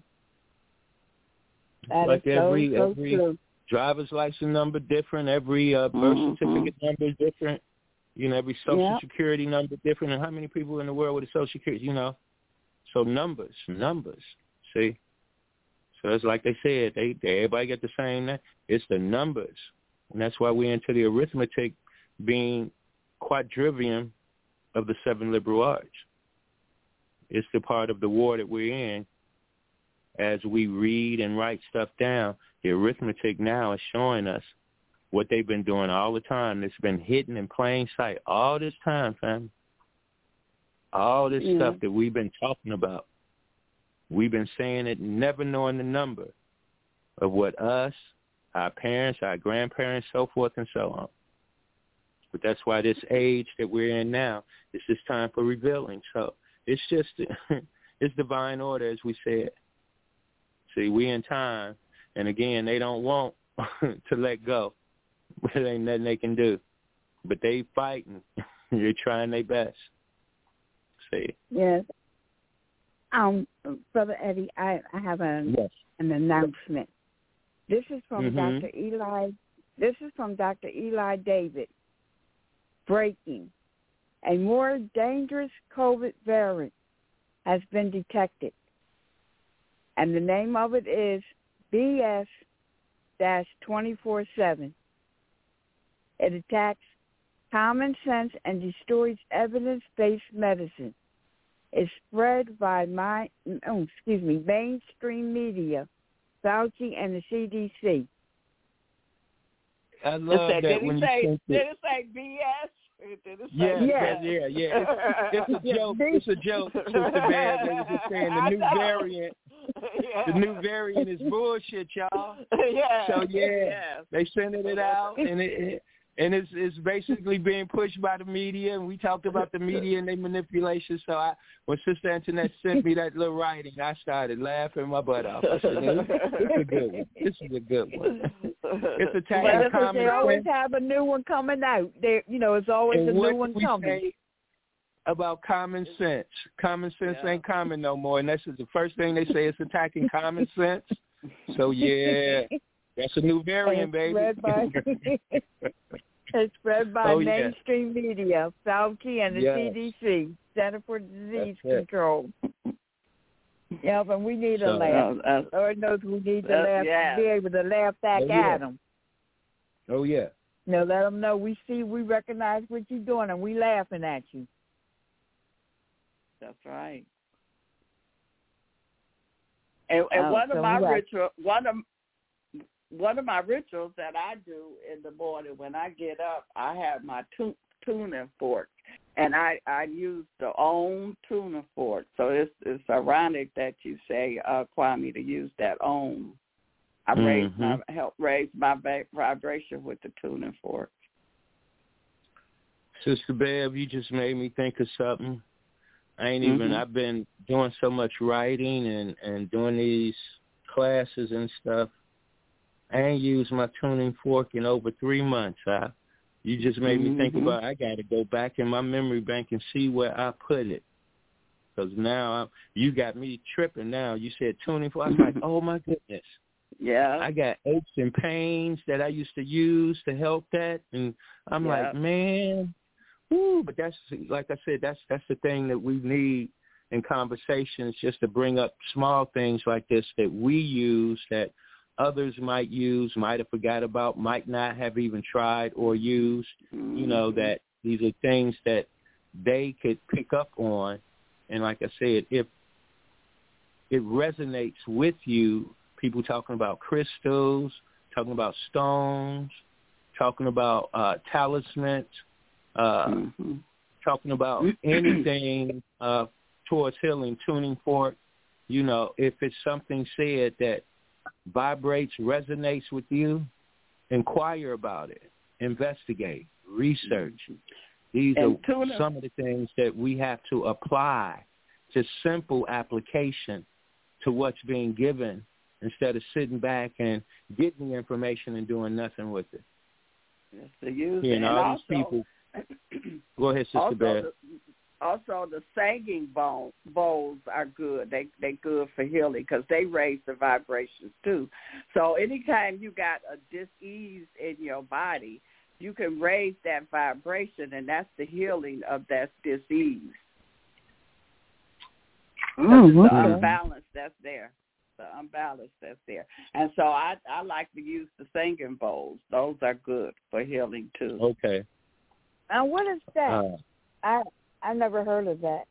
That like is every so, so every true. driver's license number different, every uh, birth mm-hmm. certificate number is different. You know, every Social yeah. Security number different. And how many people in the world with a Social Security? You know, so numbers, numbers. See. So it's like they said, they, they everybody get the same name. It's the numbers. And that's why we're into the arithmetic being quadrivium of the seven liberal arts. It's the part of the war that we're in. As we read and write stuff down, the arithmetic now is showing us what they've been doing all the time. It's been hidden in plain sight all this time, fam. All this yeah. stuff that we've been talking about. We've been saying it, never knowing the number of what us, our parents, our grandparents, so forth and so on. But that's why this age that we're in now, it's just time for revealing. So it's just, it's divine order, as we said. See, we in time, and again, they don't want to let go. There ain't nothing they can do. But they fighting. They're trying their best. See. Yes. Um, Brother Eddie, I, I have an yes. an announcement. This is from mm-hmm. Doctor Eli. This is from Doctor Eli David. Breaking: a more dangerous COVID variant has been detected, and the name of it is B S twenty-four seven. It attacks common sense and destroys evidence-based medicine. Is spread by my, oh, excuse me, mainstream media, Fauci and the C D C. I love said, that did when he say, you did it say B S? Did it say yeah, yeah, yeah, yeah. It's, it's a joke. It's a joke, Sister Bad. They were just saying the new variant. Yeah. The new variant is bullshit, y'all. Yeah. So yeah, yeah. they sending it out, and it, it and it's it's basically being pushed by the media. And we talked about the media and their manipulation. So I, when Sister Antoinette sent me that little writing, I started laughing my butt off. I said, "This is a good one. This is a good one." It's attacking Well, common they always sense. have a new one coming out. There, you know, it's always And a what new one we coming. Say about common sense. Common sense Yeah. ain't common no more, and that's the first thing they say is attacking common sense. So yeah, that's a new variant, baby. Spread by, it's spread by Oh, yeah. mainstream media, Fauci and the Yes. C D C, Center for Disease That's it. Control. Yeah, but we need So, a laugh. Uh, uh, Lord knows we need to uh, laugh, yeah. be able to laugh back Oh, yeah. at them. Oh, yeah. You know, let them know we see, we recognize what you're doing, and we laughing at you. That's right. And, and Oh, one so of my we got- ritual, one of one of my rituals that I do in the morning when I get up, I have my tu- tuning fork, and I I use the Om tuning fork. So it's it's ironic that you say, uh, Kwame, to use that Om. I Mm-hmm. raise my help raise my va- vibration with the tuning fork. Sister Bev, you just made me think of something. I ain't even, Mhm. I've been doing so much writing and, and doing these classes and stuff. I ain't used my tuning fork in over three months. I, you just made me think Mhm. about, I got to go back in my memory bank and see where I put it. Because now I'm, you got me tripping now. You said tuning fork. I was like, oh, my goodness. Yeah. I got aches and pains that I used to use to help that. And I'm Yeah. like, man. Woo, but that's, like I said, that's that's the thing that we need in conversations, just to bring up small things like this that we use that others might use, might have forgot about, might not have even tried or used, Mm-hmm. you know, that these are things that they could pick up on. And like I said, if it resonates with you, people talking about crystals, talking about stones, talking about uh, talismans, Uh, mm-hmm. talking about anything uh, towards healing, tuning fork, you know, if it's something said that vibrates, resonates with you, inquire about it, investigate, research. These And are tuna- some of the things that we have to apply, to simple application to what's being given instead of sitting back and getting the information and doing nothing with it. Yes, to use You it. know, And all also, these people. Go ahead, Sister also, Bear. the, also the singing bowl, bowls are good. They they good for healing because they raise the vibrations too. So anytime you got a dis-ease in your body, you can raise that vibration, and that's the healing of that dis-ease. Mm, It's the okay. unbalance that's there. The unbalance that's there. And so I I like to use the singing bowls. Those are good for healing too. Okay. And what is that? Uh, I I never heard of that.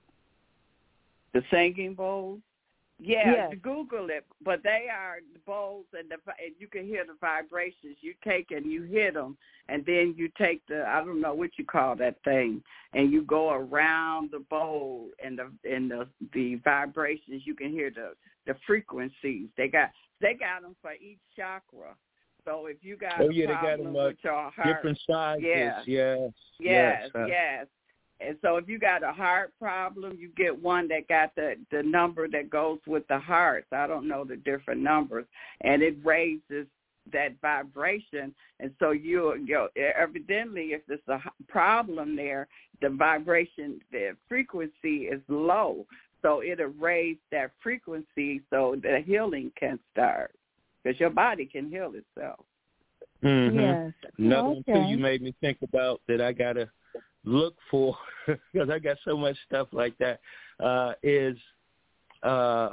The singing bowls? Yeah, Yes. Google it. But they are the bowls, and, the, and you can hear the vibrations. You take and you hit them, and then you take the, I don't know what you call that thing, and you go around the bowl, and the and the, the vibrations, you can hear the, the frequencies. They got they got them for each chakra. So if you got oh, a yeah, they got problem them uh, with your heart, different sizes. Yeah. Yes. Yes, uh, yes. And so if you got a heart problem, you get one that got the, the number that goes with the heart. I don't know the different numbers. And it raises that vibration. And so you, you evidently, if there's a problem there, the vibration, the frequency is low. So it'll raise that frequency so the healing can start. Because your body can heal itself. Mm-hmm. Yes. Another Okay. one, too, you made me think about that I got to look for, because I got so much stuff like that, uh, is uh,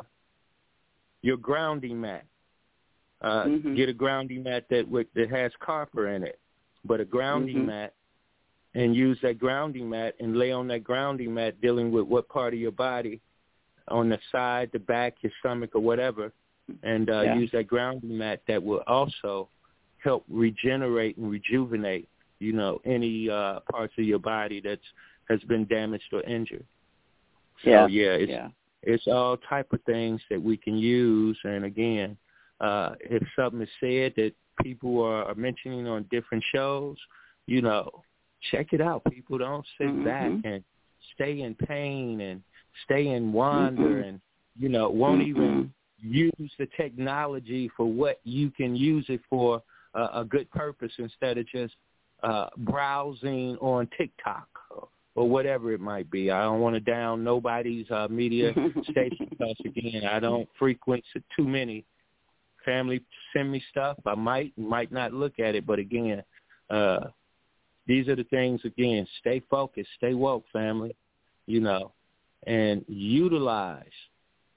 your grounding mat. Uh, Mm-hmm. Get a grounding mat that with, that has copper in it, but a grounding Mm-hmm. mat, and use that grounding mat and lay on that grounding mat dealing with what part of your body, on the side, the back, your stomach, or whatever, and uh, Yeah. use that grounding mat that will also help regenerate and rejuvenate, you know, any uh, parts of your body that's has been damaged or injured. So, Yeah. yeah, it's, yeah. it's all type of things that we can use. And, again, uh, if something is said that people are, are mentioning on different shows, you know, check it out. People don't sit Mm-hmm. back and stay in pain and stay in wonder Mm-hmm. and, you know, won't Mm-hmm. even use the technology for what you can use it for, uh, a good purpose, instead of just uh, browsing on TikTok or, or whatever it might be. I don't want to down nobody's uh, media station because, again, I don't frequent too many. Family send me stuff. I might, might not look at it, but, again, uh, these are the things, again, stay focused, stay woke, family, you know, and utilize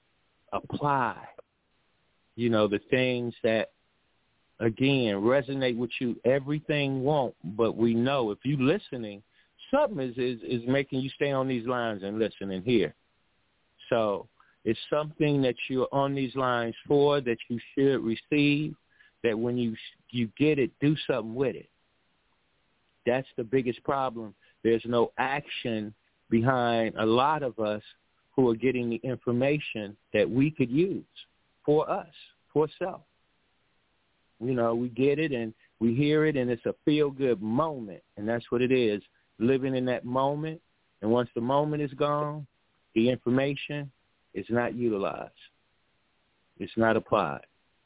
apply, you know, the things that, again, resonate with you. Everything won't, but we know if you're listening, something is, is, is making you stay on these lines and listen and hear. So it's something that you're on these lines for, that you should receive, that when you you get it, do something with it. That's the biggest problem. There's no action behind a lot of us who are getting the information that we could use for us, for self. You know, we get it and we hear it, and it's a feel-good moment, and that's what it is, living in that moment. And once the moment is gone, the information is not utilized. It's not applied.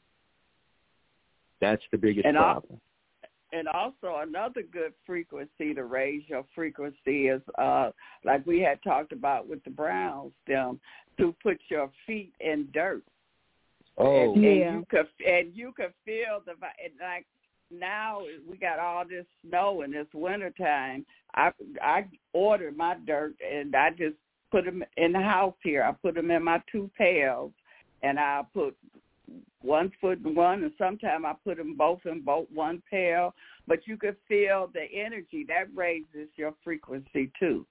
That's the biggest and problem. Al- and also another good frequency to raise your frequency is, uh, like we had talked about with the Browns, them, to put your feet in dirt. Oh, and, yeah. and you could and you could feel the and like now we got all this snow in this wintertime. I I ordered my dirt and I just put them in the house here. I put them in my two pails, and I put one foot in one, and sometimes I put them both in both one pail. But you could feel the energy that raises your frequency too.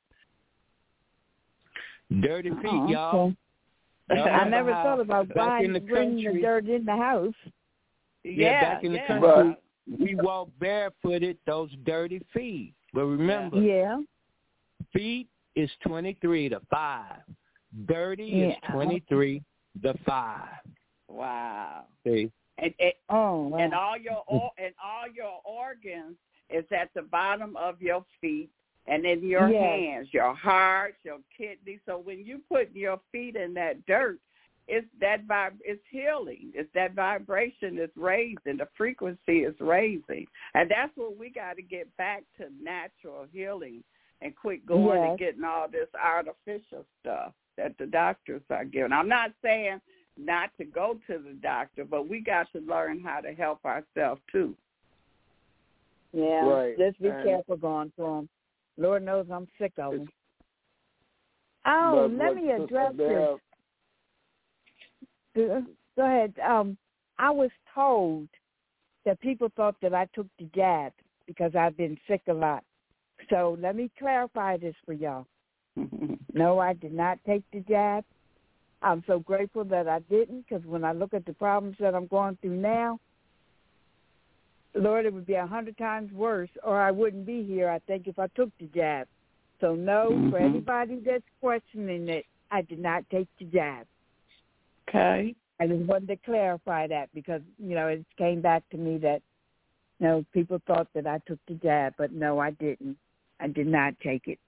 Dirty feet, Oh, y'all. okay. Y'all I never how thought about back buying, in the bringing country, the dirt in the house. Yeah, Yeah, back in the yeah. country, we walk barefooted, those dirty feet. But remember, Yeah. feet is twenty-three to five. Dirty Yeah. is twenty-tee to five. Wow. See? And and, Oh, wow. and all your or, and all your organs is at the bottom of your feet and in your Yes. hands, your heart, your kidney. So when you put your feet in that dirt, it's that vib- it's healing. It's that vibration is raising. The frequency is raising, and that's what we got to get back to, natural healing, and quit going Yes. and getting all this artificial stuff that the doctors are giving. I'm not saying not to go to the doctor, but we got to learn how to help ourselves too. Yeah. Right. Just be And careful going to them. Lord knows I'm sick of them. Oh, but let what me Sister address Bev- this. Go go ahead. Um, I was told that people thought that I took the jab because I've been sick a lot. So let me clarify this for y'all. No, I did not take the jab. I'm so grateful that I didn't, because when I look at the problems that I'm going through now, Lord, it would be a hundred times worse, or I wouldn't be here, I think, if I took the jab. So no, Mm-hmm. for anybody that's questioning it, I did not take the jab. Okay. I just wanted to clarify that because, you know, it came back to me that, you know, people thought that I took the jab, but no, I didn't. I did not take it.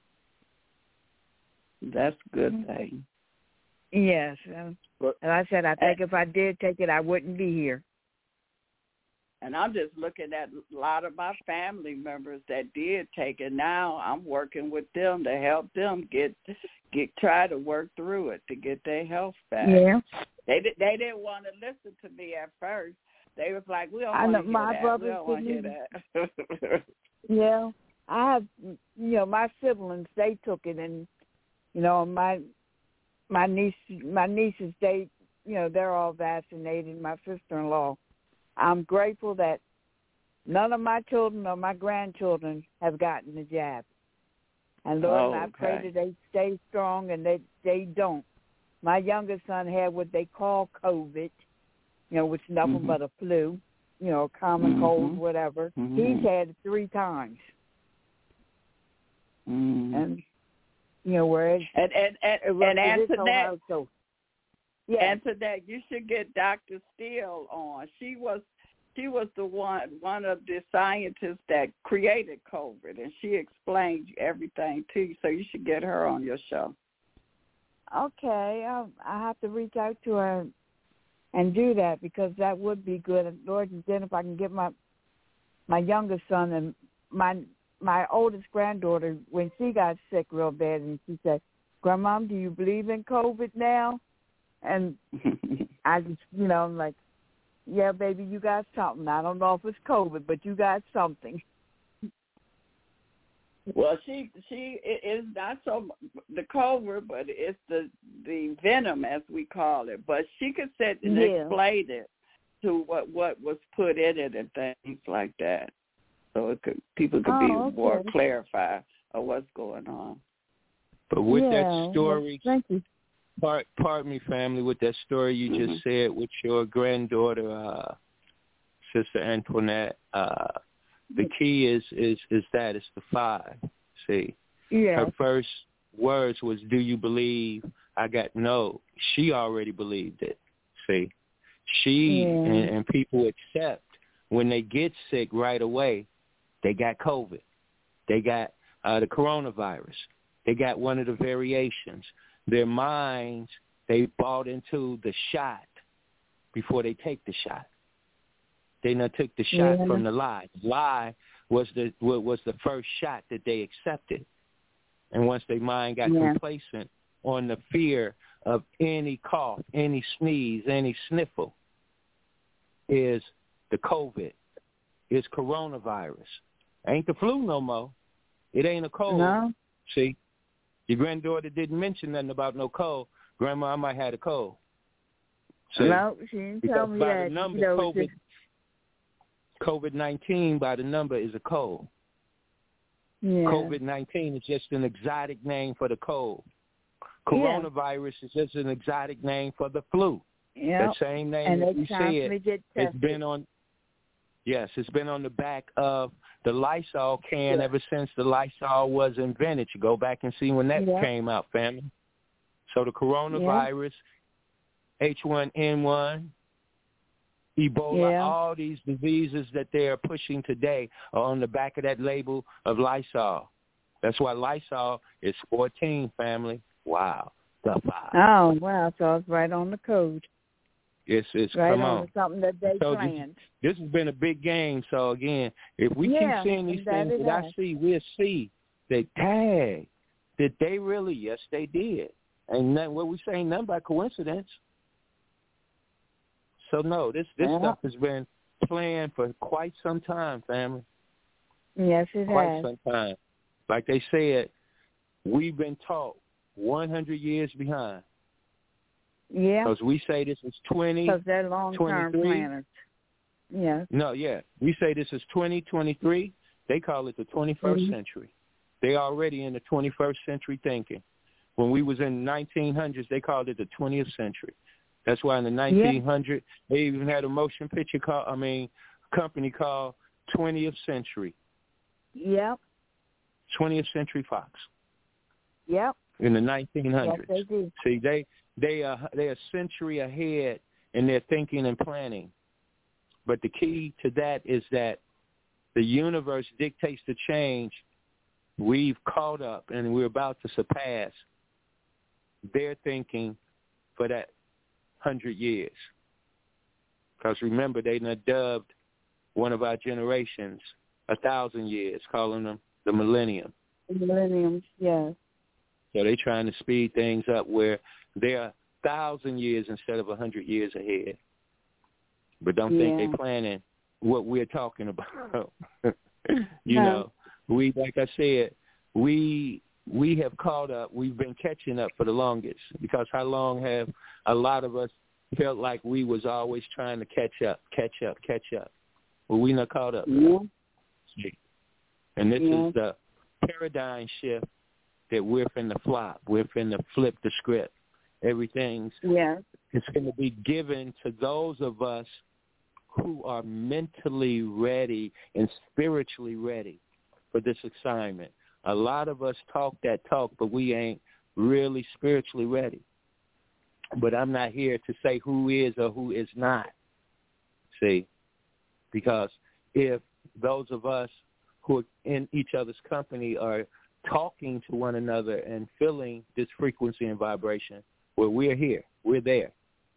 That's a good thing. Yes. Um, But- and I said, I think if I did take it, I wouldn't be here. And I'm just looking at a lot of my family members that did take it. Now I'm working with them to help them get get try to work through it to get their health back. Yeah. They did, they didn't want to listen to me at first. They was like, "We don't I want know to hear my that. We brothers don't want to hear didn't that." Yeah. I have, you know, my siblings, they took it, and, you know, my my niece, my nieces, they, you know, they're all vaccinated. My sister-in-law. I'm grateful that none of my children or my grandchildren have gotten the jab. And Lord, Oh, and I pray okay. that they stay strong and that they don't. My youngest son had what they call COVID, you know, which is nothing Mhm. but a flu, you know, a common Mhm. cold, whatever. Mhm. He's had it three times. Mm. And, you know, whereas And and and, it was and his whole Antoinette, household. Yeah. Antoinette, you should get Doctor Steele on. She was she was the one one of the scientists that created COVID, and she explained everything to you. So you should get her on your show. Okay, I'll, I have to reach out to her and do that because that would be good. And Lord, and then if I can get my my youngest son and my my oldest granddaughter, when she got sick real bad, and she said, "Grandma, do you believe in COVID now?" And I just, you know, I'm like, "Yeah, baby, you got something. I don't know if it's COVID, but you got something." Well, she she it is not so the covert, but it's the the venom as we call it. But she could sit and Yeah. explain it to what what was put in it and things like that, so it could people could Oh, be okay. more clarified of what's going on. But with yeah. that story, Well, thank you. part, pardon me, family, with that story you Mm-hmm. just said with your granddaughter, uh, Sister Antoinette, uh, the key is, is, is that it's the five. See, Yeah. her first words was, "Do you believe?" I got no. She already believed it. See, she Yeah. and, and people accept when they get sick right away, they got COVID, they got uh, the coronavirus, they got one of the variations. Their minds, they bought into the shot before they take the shot. They not took the shot Yeah. from the lie. The lie was the was the first shot that they accepted. And once their mind got Yeah. complacent on the fear of any cough, any sneeze, any sniffle, is the COVID, is coronavirus. Ain't the flu no more. It ain't a cold. No. See, your granddaughter didn't mention nothing about no cold. Grandma, I might have a cold. See? No, she didn't tell Because me by that. the number, You know, COVID, just, COVID nineteen by the number is a cold. yeah. COVID nineteen is just an exotic name for the cold. Coronavirus is just an exotic name for the flu. Yeah. That same name And that they you constantly said, get it's tested. been on, yes, it's been on the back of the Lysol can Yeah. ever since the Lysol was invented. You go back and see when that Yeah. came out, family. So the coronavirus, H one N one, Ebola, Yeah. all these diseases that they are pushing today are on the back of that label of Lysol. That's why Lysol is fourteen, family. Wow. The five. Oh, wow. So it's right on the code. It's, it's Right come on, on. something that they So this, planned. this has been a big game. So, again, if we Yeah, keep seeing these and that things it that I has. see, we'll see that, tag, did they really? Yes, they did. And that, what we say, nothing by coincidence. So, no, this, this Yeah. stuff has been planned for quite some time, family. Yes, it Quite has. some time. Like they said, we've been taught one hundred years behind. Yeah. Because we say this is twenty, Because they're long-term twenty-three. planners. Yeah. No, yeah. We say this is twenty twenty-three. They call it the twenty-first Mhm. century. They already in the twenty-first century thinking. When we was in the nineteen hundreds, they called it the twentieth century. That's why in the nineteen hundreds, they even had a motion picture call, I mean, company called twentieth Century. Yep. twentieth Century Fox. Yep. In the nineteen hundreds. Yes, they do. See, they they are they are a century ahead in their thinking and planning. But the key to that is that the universe dictates the change. We've caught up and we're about to surpass their thinking for that hundred years. Because remember, they done dubbed one of our generations a thousand years, calling them the millennium. Millenniums, yes. So they're trying to speed things up where they're a thousand years instead of a hundred years ahead. But don't think Yeah. they're planning what we're talking about. you No. know, we, like I said, we we have caught up. We've been catching up for the longest because how long have a lot of us felt like we was always trying to catch up, catch up, catch up? Well, we not caught up. Yeah. And this Yeah. is the paradigm shift that we're finna flop. We're finna flip the script. Everything's Yeah. it's going to be given to those of us who are mentally ready and spiritually ready for this assignment. A lot of us talk that talk, but we ain't really spiritually ready. But I'm not here to say who is or who is not. See, because if those of us who are in each other's company are talking to one another and feeling this frequency and vibration, well, we're here. We're there.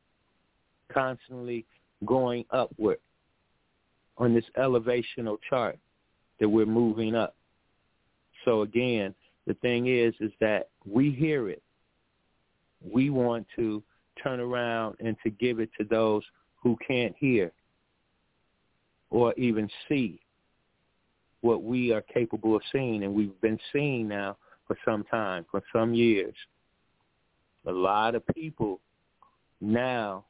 Constantly going upward on this elevational chart that we're moving up. So again, the thing is, is that we hear it. We want to turn around and to give it to those who can't hear or even see. what we are capable of seeing, and we've been seeing now for some time, for some years. A lot of people now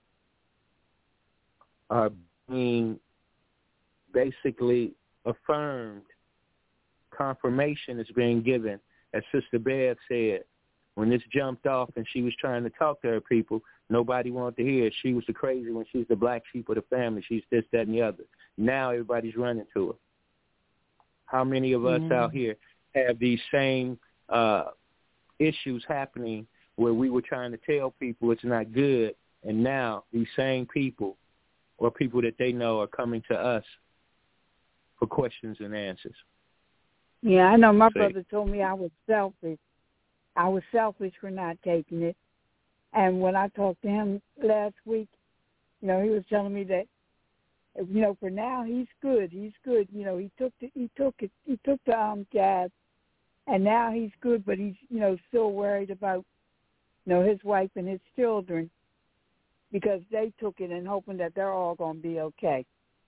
are being basically affirmed. Confirmation is being given. As Sister Bev said, when this jumped off and she was trying to talk to her people, nobody wanted to hear it. She was the crazy one. She's the black sheep of the family. She's this, that, and the other. Now everybody's running to her. How many of us mm-hmm. out here have these same uh, issues happening where we were trying to tell people it's not good, and now these same people or people that they know are coming to us for questions and answers? Yeah, I know my See? brother told me I was selfish. I was selfish for not taking it. And when I talked to him last week, you know, he was telling me that, you know, for now he's good. He's good. You know, he took the, he took it. He took the um jab, and now he's good. But he's, you know, still worried about, you know, his wife and his children because they took it and hoping that they're all going to be okay.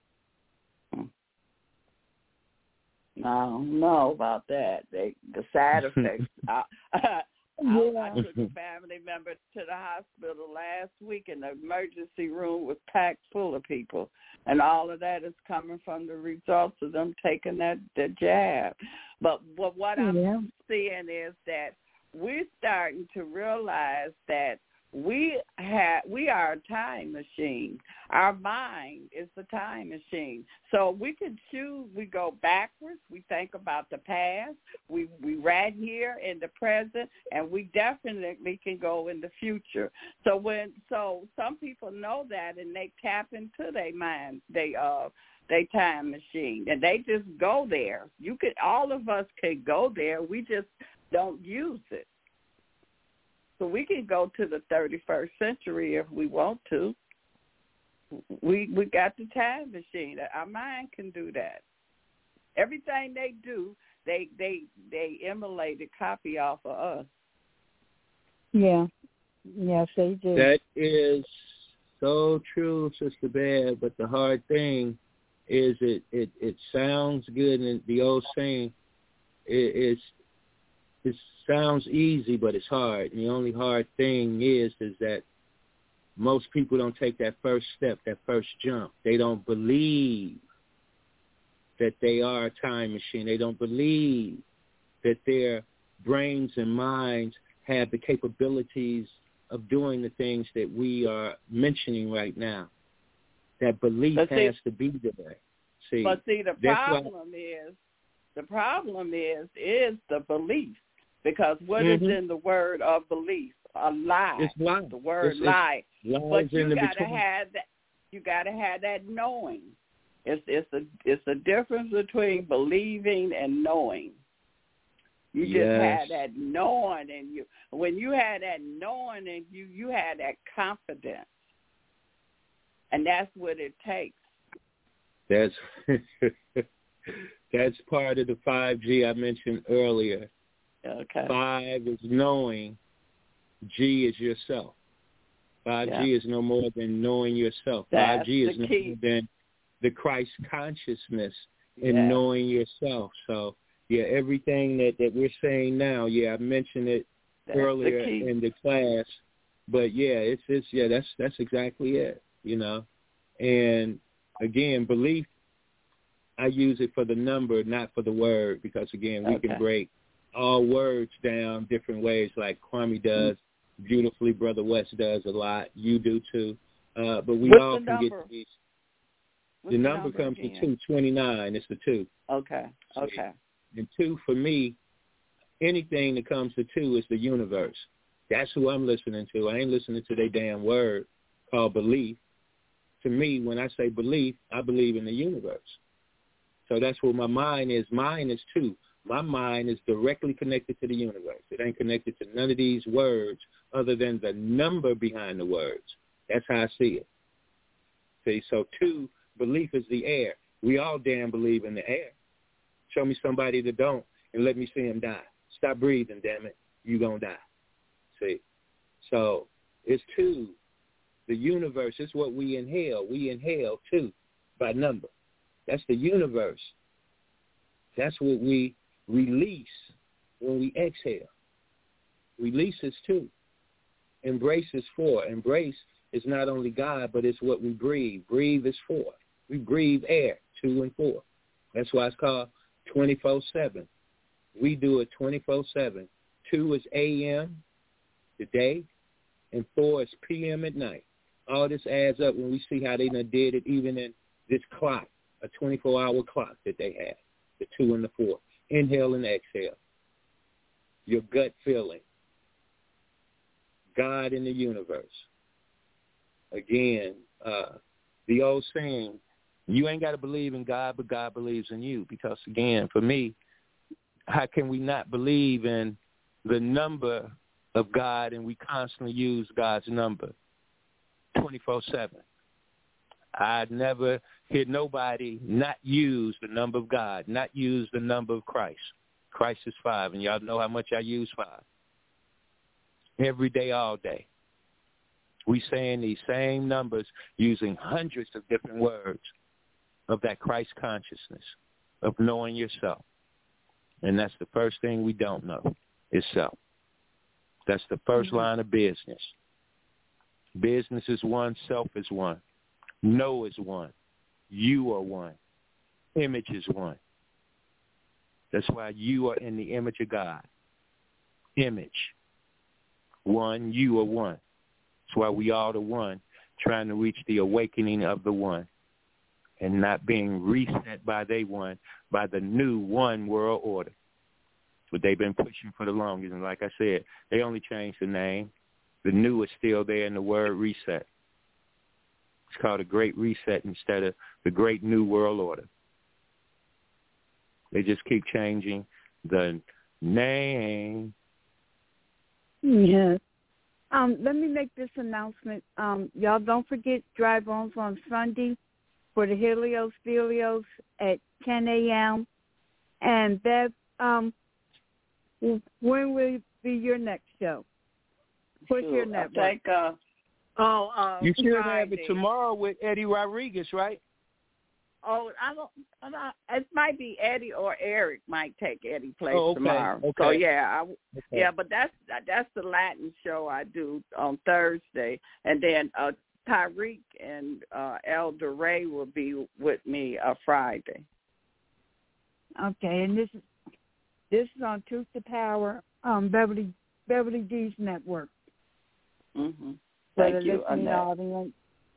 I don't know about that. They, the side effects. I, I, Yeah. I, I took a family member to the hospital last week, and the emergency room was packed full of people, and all of that is coming from the results of them taking that the jab. But, but what I'm yeah. seeing is that we're starting to realize that we have we are a time machine. Our mind is the time machine. So we can choose. We go backwards. We think about the past. We we right here in the present, and we definitely can go in the future. So when so some people know that, and they tap into their mind, they uh they time machine, and they just go there. You could all of us could go there. We just don't use it. So we can go to the thirty-first century if we want to. We we got the time machine. Our mind can do that. Everything they do, they they they emulate a copy off of us. Yeah. Yes, they do. That is so true, Sister Bev, but the hard thing is it, it, it sounds good, and the old saying it, it's it sounds easy, but it's hard. And the only hard thing is, is that most people don't take that first step, that first jump. They don't believe that they are a time machine. They don't believe that their brains and minds have the capabilities of doing the things that we are mentioning right now. That belief see, has to be there. See, but see, the problem why, is, the problem is, is the belief. Because what mm-hmm. is in the word of belief? A lie. It's lie. The word it's, lie. It's but you gotta between. have that. You gotta have that knowing. It's it's a it's a difference between believing and knowing. You just yes. had that knowing, and you when you had that knowing, and you you had that confidence, and that's what it takes. That's that's part of the five G I mentioned earlier. Okay. Five is knowing. G is yourself. five G yeah. is no more than knowing yourself. That's five G is no key. more than the Christ consciousness in yeah. knowing yourself. So, yeah, everything that, that we're saying now, yeah, I mentioned it that's earlier the in the class, but yeah, it's it's yeah, that's that's exactly it, you know. And again, belief, I use it for the number, not for the word, because again, we okay. can break all words down different ways, like Kwame does beautifully. Brother West does a lot. You do too. Uh, but we What's all the can number? get these. What's the the number, number comes again? to two twenty-nine. It's the two. Okay. So, okay. And two for me, anything that comes to two is the universe. That's who I'm listening to. I ain't listening to their damn word called belief. To me, when I say belief, I believe in the universe. So that's what my mind is. Mine is two. My mind is directly connected to the universe. It ain't connected to none of these words other than the number behind the words. That's how I see it. See, so two, belief is the air. We all damn believe in the air. Show me somebody that don't and let me see him die. Stop breathing, damn it. You gonna die. See? So it's two. The universe is what we inhale. We inhale two by number. That's the universe. That's what we release when we exhale. Release is two. Embrace is four. Embrace is not only God, but it's what we breathe. Breathe is four. We breathe air, two and four. That's why it's called twenty-four seven. We do it twenty-four seven. Two is A M, the day, and four is P M at night. All this adds up when we see how they done did it even in this clock, a twenty-four hour clock that they have, the two and the four. Inhale and exhale. Your gut feeling. God in the universe. Again, uh, the old saying, you ain't got to believe in God, but God believes in you. Because, again, for me, how can we not believe in the number of God and we constantly use God's number twenty-four seven? I'd never hear nobody not use the number of God, not use the number of Christ. Christ is five, and y'all know how much I use five. Every day, all day. We saying these same numbers using hundreds of different words of that Christ consciousness, of knowing yourself. And that's the first thing we don't know is self. That's the first mm-hmm. line of business. Business is one, self is one. Know is one. You are one. Image is one. That's why you are in the image of God. Image. One, you are one. That's why we all the one, trying to reach the awakening of the one and not being reset by they one, by the new one world order. What they've been pushing for the longest. And like I said, they only changed the name. The new is still there in the word reset. It's called a great reset instead of the great new world order. They just keep changing the name. Yes. Um, let me make this announcement. Um, y'all don't forget Dry Bones on Sunday for the Helios Filios at ten a.m. And Bev, um, when will be your next show? What's sure. your network? I think, uh, oh, uh, you should Friday. have it tomorrow with Eddie Rodriguez, right? Oh, I don't, I don't. It might be Eddie or Eric might take Eddie's place oh, okay. tomorrow. Okay. So yeah, I, okay. yeah, but that's that's the Latin show I do on Thursday, and then uh, Tyreek and uh, Elder Ray will be with me uh, Friday. Okay, and this is this is on Truth to Power, um, Beverly Beverly D's network. Mm-hmm. Thank so you, Annette.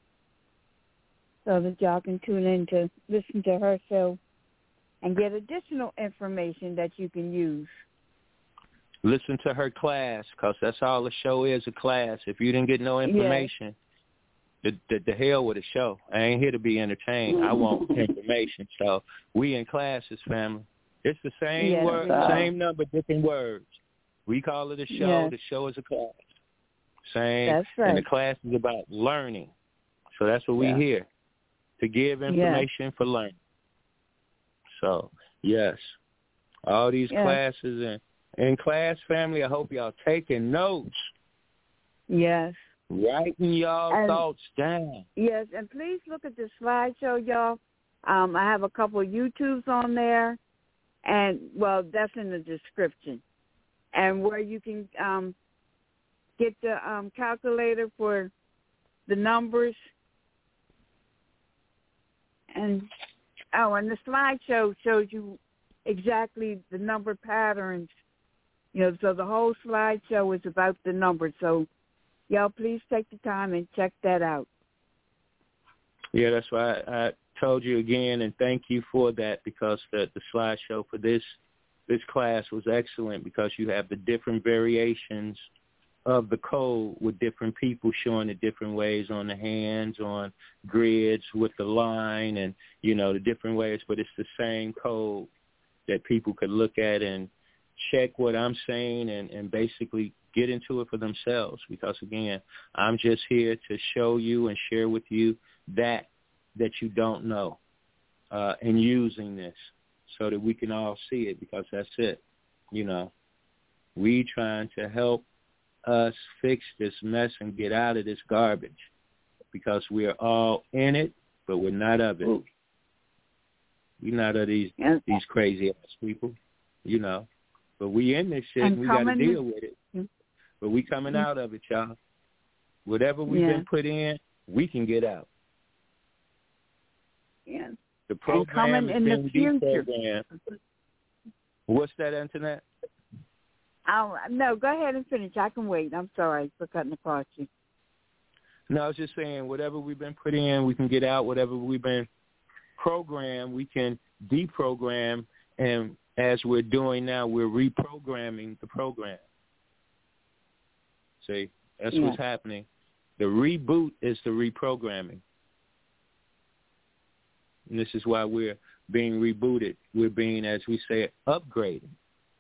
So that y'all can tune in to listen to her show and get additional information that you can use. Listen to her class, because that's all the show is, a class. If you didn't get no information, yes. the, the, the hell with the show. I ain't here to be entertained. I want information. So we in classes, family. It's the same yes, word, uh, same number, different words. We call it a show. Yes. The show is a class. Same. That's right. And the class is about learning. So that's what we yeah. hear. To give information yeah. for learning. So, yes, all these yeah. classes and in class, family, I hope y'all taking notes. Yes. Writing y'all and, thoughts down. Yes, and please look at the slideshow, y'all. Um, I have a couple of YouTubes on there, and, well, that's in the description, and where you can um, get the um, calculator for the numbers. And oh, and the slideshow shows you exactly the number patterns. You know, so the whole slideshow is about the numbers. So, y'all, please take the time and check that out. Yeah, that's why I, I told you again, and thank you for that, because the, the slideshow for this this class was excellent, because you have the different variations of the code with different people showing it different ways on the hands, on grids with the line, and, you know, the different ways, but it's the same code that people could look at and check what I'm saying and, and basically get into it for themselves. Because, again, I'm just here to show you and share with you that that you don't know uh, and using this so that we can all see it, because that's it. You know, we trying to help us fix this mess and get out of this garbage, because we are all in it, but we're not of it. We're not of these and, these crazy ass people, you know. But we in this shit and, and we got to deal with it. Mm-hmm. But we coming mm-hmm. out of it, y'all. Whatever we've yeah. been put in, we can get out. Yeah. The program is being deprogrammed. What's that, Internet? Oh, no, go ahead and finish. I can wait. I'm sorry for cutting across you. No, I was just saying, whatever we've been put in, we can get out. Whatever we've been programmed, we can deprogram. And as we're doing now, we're reprogramming the program. See, that's yeah. what's happening. The reboot is the reprogramming. And this is why we're being rebooted. We're being, as we say, upgraded.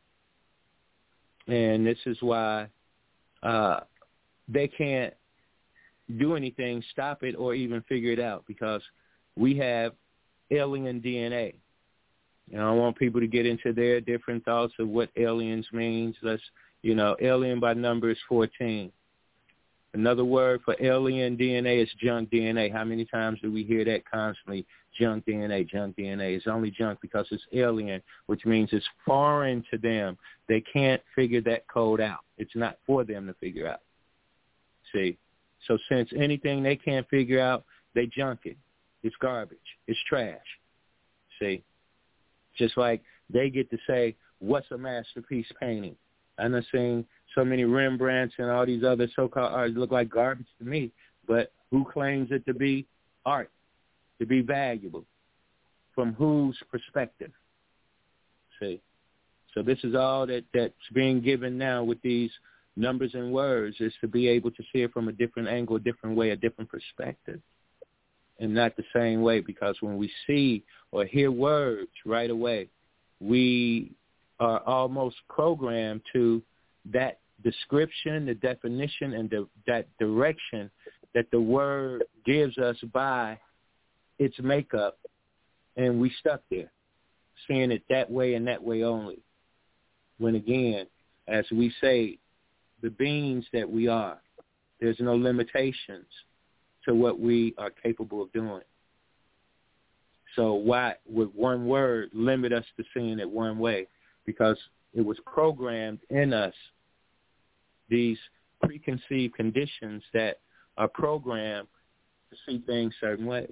And this is why uh, they can't do anything, stop it, or even figure it out, because we have alien D N A. You know, I want people to get into their different thoughts of what aliens means. Let's, you know, alien by number is fourteen. Another word for alien D N A is junk D N A. How many times do we hear that constantly? Junk D N A, junk D N A. It's only junk because it's alien, which means it's foreign to them. They can't figure that code out. It's not for them to figure out. See? So since anything they can't figure out, they junk it. It's garbage. It's trash. See? Just like they get to say, what's a masterpiece painting? I'm not saying so many Rembrandts and all these other so-called art look like garbage to me, but who claims it to be art, to be valuable? From whose perspective? See? So this is all that, that's being given now with these numbers and words, is to be able to see it from a different angle, a different way, a different perspective, and not the same way, because when we see or hear words right away, we are almost programmed to that description, the definition, and the, that direction that the word gives us by its makeup, and we stuck there, seeing it that way and that way only. When again, as we say, the beings that we are, there's no limitations to what we are capable of doing. So why would one word limit us to seeing it one way? Because it was programmed in us, these preconceived conditions that are programmed to see things certain ways.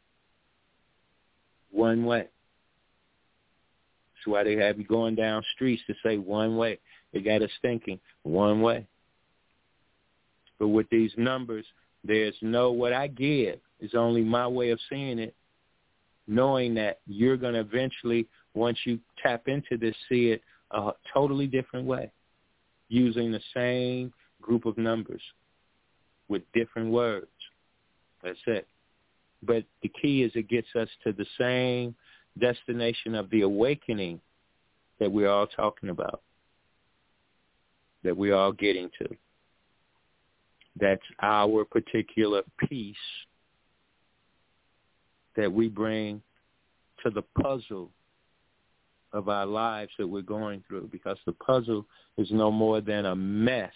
One way. That's why they have you going down streets to say one way. They got us thinking one way. But with these numbers, there's no, what I give is only my way of seeing it, knowing that you're going to eventually, once you tap into this, see it a totally different way, using the same group of numbers with different words. That's it. But the key is it gets us to the same destination of the awakening that we're all talking about, that we're all getting to. That's our particular piece that we bring to the puzzle of our lives that we're going through, because the puzzle is no more than a mess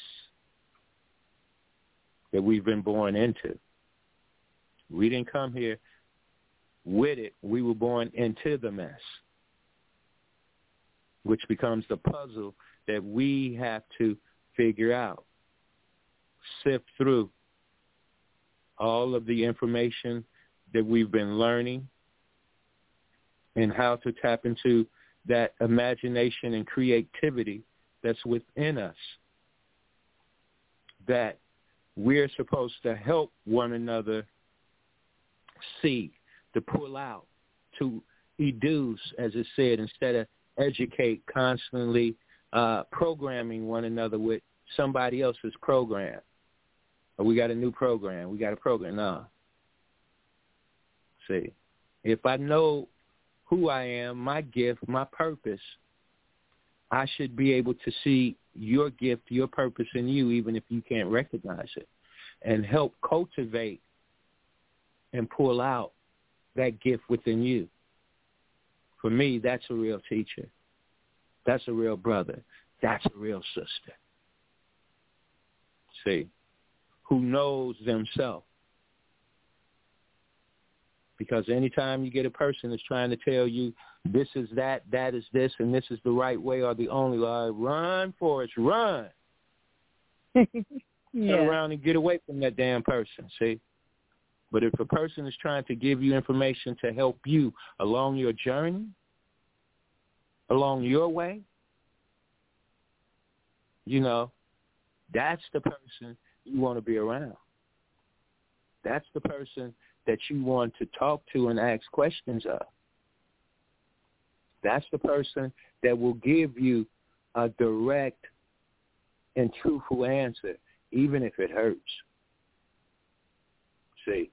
that we've been born into. We didn't come here with it. We were born into the mess, which becomes the puzzle that we have to figure out, sift through all of the information that we've been learning, and how to tap into that imagination and creativity that's within us, that we're supposed to help one another see, to pull out, to educe, as it said, instead of educate, constantly uh, programming one another with somebody else's program. Or we got a new program. We got a program. No. See, if I know who I am, my gift, my purpose, I should be able to see your gift, your purpose in you, even if you can't recognize it, and help cultivate and pull out that gift within you. For me, that's a real teacher. That's a real brother. That's a real sister. See, who knows themselves Because anytime you get a person that's trying to tell you this is that, that is this, and this is the right way or the only way, run, Forrest, run. Yeah. Turn around and get away from that damn person, see? But if a person is trying to give you information to help you along your journey, along your way, you know, that's the person you want to be around. That's the person that you want to talk to and ask questions of. That's the person that will give you a direct and truthful answer, even if it hurts. See?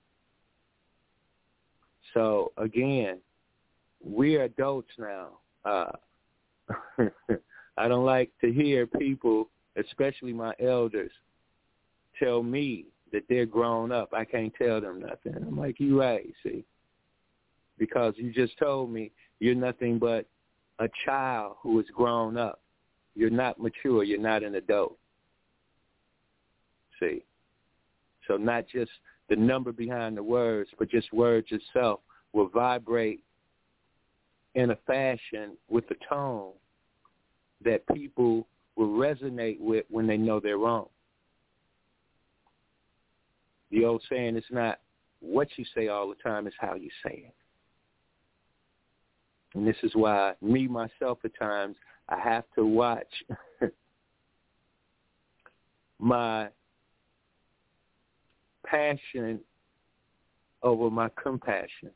So, again, we're adults now. Uh, I don't like to hear people, especially my elders, tell me that they're grown up. I can't tell them nothing. I'm like, you right, see? Because you just told me you're nothing but a child who is grown up. You're not mature. You're not an adult. See? So not just the number behind the words, but just words itself will vibrate in a fashion with a tone that people will resonate with when they know they're wrong. The old saying, it's not what you say all the time, it's how you say it. And this is why me, myself, at times, I have to watch my passion over my compassion,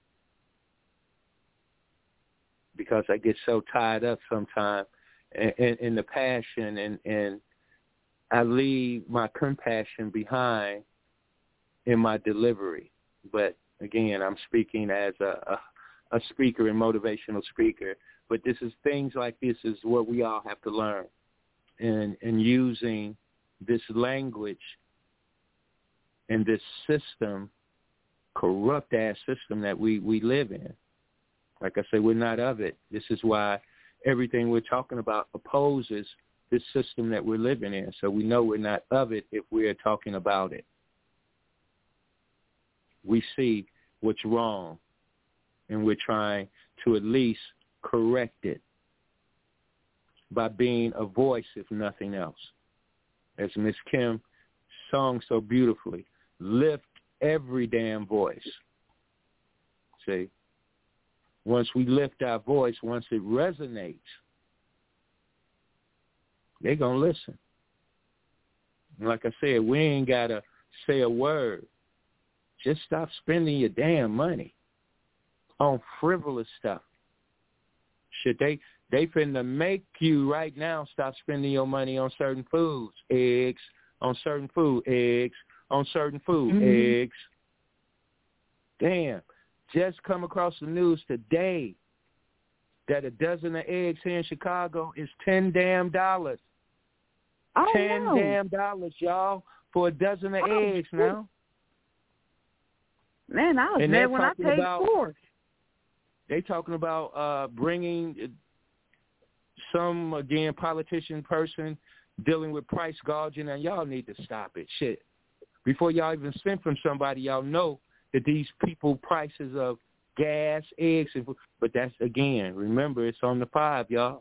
because I get so tied up sometimes in, in, in the passion, and, and I leave my compassion behind in my delivery. But again, I'm speaking as a, a, a speaker and motivational speaker. But this is things like this is what we all have to learn, and and using this language and this system, corrupt ass system that we, we live in. Like I say, we're not of it. This is why everything we're talking about opposes this system that we're living in. So we know we're not of it if we're talking about it. We see what's wrong, and we're trying to at least correct it by being a voice, if nothing else. As Miss Kim sung so beautifully, lift every damn voice. See? Once we lift our voice, once it resonates, they're going to listen. And like I said, we ain't got to say a word. Just stop spending your damn money on frivolous stuff. Shit, they, they finna make you right now stop spending your money on certain foods, eggs, on certain food, eggs, on certain food, mm-hmm. eggs. Damn. Just come across the news today that a dozen of eggs here in Chicago is ten damn dollars. Oh, ten no. damn dollars, y'all, for a dozen of oh, eggs now. Man, I was and mad when I paid about, four. They talking about uh, bringing some, again, politician person dealing with price gouging, and y'all need to stop it. Shit. Before y'all even send from somebody, y'all know that these people prices of gas, eggs, and, but that's, again, remember, it's on the five, y'all.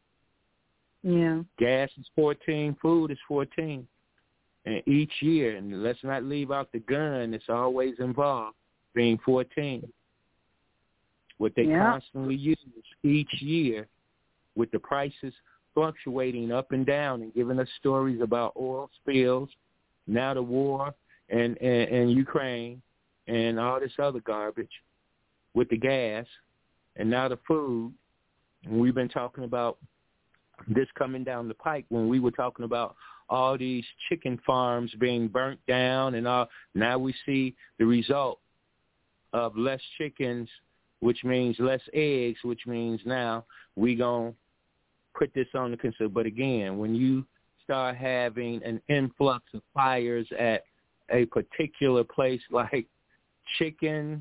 Yeah. Gas is fourteen, food is fourteen. And each year, and let's not leave out the gun that's always involved, being fourteen. What they yeah. constantly use each year with the prices fluctuating up and down and giving us stories about oil spills, now the war and, and, and Ukraine and all this other garbage with the gas and now the food. And we've been talking about this coming down the pike when we were talking about all these chicken farms being burnt down and all. Now we see the result of less chickens, which means less eggs, which means now we going to put this on the consider. But again, when you start having an influx of fires at a particular place like chickens,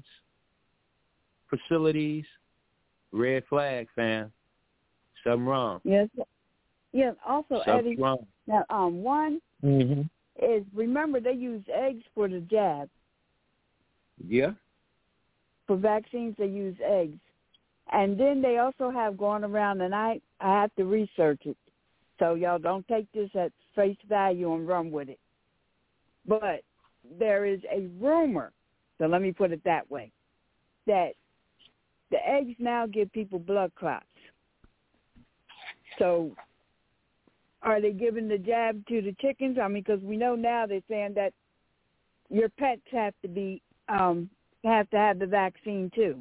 facilities, red flag, fam. Something wrong. Yes. Yeah, also, Something Eddie, wrong. now, um, one mm-hmm. is, remember, they use eggs for the jab. Yeah. for vaccines, they use eggs. And then they also have going around, and I, I have to research it. So y'all don't take this at face value and run with it. But there is a rumor, so let me put it that way, that the eggs now give people blood clots. So are they giving the jab to the chickens? I mean, because we know now they're saying that your pets have to be um, have to have the vaccine too.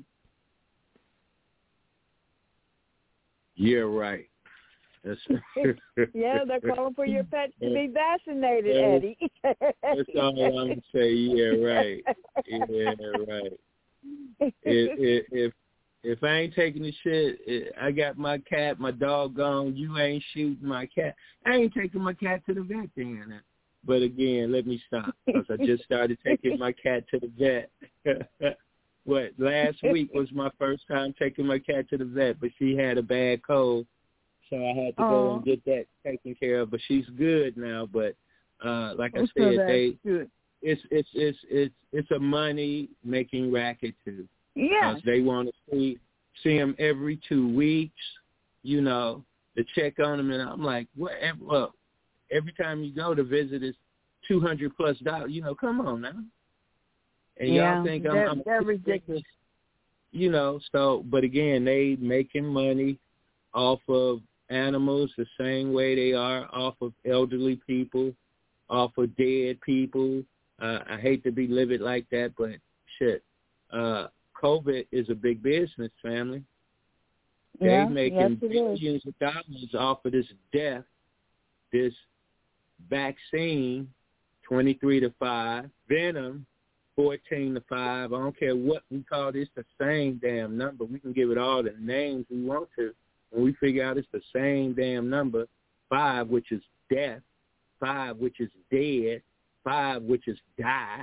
Yeah, right. That's yeah, they're calling for your pets to be vaccinated, Eddie. That's all I'm gonna say. Yeah, right. Yeah, right. If if if, if I ain't taking the shit, it, I got my cat, my dog gone. You ain't shooting my cat. I ain't taking my cat to the vet then. But again, let me stop because I just started taking my cat to the vet. What, last week was my first time taking my cat to the vet, but she had a bad cold, so I had to Aww. go and get that taken care of. But she's good now. But uh, like I I'm said, so they good. it's it's it's it's it's a money making racket too. Yeah. Because they want to see see them every two weeks, you know, to check on them, and I'm like, what? Well, every time you go to visit is two hundred plus dollars. You know, come on now. And yeah, y'all think they're, I'm, I'm they're ridiculous. You know, so, but again, they making money off of animals the same way they are off of elderly people, off of dead people. Uh, I hate to be livid like that, but shit, uh, COVID is a big business, family. Yeah, They making yes, it billions is. of dollars off of this death, this vaccine, twenty-three to five, venom, fourteen to five. I don't care what we call this, the same damn number. We can give it all the names we want to. When we figure out it's the same damn number, five, which is death, five, which is dead, five, which is die.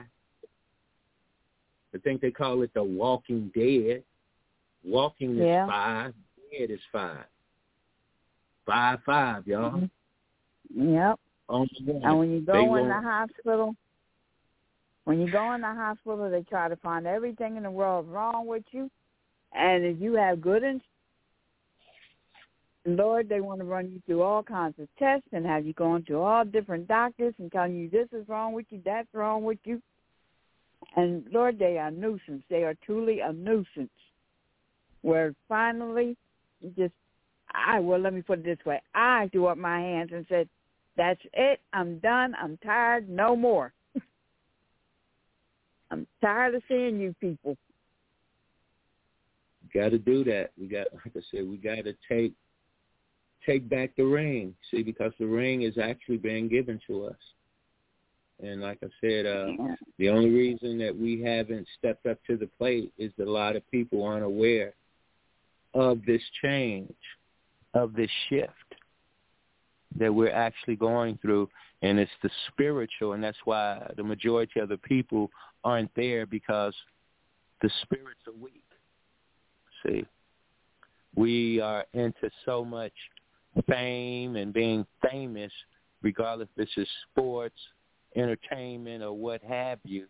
I think they call it the walking dead. Walking is yeah. five, dead is five. Five, five, y'all. Mm-hmm. Yep. On the and when you go in won't. the hospital, When you go in the hospital, they try to find everything in the world wrong with you. And if you have good in Lord, they want to run you through all kinds of tests and have you going to all different doctors and telling you this is wrong with you, that's wrong with you. And, Lord, they are a nuisance. They are truly a nuisance. Where finally, you just, I, well, let me put it this way. I threw up my hands and said, that's it. I'm done. I'm tired. No more. I'm tired of seeing you people. Got to do that. We got, like I said, we got to take take back the ring. See, because the ring is actually being given to us. And like I said, uh, yeah. the only reason that we haven't stepped up to the plate is that a lot of people aren't aware of this change, of this shift that we're actually going through. And it's the spiritual, and that's why the majority of the people aren't there, because the spirits are weak. See, we are into so much fame and being famous, regardless if this is sports, entertainment, or what have you.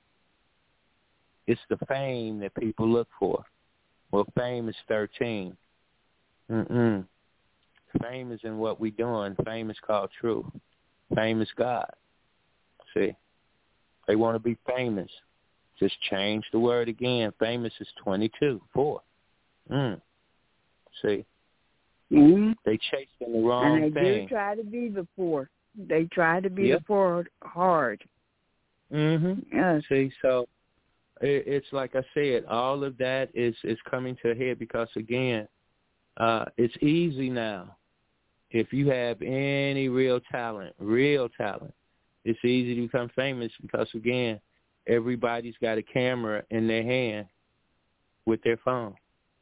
It's the fame that people look for. Well, fame is thirteen. Mm-mm. Fame is in what we're doing. Fame is called truth. Fame is God. See, they want to be famous. Just change the word again. Famous is twenty-two, four. Mm. See, mm-hmm. They chasing the wrong and they thing. do try to be the poor. They try to be yep. the poor hard. Mhm. Yes. See, so it, it's like I said, all of that is is coming to a head because again, uh, it's easy now. If you have any real talent, real talent, it's easy to become famous because again, everybody's got a camera in their hand with their phone.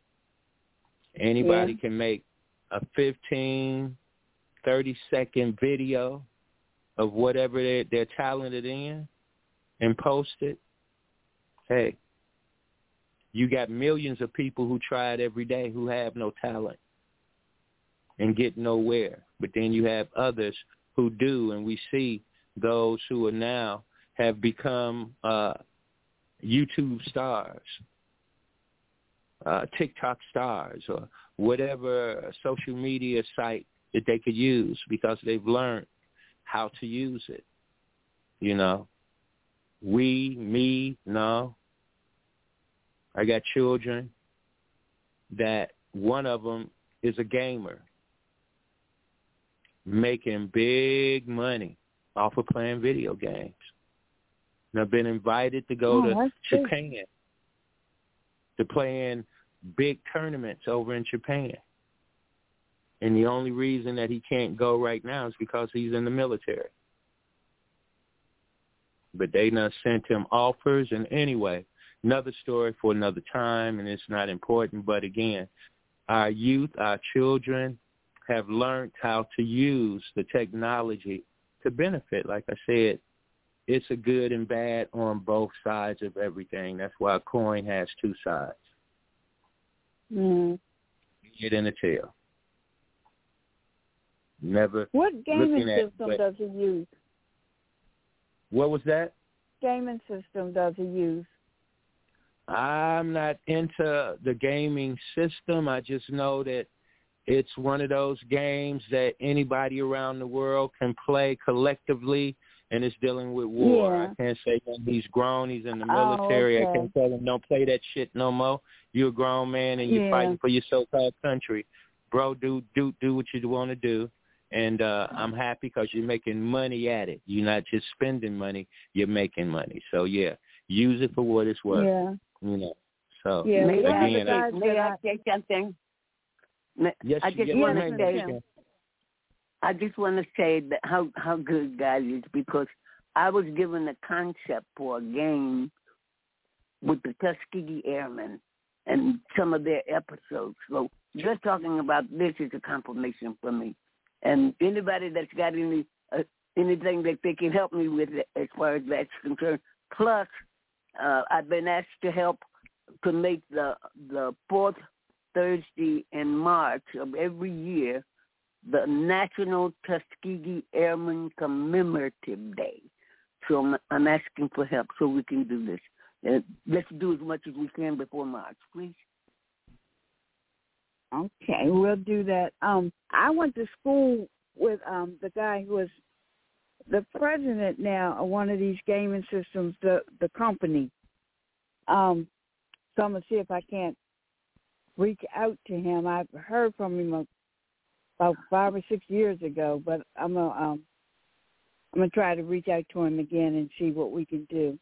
Anybody yeah. can make a fifteen, thirty-second video of whatever they're, they're talented in and post it. Hey, you got millions of people who try it every day who have no talent and get nowhere. But then you have others who do, and we see those who are now have become uh, YouTube stars. uh, TikTok stars or whatever social media site that they could use because they've learned how to use it. You know, we, me, no. I got children that one of them is a gamer making big money off of playing video games. And I've been invited to go oh, to Japan good. to play in big tournaments over in Japan. And the only reason that he can't go right now is because he's in the military. But they done sent him offers. And anyway, another story for another time, and it's not important. But again, our youth, our children have learned how to use the technology to benefit. Like I said, it's a good and bad on both sides of everything. That's why a coin has two sides. Mm. Head and a tail. Never. What gaming at, system but, does he use? What was that? Gaming system does he use? I'm not into the gaming system. I just know that it's one of those games that anybody around the world can play collectively, and it's dealing with war. Yeah. I can't say when he's grown, he's in the military. Oh, okay. I can't tell him, don't play that shit no more. You're a grown man, and you're yeah. fighting for your so-called country. Bro, do do do what you want to do. And uh, I'm happy because you're making money at it. You're not just spending money, you're making money. So, yeah, use it for what it's worth. Yeah. You know, so yeah, may again, I, I, may I say something? Yes, I just yes, want ma'am. to say, I just want to say that how how good God is, because I was given a concept for a game with the Tuskegee Airmen and some of their episodes. So just talking about this is a confirmation for me. And anybody that's got any uh, anything that they can help me with as far as that's concerned. Plus, uh, I've been asked to help to make the the fourth Thursday in March of every year the National Tuskegee Airmen Commemorative Day. So I'm, I'm asking for help so we can do this. Uh, let's do as much as we can before March, please. Okay, we'll do that. Um, I went to school with um the guy who is the president now of one of these gaming systems, the the company. Um, so I'm gonna see if I can't reach out to him. I've heard from him about five or six years ago, but I'm gonna um I'm gonna try to reach out to him again and see what we can do.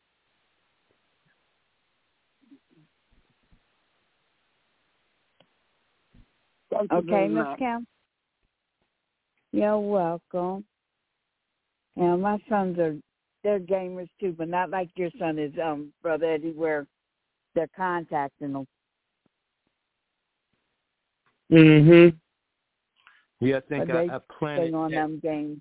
Thank you Okay, very Miss much. Cam? You're welcome. Yeah, my sons are, they're gamers too, but not like your son is, um, Brother Eddie, where they're contacting them. Mm-hmm. Yeah, I think But I, they I planted stay on that. them games.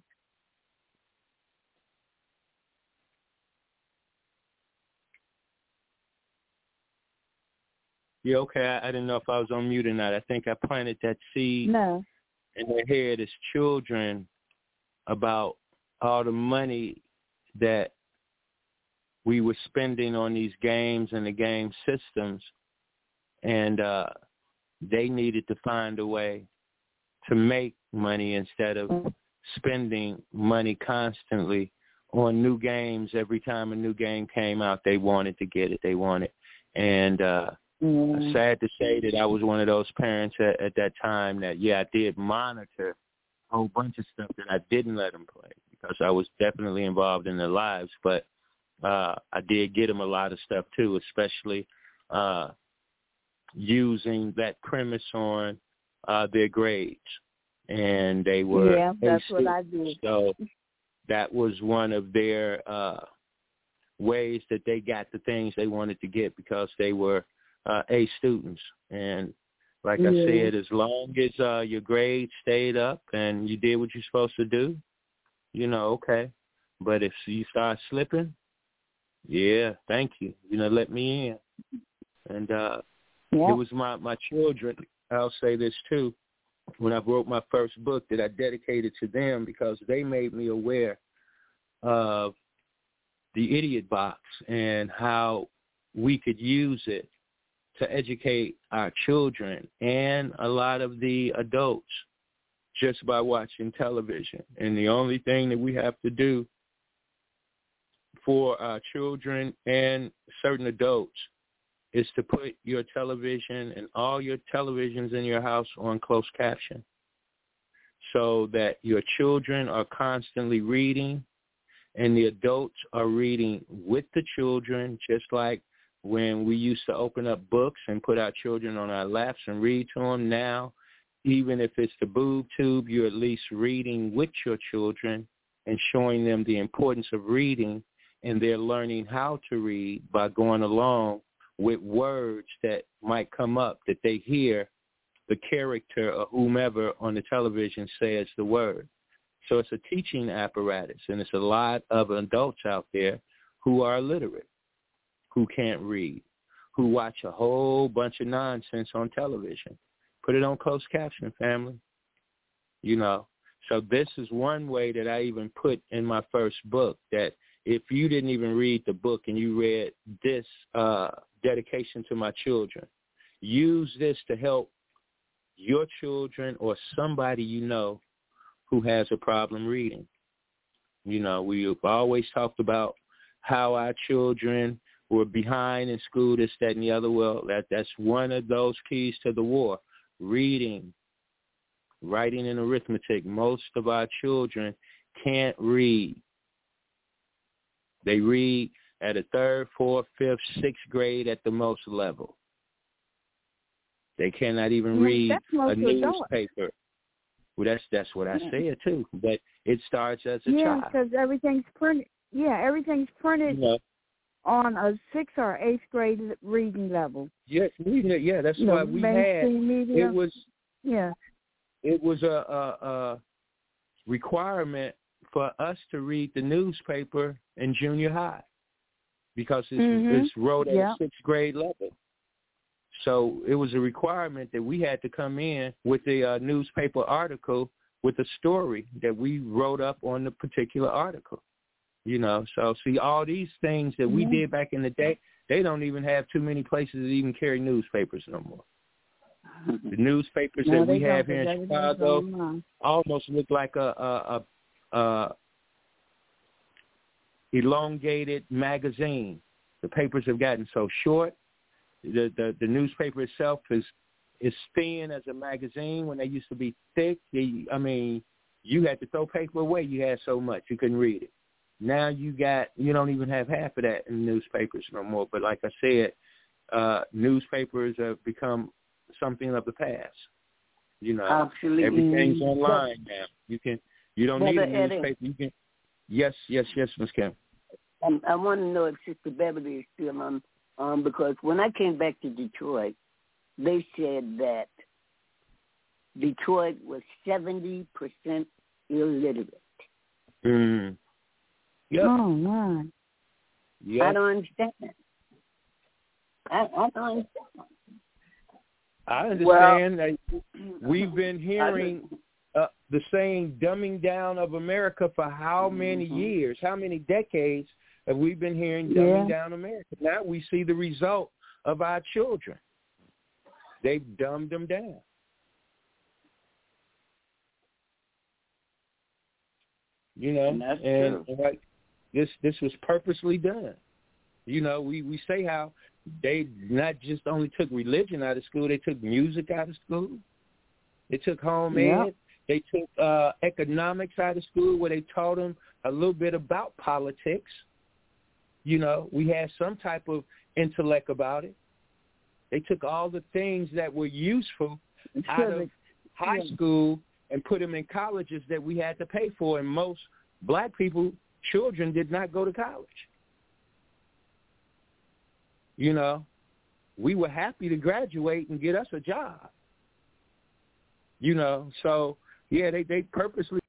Yeah, okay. I, I didn't know if I was on mute or not. I think I planted that seed No. in their head as children about all the money that we were spending on these games and the game systems, and uh, they needed to find a way to make money instead of spending money constantly on new games. Every time a new game came out, they wanted to get it. They wanted. And uh, Mm. sad to say that I was one of those parents at, at that time that, yeah, I did monitor a whole bunch of stuff that I didn't let them play because I was definitely involved in their lives. But uh, I did get them a lot of stuff, too, especially uh, using that premise on uh, their grades. And they were Yeah, that's A what I did. So that was one of their uh, ways that they got the things they wanted to get because they were Uh, A students. And like yeah. I said, as long as uh, your grades stayed up and you did what you're supposed to do, you know, okay. But if you start slipping, yeah, thank you. You know, let me in. And uh, yep. it was my, my children, I'll say this too, when I wrote my first book that I dedicated to them because they made me aware of the idiot box and how we could use it to educate our children and a lot of the adults just by watching television. And the only thing that we have to do for our children and certain adults is to put your television and all your televisions in your house on closed caption so that your children are constantly reading and the adults are reading with the children, just like when we used to open up books and put our children on our laps and read to them. Now, even if it's the boob tube, you're at least reading with your children and showing them the importance of reading, and they're learning how to read by going along with words that might come up that they hear the character or whomever on the television says the word. So it's a teaching apparatus, and it's a lot of adults out there who are illiterate, who can't read, who watch a whole bunch of nonsense on television. Put it on closed caption, family. You know, so this is one way that I even put in my first book, that if you didn't even read the book and you read this uh, dedication to my children, use this to help your children or somebody you know who has a problem reading. You know, we've always talked about how our children were behind in school, this, that, and the other. Well, that, that's one of those keys to the war. Reading, writing, and arithmetic. Most of our children can't read. They read at a third, fourth, fifth, sixth grade at the most level. They cannot even read a newspaper. Well, that's that's what I said too. But it starts as a yeah, child. Yeah, because everything's printed. Yeah, everything's printed yeah. on a sixth or eighth grade reading level. Yes, reading it. Yeah, that's you why know, we had. Media. It was. Yeah. It was a, a, a requirement for us to read the newspaper in junior high because it's, mm-hmm. it's wrote at yeah. a sixth grade level. So it was a requirement that we had to come in with a uh, newspaper article with a story that we wrote up on the particular article. You know, so see, all these things that we mm-hmm. did back in the day, they don't even have too many places that even carry newspapers no more. The newspapers no, that we have don't, here in Chicago almost look like a, a, a, a elongated magazine. The papers have gotten so short. The, the the newspaper itself is is thin as a magazine when they used to be thick. They, I mean, you had to throw paper away. You had so much you couldn't read it. Now you got you don't even have half of that in newspapers no more. But like I said, uh, newspapers have become something of the past. You know, Absolutely. Everything's online now. You can you don't Brother need a newspaper. Eddie. You can. Yes, yes, yes, Miz Kim. Um, I want to know if Sister Beverly is still on. Um, because when I came back to Detroit, they said that Detroit was seventy percent illiterate. Mm. Yep. Oh, man. Yep. I don't understand. I, I don't understand. I understand well, that we've been hearing uh, the saying dumbing down of America for how many mm-hmm. years, how many decades have we been hearing dumbing yeah. down America? Now we see the result of our children. They've dumbed them down. You know, and, that's and, true. and like this, this was purposely done. You know, we, we say how they not just only took religion out of school, they took music out of school. They took home yep. ed. They took uh, economics out of school where they taught them a little bit about politics. You know, we had some type of intellect about it. They took all the things that were useful out of high school and put them in colleges that we had to pay for, and most black people, children, did not go to college. You know, we were happy to graduate and get us a job. You know, so, yeah, they, they purposely